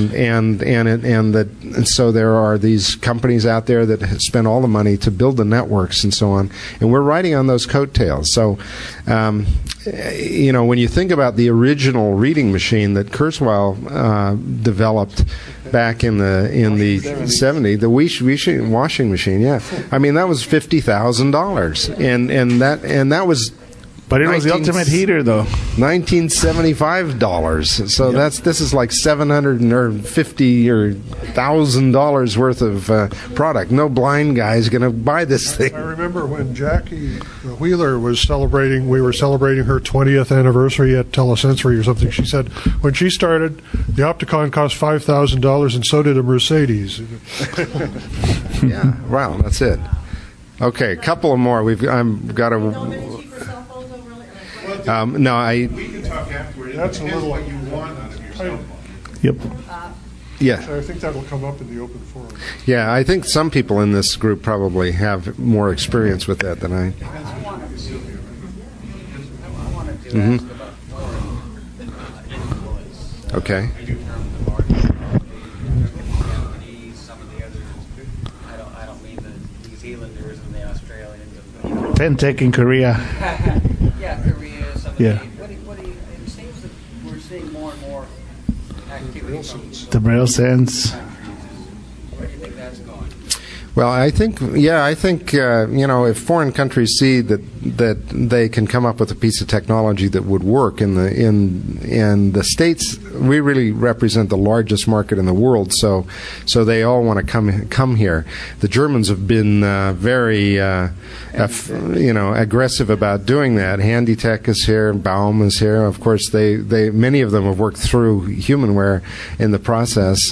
and so there are these companies out there that spend all the money to build the networks and so on, and we're riding on those coattails. So, you know, when you think about the original reading machine that Kurzweil developed back in the 70s, the washing machine, yeah, I mean that was $50,000, and that was. But it was the ultimate heater, though. $1,975. So this is like $750 or $1,000 worth of product. No blind guy is going to buy this thing. I remember when Jackie Wheeler was celebrating. We were celebrating her 20th anniversary at Telesensory or something. She said when she started, the Opticon cost $5,000, and so did a Mercedes. Yeah. Wow. That's it. Okay, a couple of more. I've got to. No, we can talk afterwards. That's a little what you want out of your cell phone. Yep. Yeah. So I think that will come up in the open forum. Yeah, I think some people in this group probably have more experience with that than I. Mm-hmm. Okay. I don't mean the New Zealanders and the Australians. Pentec in Korea. Yeah, Korea. Yeah. What do you, it seems that we're seeing more and more activity from The Braille Sense. Where do you think that's going? Well, I think you know, if foreign countries see that they can come up with a piece of technology that would work in the States, we really represent the largest market in the world. So they all want to come here. The Germans have been very aggressive about doing that. Handytech is here, Baum is here. Of course, they many of them have worked through Humanware in the process.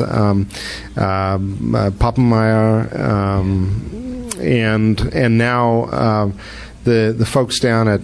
Pappenmeier. And now the folks down at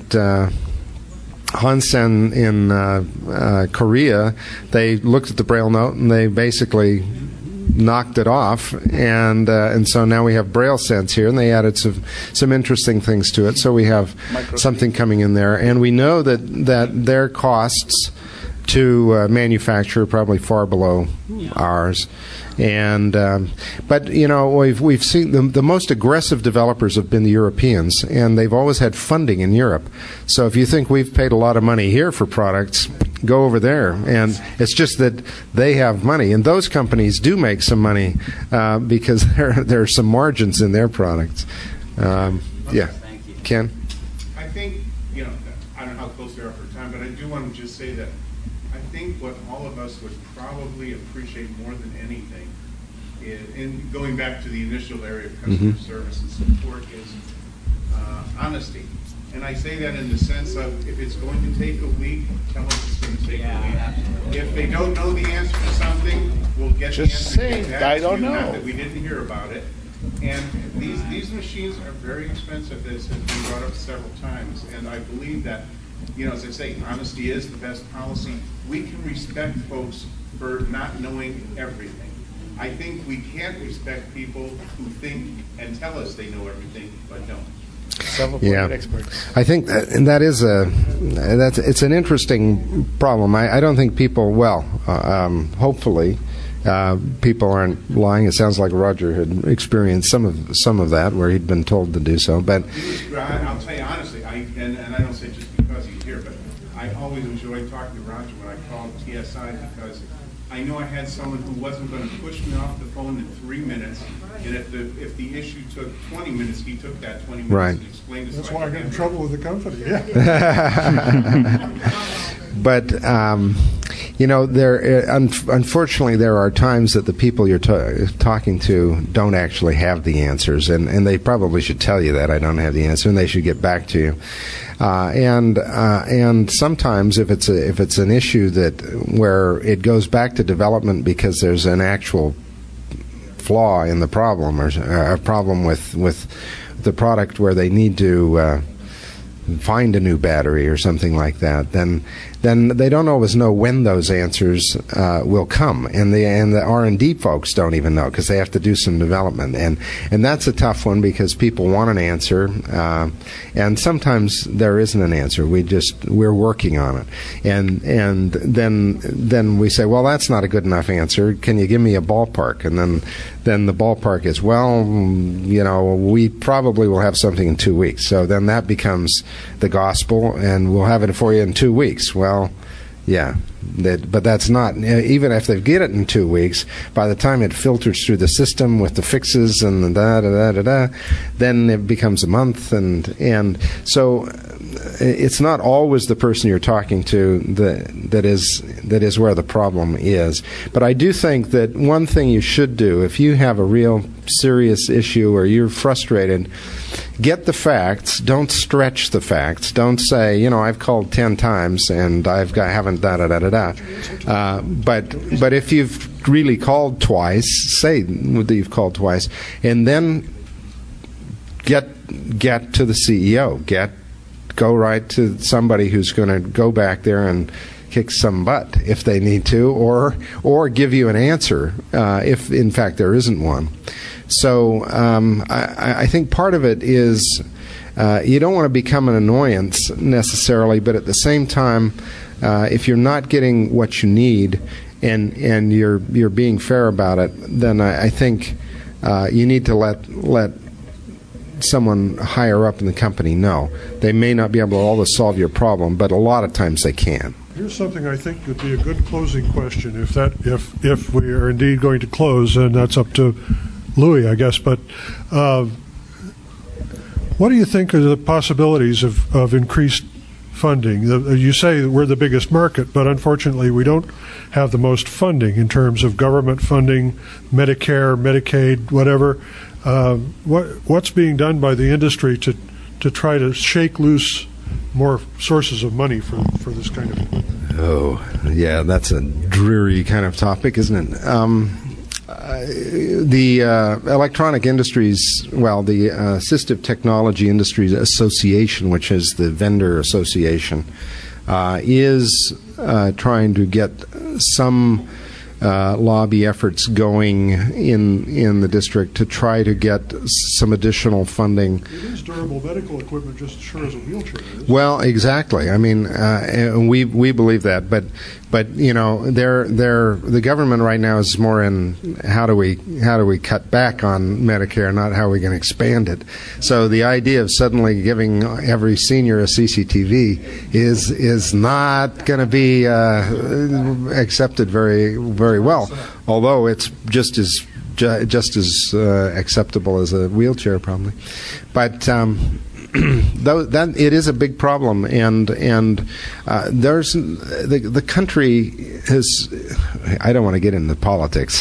Hansen in Korea, they looked at the Braille note and they basically knocked it off, and so now we have Braille Sense here, and they added some interesting things to it. So we have something coming in there, and we know that their costs to manufacture are probably far below ours. And but you know, we've seen the most aggressive developers have been the Europeans, and they've always had funding in Europe. So if you think we've paid a lot of money here for products, go over there. And it's just that they have money. And those companies do make some money because there are some margins in their products. Yeah. Ken? I think, I don't know how close we are for time, but I do want to just say that I think what all of us would probably appreciate more than anything is, and going back to the initial area of customer service and support, is honesty. And I say that in the sense of, if it's going to take a week, tell us it's going to take a week. If they don't know the answer to something, we'll get the answer. Just say, I don't know. Not that we didn't hear about it. And these machines are very expensive, as has been brought up several times. And I believe that, as I say, honesty is the best policy. We can respect folks for not knowing everything. I think we can't respect people who think and tell us they know everything, but don't. I think that is it's an interesting problem. I don't think people, hopefully, people aren't lying. It sounds like Roger had experienced some of that, where he'd been told to do so. But I'll tell you honestly, and I don't say just because he's here, but I always enjoyed talking to Roger when I called TSI, because I know I had someone who wasn't going to push me off the phone in 3 minutes, and if the issue took 20 minutes, he took that 20 minutes right. and explained it. That's why I got in trouble with the company. Yeah. But unfortunately, there are times that the people you're talking to don't actually have the answers, and they probably should tell you that I don't have the answer, and they should get back to you. And sometimes if it's an issue where it goes back to development because there's an actual flaw in the problem, or a problem with the product where they need to find a new battery or something like that, then they don't always know when those answers will come, and the R&D folks don't even know, because they have to do some development, and that's a tough one, because people want an answer, and sometimes there isn't an answer. We're working on it, and then we say, well, that's not a good enough answer. Can you give me a ballpark? And then the ballpark is, we probably will have something in 2 weeks. So then that becomes the gospel, and we'll have it for you in 2 weeks. Well, yeah, but that's not, even if they get it in 2 weeks, by the time it filters through the system with the fixes and the then it becomes a month, and so it's not always the person you're talking to that is where the problem is. But I do think that one thing you should do, if you have a real serious issue or you're frustrated, get the facts. Don't stretch the facts. Don't say, I've called 10 times and haven't But if you've really called twice, say that you've called twice, and then get to the CEO. Go right to somebody who's going to go back there and kick some butt if they need to, or give you an answer if in fact there isn't one. So I think part of it is you don't want to become an annoyance necessarily, but at the same time, if you're not getting what you need and you're being fair about it, then I think you need to let someone higher up in the company know. They may not be able to always solve your problem, but a lot of times they can. Here's something I think would be a good closing question. If we are indeed going to close, and that's up to Louis, I guess. But what do you think are the possibilities of increased funding? You say we're the biggest market, but unfortunately we don't have the most funding in terms of government funding, Medicare, Medicaid, whatever. What's being done by the industry to try to shake loose more sources of money for this kind of thing? Oh, yeah, that's a dreary kind of topic, isn't it? The Electronic Industries, the Assistive Technology Industries Association, which is the vendor association, is trying to get some lobby efforts going in the district to try to get some additional funding. It is durable medical equipment, just as sure as a wheelchair is. Well, exactly. I mean, we believe that, but you know, the government right now is more in how do we cut back on Medicare, not how we can expand it. So the idea of suddenly giving every senior a CCTV is not going to be accepted very well. Although it's just as acceptable as a wheelchair, probably. But though that it is a big problem, and there's the country has. I don't want to get into politics,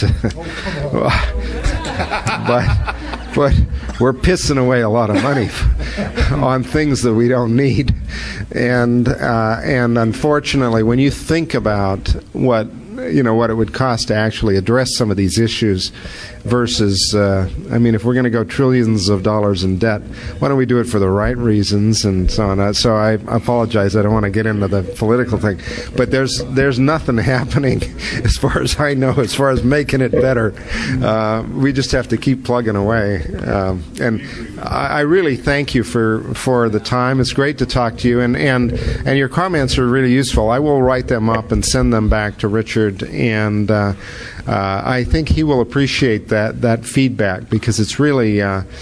but we're pissing away a lot of money on things that we don't need, and unfortunately, when you think about what it would cost to actually address some of these issues versus, I mean, if we're going to go trillions of dollars in debt, why don't we do it for the right reasons and so on? So I apologize. I don't want to get into the political thing. But there's nothing happening as far as I know, as far as making it better. We just have to keep plugging away. And I really thank you for the time. It's great to talk to you. And your comments are really useful. I will write them up and send them back to Richard. And I think he will appreciate that feedback, because it's really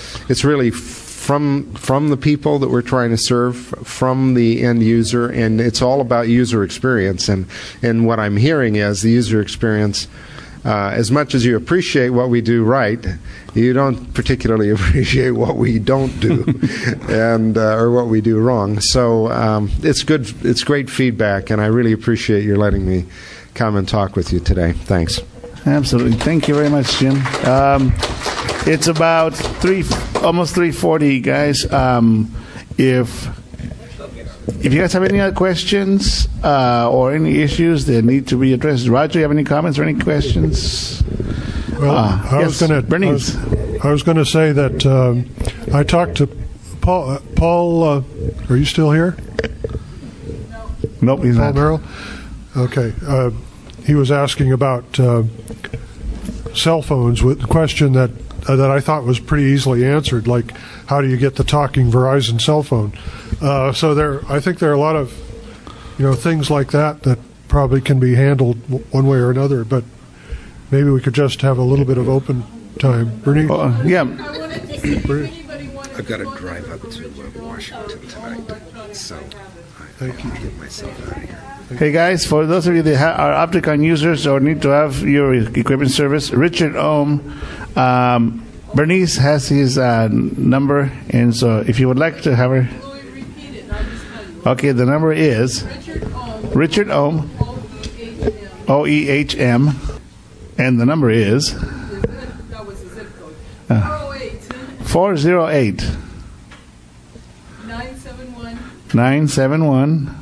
from the people that we're trying to serve, from the end user, and it's all about user experience. And what I'm hearing is the user experience. As much as you appreciate what we do right, you don't particularly appreciate what we don't do, and or what we do wrong. So it's good. It's great feedback, and I really appreciate your letting me come and talk with you today. Thanks. Absolutely. Thank you very much, Jim. It's about almost 3:40, guys. If you guys have any other questions or any issues that need to be addressed, Roger, you have any comments or any questions? Well, I was going to say that I talked to Paul. Paul, are you still here? Nope, he's Paul not. Merrill? Okay. He was asking about cell phones with the question that I thought was pretty easily answered, like how do you get the talking Verizon cell phone? So I think there are a lot of things like that probably can be handled one way or another. But maybe we could just have a little bit of open time. Bernie? Yeah. I've got to drive up to Washington tonight, so I can get myself out of here. Hey guys, for those of you that are Opticon users or need to have your equipment service, Richard Ohm, Bernice has his number, and so if you would like to have her, okay, the number is Richard Ohm, OEHM, and the number is 408 971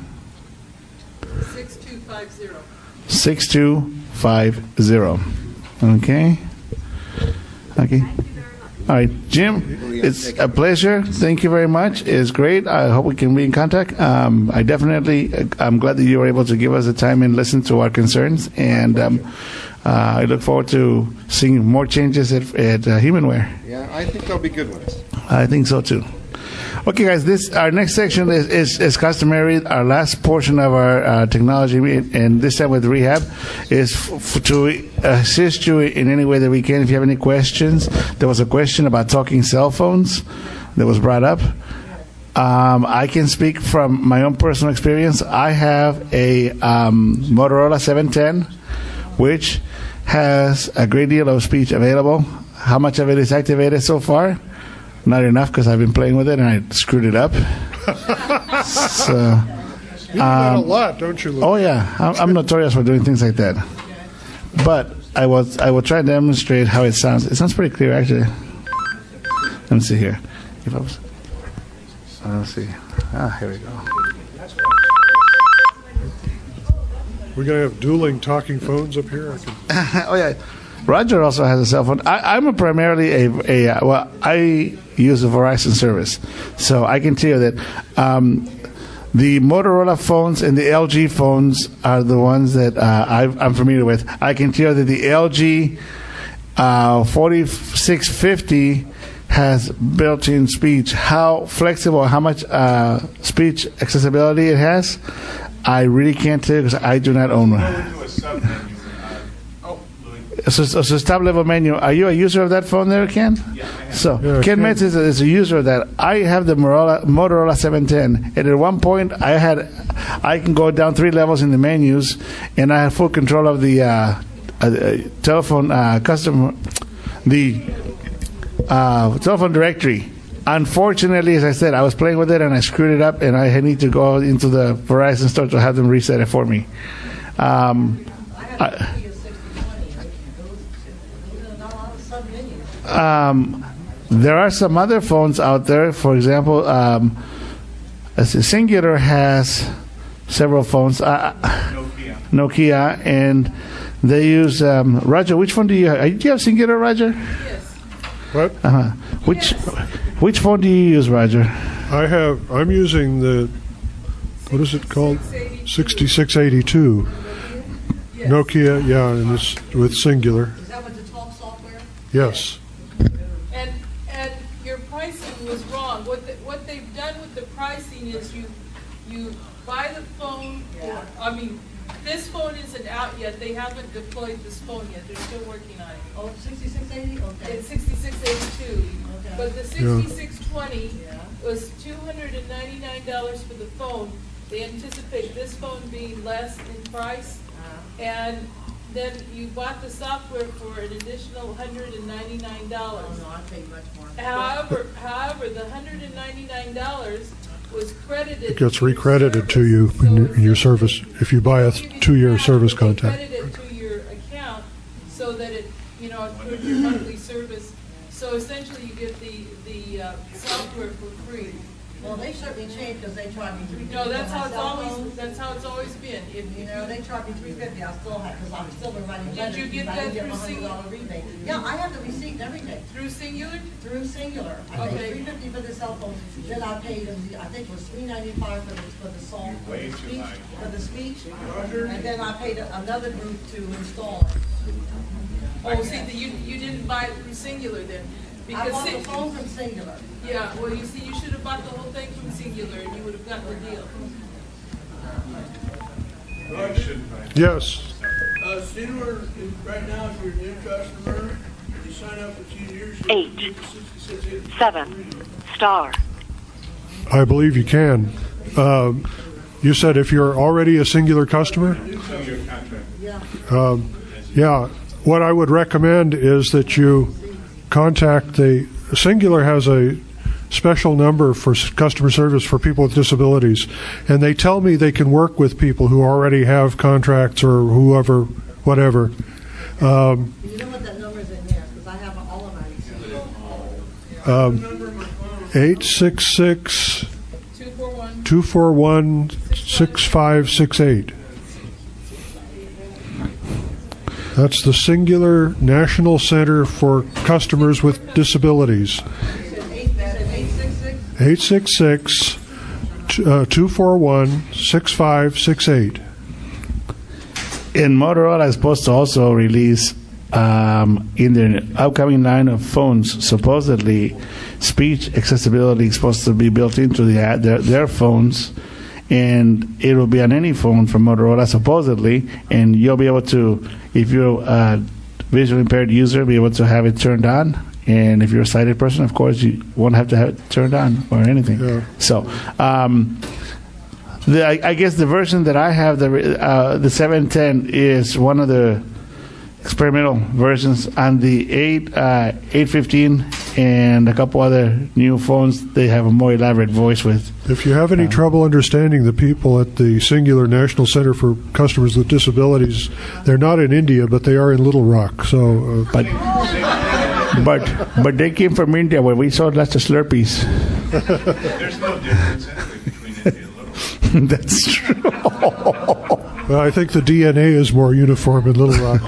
6250. Okay. All right, Jim, it's a pleasure. Thank you very much. It's great. I hope we can be in contact. I'm glad that you were able to give us the time and listen to our concerns. And I look forward to seeing more changes at Humanware. Yeah, I think they'll be good ones. I think so too. Okay, guys, our next section is customary. Our last portion of our technology, and this time with rehab, is to assist you in any way that we can. If you have any questions, there was a question about talking cell phones that was brought up. I can speak from my own personal experience. I have a Motorola 710, which has a great deal of speech available. How much of it is activated so far? Not enough, because I've been playing with it and I screwed it up. So, you do that a lot, don't you, Luke? Oh yeah, I'm notorious for doing things like that. But I will try to demonstrate how it sounds. It sounds pretty clear, actually. Let me see here. Let's see. Here we go. We're going to have dueling talking phones up here. Oh yeah. Roger also has a cell phone. I'm primarily I use a Verizon service, so I can tell you that The Motorola phones and the LG phones are the ones that I'm familiar with. I can tell that the LG 4650 has built-in speech. How flexible, how much speech accessibility it has, I really can't tell you because I do not own one. So top-level menu. Are you a user of that phone there, Ken? Yeah, I am. So Ken Metz is a user of that. I have the Motorola 710, and at one point I can go down 3 levels in the menus, and I have full control of the telephone telephone directory. Unfortunately, as I said, I was playing with it and I screwed it up, and I need to go into the Verizon store to have them reset it for me. There are some other phones out there. For example, Singular has several phones. Nokia, and they use Roger. Which phone do you have? Do you have Singular, Roger? Yes. What? Which phone do you use, Roger? I'm using the, what is it called? 6682. Yes. Nokia, yeah, and it's with Singular. Is that with the talk software? Yes. And your pricing was wrong. What they've done with the pricing is you buy the phone. Yeah. This phone isn't out yet. They haven't deployed this phone yet. They're still working on it. Oh, 6680? Okay. It's 6682. Okay. But the 6620 was $299 for the phone. They anticipate this phone being less in price. And then you bought the software for an additional $199. Oh, no, I paid much more. However, the $199 was credited. It gets recredited to you in your service if you buy a 2-year service contract. Credited to your account so that it, includes your monthly service. So essentially, you get the software for free. Well, they certainly changed because they charged me $350. No, that's how it's always been. They charged me $350. I still have, because I've still been writing letters. Did you get that through Singular? Rebate. Yeah, I have the receipt and everything. Through Singular? Through Singular. I paid $350 for the cell phone. Then I paid them. I think it was $395 for the song, for the speech, and then I paid another group to install it. Oh, see, you didn't buy it through Singular then. I bought the phone from Singular. Yeah, well, you see, you should have bought the whole thing from Singular, and you would have gotten the deal. Yes. Singular, right now, if you're a new customer, you sign up for 2 years. 8, 7, star. I believe you can. You said if you're already a Singular customer? Yeah. What I would recommend is that you contact Singular has a special number for customer service for people with disabilities, and they tell me they can work with people who already have contracts or whoever, whatever. You know what that number is in there, because I have all of my 866 241 6568. That's the Singular National Center for Customers with Disabilities. 866 241 6568. And Motorola is supposed to also release in their upcoming line of phones, supposedly speech accessibility is supposed to be built into their phones, and it will be on any phone from Motorola supposedly, and you'll be able to, if you're a visually impaired user, be able to have it turned on, and if you're a sighted person, of course, you won't have to have it turned on or anything. Yeah. So I guess the version that I have, the 710, is one of the experimental versions. On the 815 and a couple other new phones, they have a more elaborate voice with. If you have any trouble understanding the people at the Singular National Center for Customers with Disabilities, they're not in India, but they are in Little Rock. So, but they came from India where we sold lots of Slurpees. There's no difference between India and Little Rock. That's true. Well, I think the DNA is more uniform in Little Rock.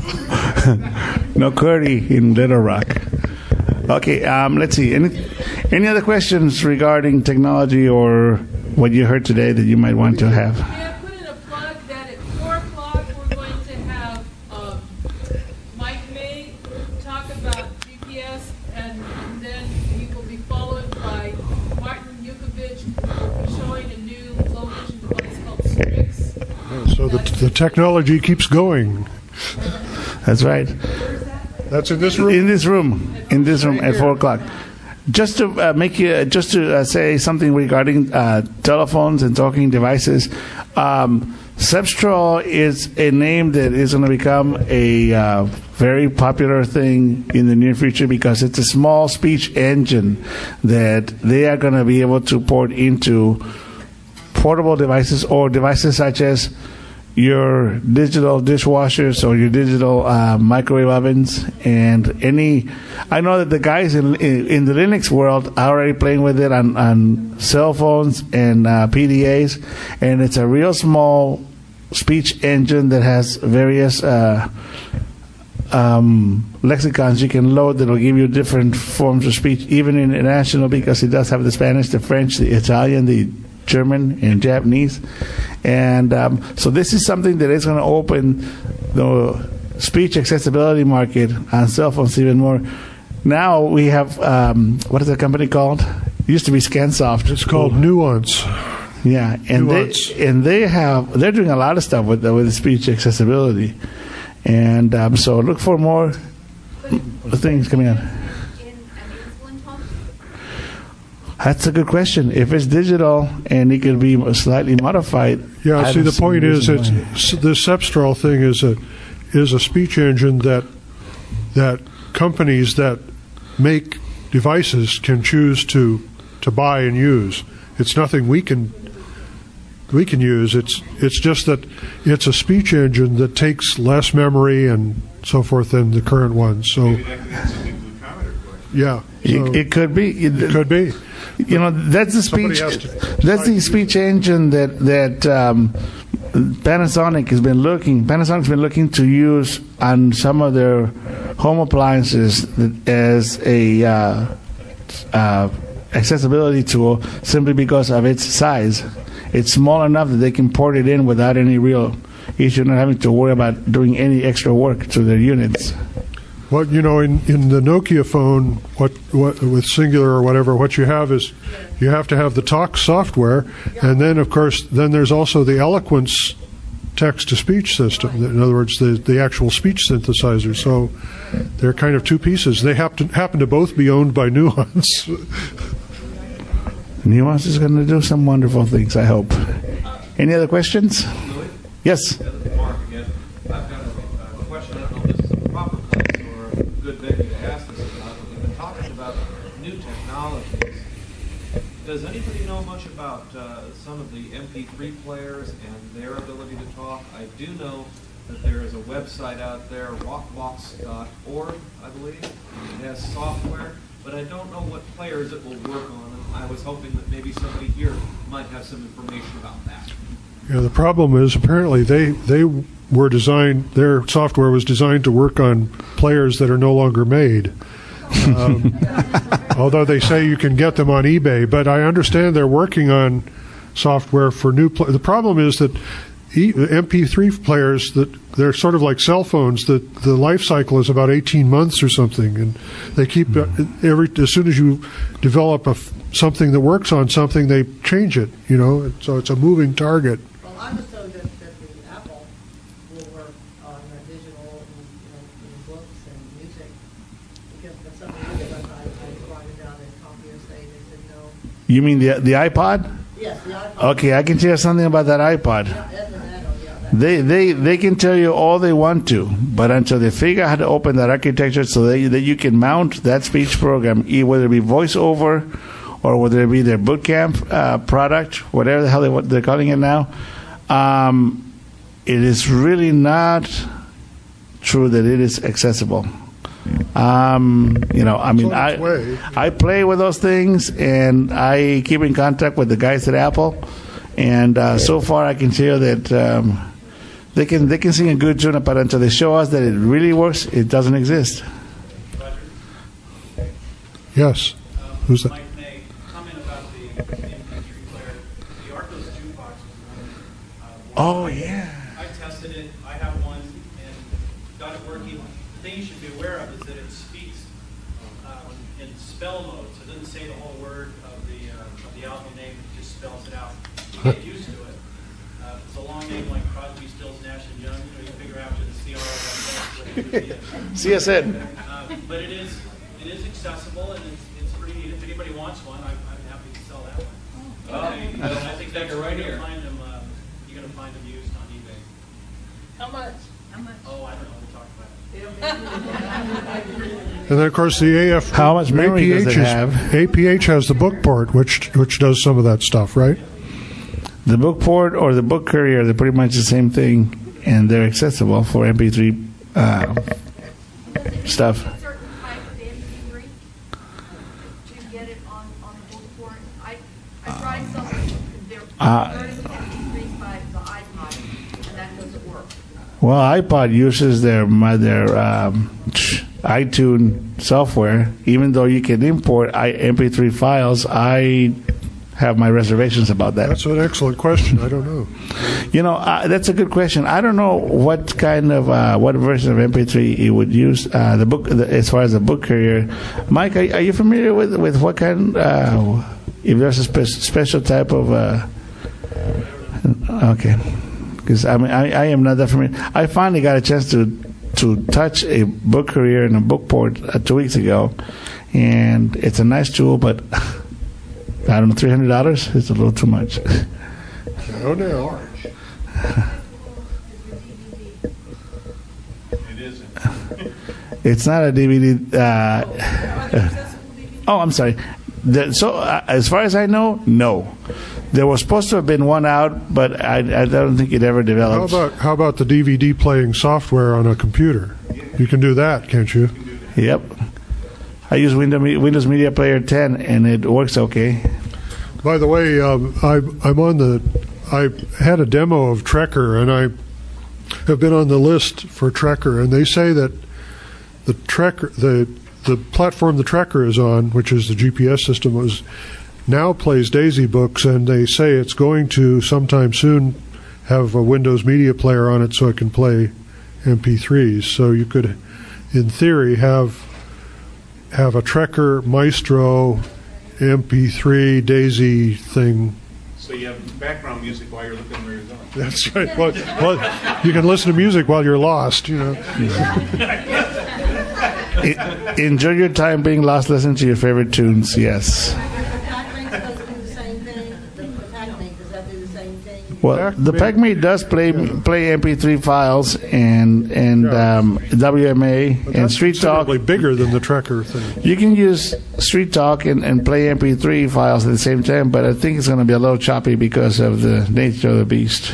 No curry in Little Rock. Okay, let's see. Any other questions regarding technology or what you heard today that you might want to have. May I put in a plug that at 4 o'clock we're going to have Mike May talk about GPS, and then he will be followed by Martin Yukovich, who will be showing a new low vision device called Strix. So the technology keeps going. That's right. That's in this room? In this room at 4 o'clock. Just to say something regarding telephones and talking devices, Cepstral is a name that is going to become a very popular thing in the near future because it's a small speech engine that they are going to be able to port into portable devices or devices such as your digital dishwashers or your digital microwave ovens and I know that the guys in the Linux world are already playing with it on cell phones and PDAs, and it's a real small speech engine that has various lexicons you can load that will give you different forms of speech, even international, because it does have the Spanish, the French, the Italian, the German, and Japanese. And so this is something that is going to open the speech accessibility market on cell phones even more. Now we have, what is that company called? It used to be Scansoft. It's called Nuance. Yeah, and they're doing a lot of stuff with the speech accessibility. And so look for more things coming out. That's a good question. If it's digital and it can be slightly modified. Yeah, see, the point is that the Cepstral thing is a speech engine that companies that make devices can choose to buy and use. It's nothing we can use. It's just that it's a speech engine that takes less memory and so forth than the current ones. So, yeah, it could be. It could be. You know, that's the speech. That's the speech engine that Panasonic has been looking. Panasonic's been looking to use on some of their home appliances as a accessibility tool, simply because of its size. It's small enough that they can port it in without any real issue, not having to worry about doing any extra work to their units. Well, you know, in the Nokia phone, what with Singular or whatever, what you have is you have to have the talk software, and then of course there's also the Eloquence text-to-speech system. In other words, the actual speech synthesizer. So they're kind of two pieces. They happen to both be owned by Nuance. Nuance is going to do some wonderful things, I hope. Any other questions? Yes. Mark again. I've got a question. I don't know if this is a proper place or a good venue to ask this about, but we've been talking about new technologies. Does anybody know much about some of the MP3 players and their ability to talk? I do know that there is a website out there, walkbox.org, I believe. It has software, but I don't know what players it will work on. And I was hoping that maybe somebody here might have some information about that. Yeah, the problem is apparently they were designed. Their software was designed to work on players that are no longer made. Although they say you can get them on eBay, but I understand they're working on software for new. The problem is that MP3 players, that they're sort of like cell phones. That the life cycle is about 18 months or something, and they keep as soon as you develop something that works on something, they change it. You know, so it's a moving target. Well, I was told that the Apple will work on the digital, in books and music, because for some reason I brought it down at CompuSA, they said no. You mean the iPod? Yes, the iPod. Okay, I can tell you something about that iPod. They can tell you all they want to, but until they figure out how to open that architecture so that you can mount that speech program, whether it be VoiceOver or whether it be their bootcamp product, whatever the hell they're calling it now, it is really not true that it is accessible. I play with those things, and I keep in contact with the guys at Apple, and so far I can tell you that they can sing a good tune, but until they show us that it really works, it doesn't exist. Yes. Who's that? Mike May, comment about the MP3 player. Oh, yeah. I tested it. I have one and got it working. The thing you should be aware of is that it speaks in spell mode, so it doesn't say the whole word of the album name. It just spells it out. You get used to it. It's a long name like Crosby, Stills, Nash and Young. You figure after the CR what it would be. CSN. But it is accessible and it's pretty neat. If anybody wants one, I'm happy to sell that one. I think that's right here. You're going to find them used on eBay. How much? Oh, I don't know. We'll talk about it. And then, of course, the AF. How much memory does it have? APH has the book port, which does some of that stuff, right? The book port or the book courier, they're pretty much the same thing, and they're accessible for MP3 stuff. Well, iPod uses their iTunes software. Even though you can import MP3 files, I have my reservations about that. That's an excellent question. I don't know. That's a good question. I don't know what kind of what version of MP3 it would use. The book, as far as the book courier. Mike, are you familiar with what kind? If there's a special type of okay. Because I am not that familiar. I finally got a chance to touch a book courier and a book port 2 weeks ago, and it's a nice tool, but I don't know, $300. It's a little too much. Oh no! It isn't. It's not a DVD. I'm sorry. As far as I know, no. There was supposed to have been one out, but I don't think it ever developed. How about the DVD playing software on a computer? You can do that, can't you? Yep. I use Windows Media Player 10, and it works okay. By the way, I had a demo of Trekker, and I have been on the list for Trekker, and they say that the Trekker, the platform the Trekker is on, which is the GPS system, now plays Daisy Books, and they say it's going to sometime soon have a Windows Media Player on it so it can play MP3s. So you could, in theory, have a Trekker Maestro MP3 Daisy thing. So you have background music while you're looking where you're going. That's right. Well, you can listen to music while you're lost, Enjoy your time being lost. Listen to your favorite tunes. Yes. Well, the PacMate does play MP3 files and WMA and Street Talk. Probably bigger than the Trekker thing. You can use Street Talk and play MP3 files at the same time, but I think it's going to be a little choppy because of the nature of the beast.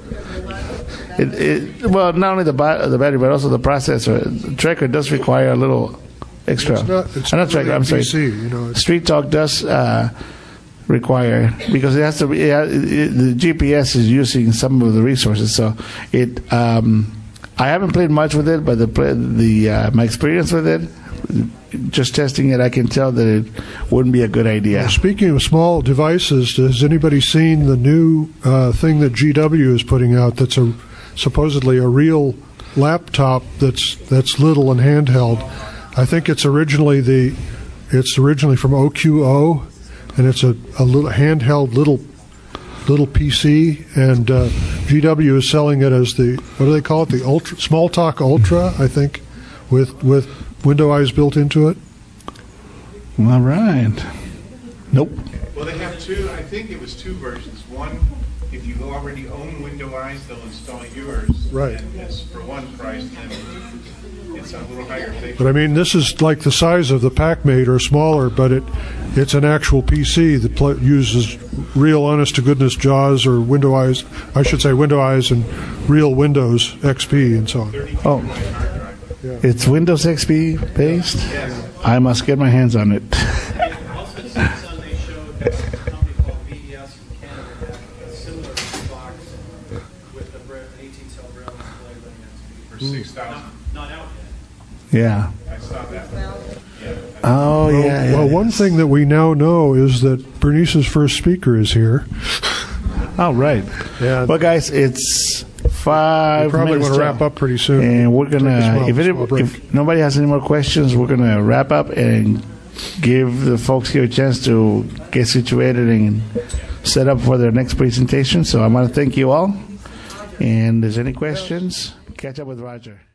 Well, not only the battery, but also the processor. Trekker does require a little extra. It's not Trekker. I'm sorry. PC, Street Talk does require, because it has to be, the GPS is using some of the resources. So I haven't played much with it, but my experience with it, just testing it, I can tell that it wouldn't be a good idea. Speaking of small devices, has anybody seen the new thing that GW is putting out? That's supposedly a real laptop that's little and handheld. I think it's originally from OQO, and it's a little handheld little PC, and GW is selling it as the, what do they call it, the Smalltalk Ultra, I think, with Window Eyes built into it. All right. Nope. Well, they have two. I think it was two versions. One, if you already own Window Eyes, they'll install yours. Right. And it's for one price, and it's a little higher. But I mean, this is like the size of the PacMate or smaller, but it's an actual PC that uses real, honest-to-goodness JAWS or Window Eyes. I should say Window Eyes and real Windows XP and so on. Oh, yeah. It's Windows XP based? Yes. I must get my hands on it. Also, at CSUN, they showed a company called VES from Canada that had a similar box with an 18-cell braille display running at speed. For $6,000. Not out yet. Yeah. I saw that. Oh, yeah. Well, one thing that we now know is that Bernice's first speaker is here. All right. Yeah. Well, guys, it's 5 We probably minutes want to till. wrap up pretty soon. And we're going Take a small- to, small break. if nobody has any more questions, we're going to wrap up and give the folks here a chance to get situated and set up for their next presentation. So I want to thank you all. And if there's any questions, catch up with Roger.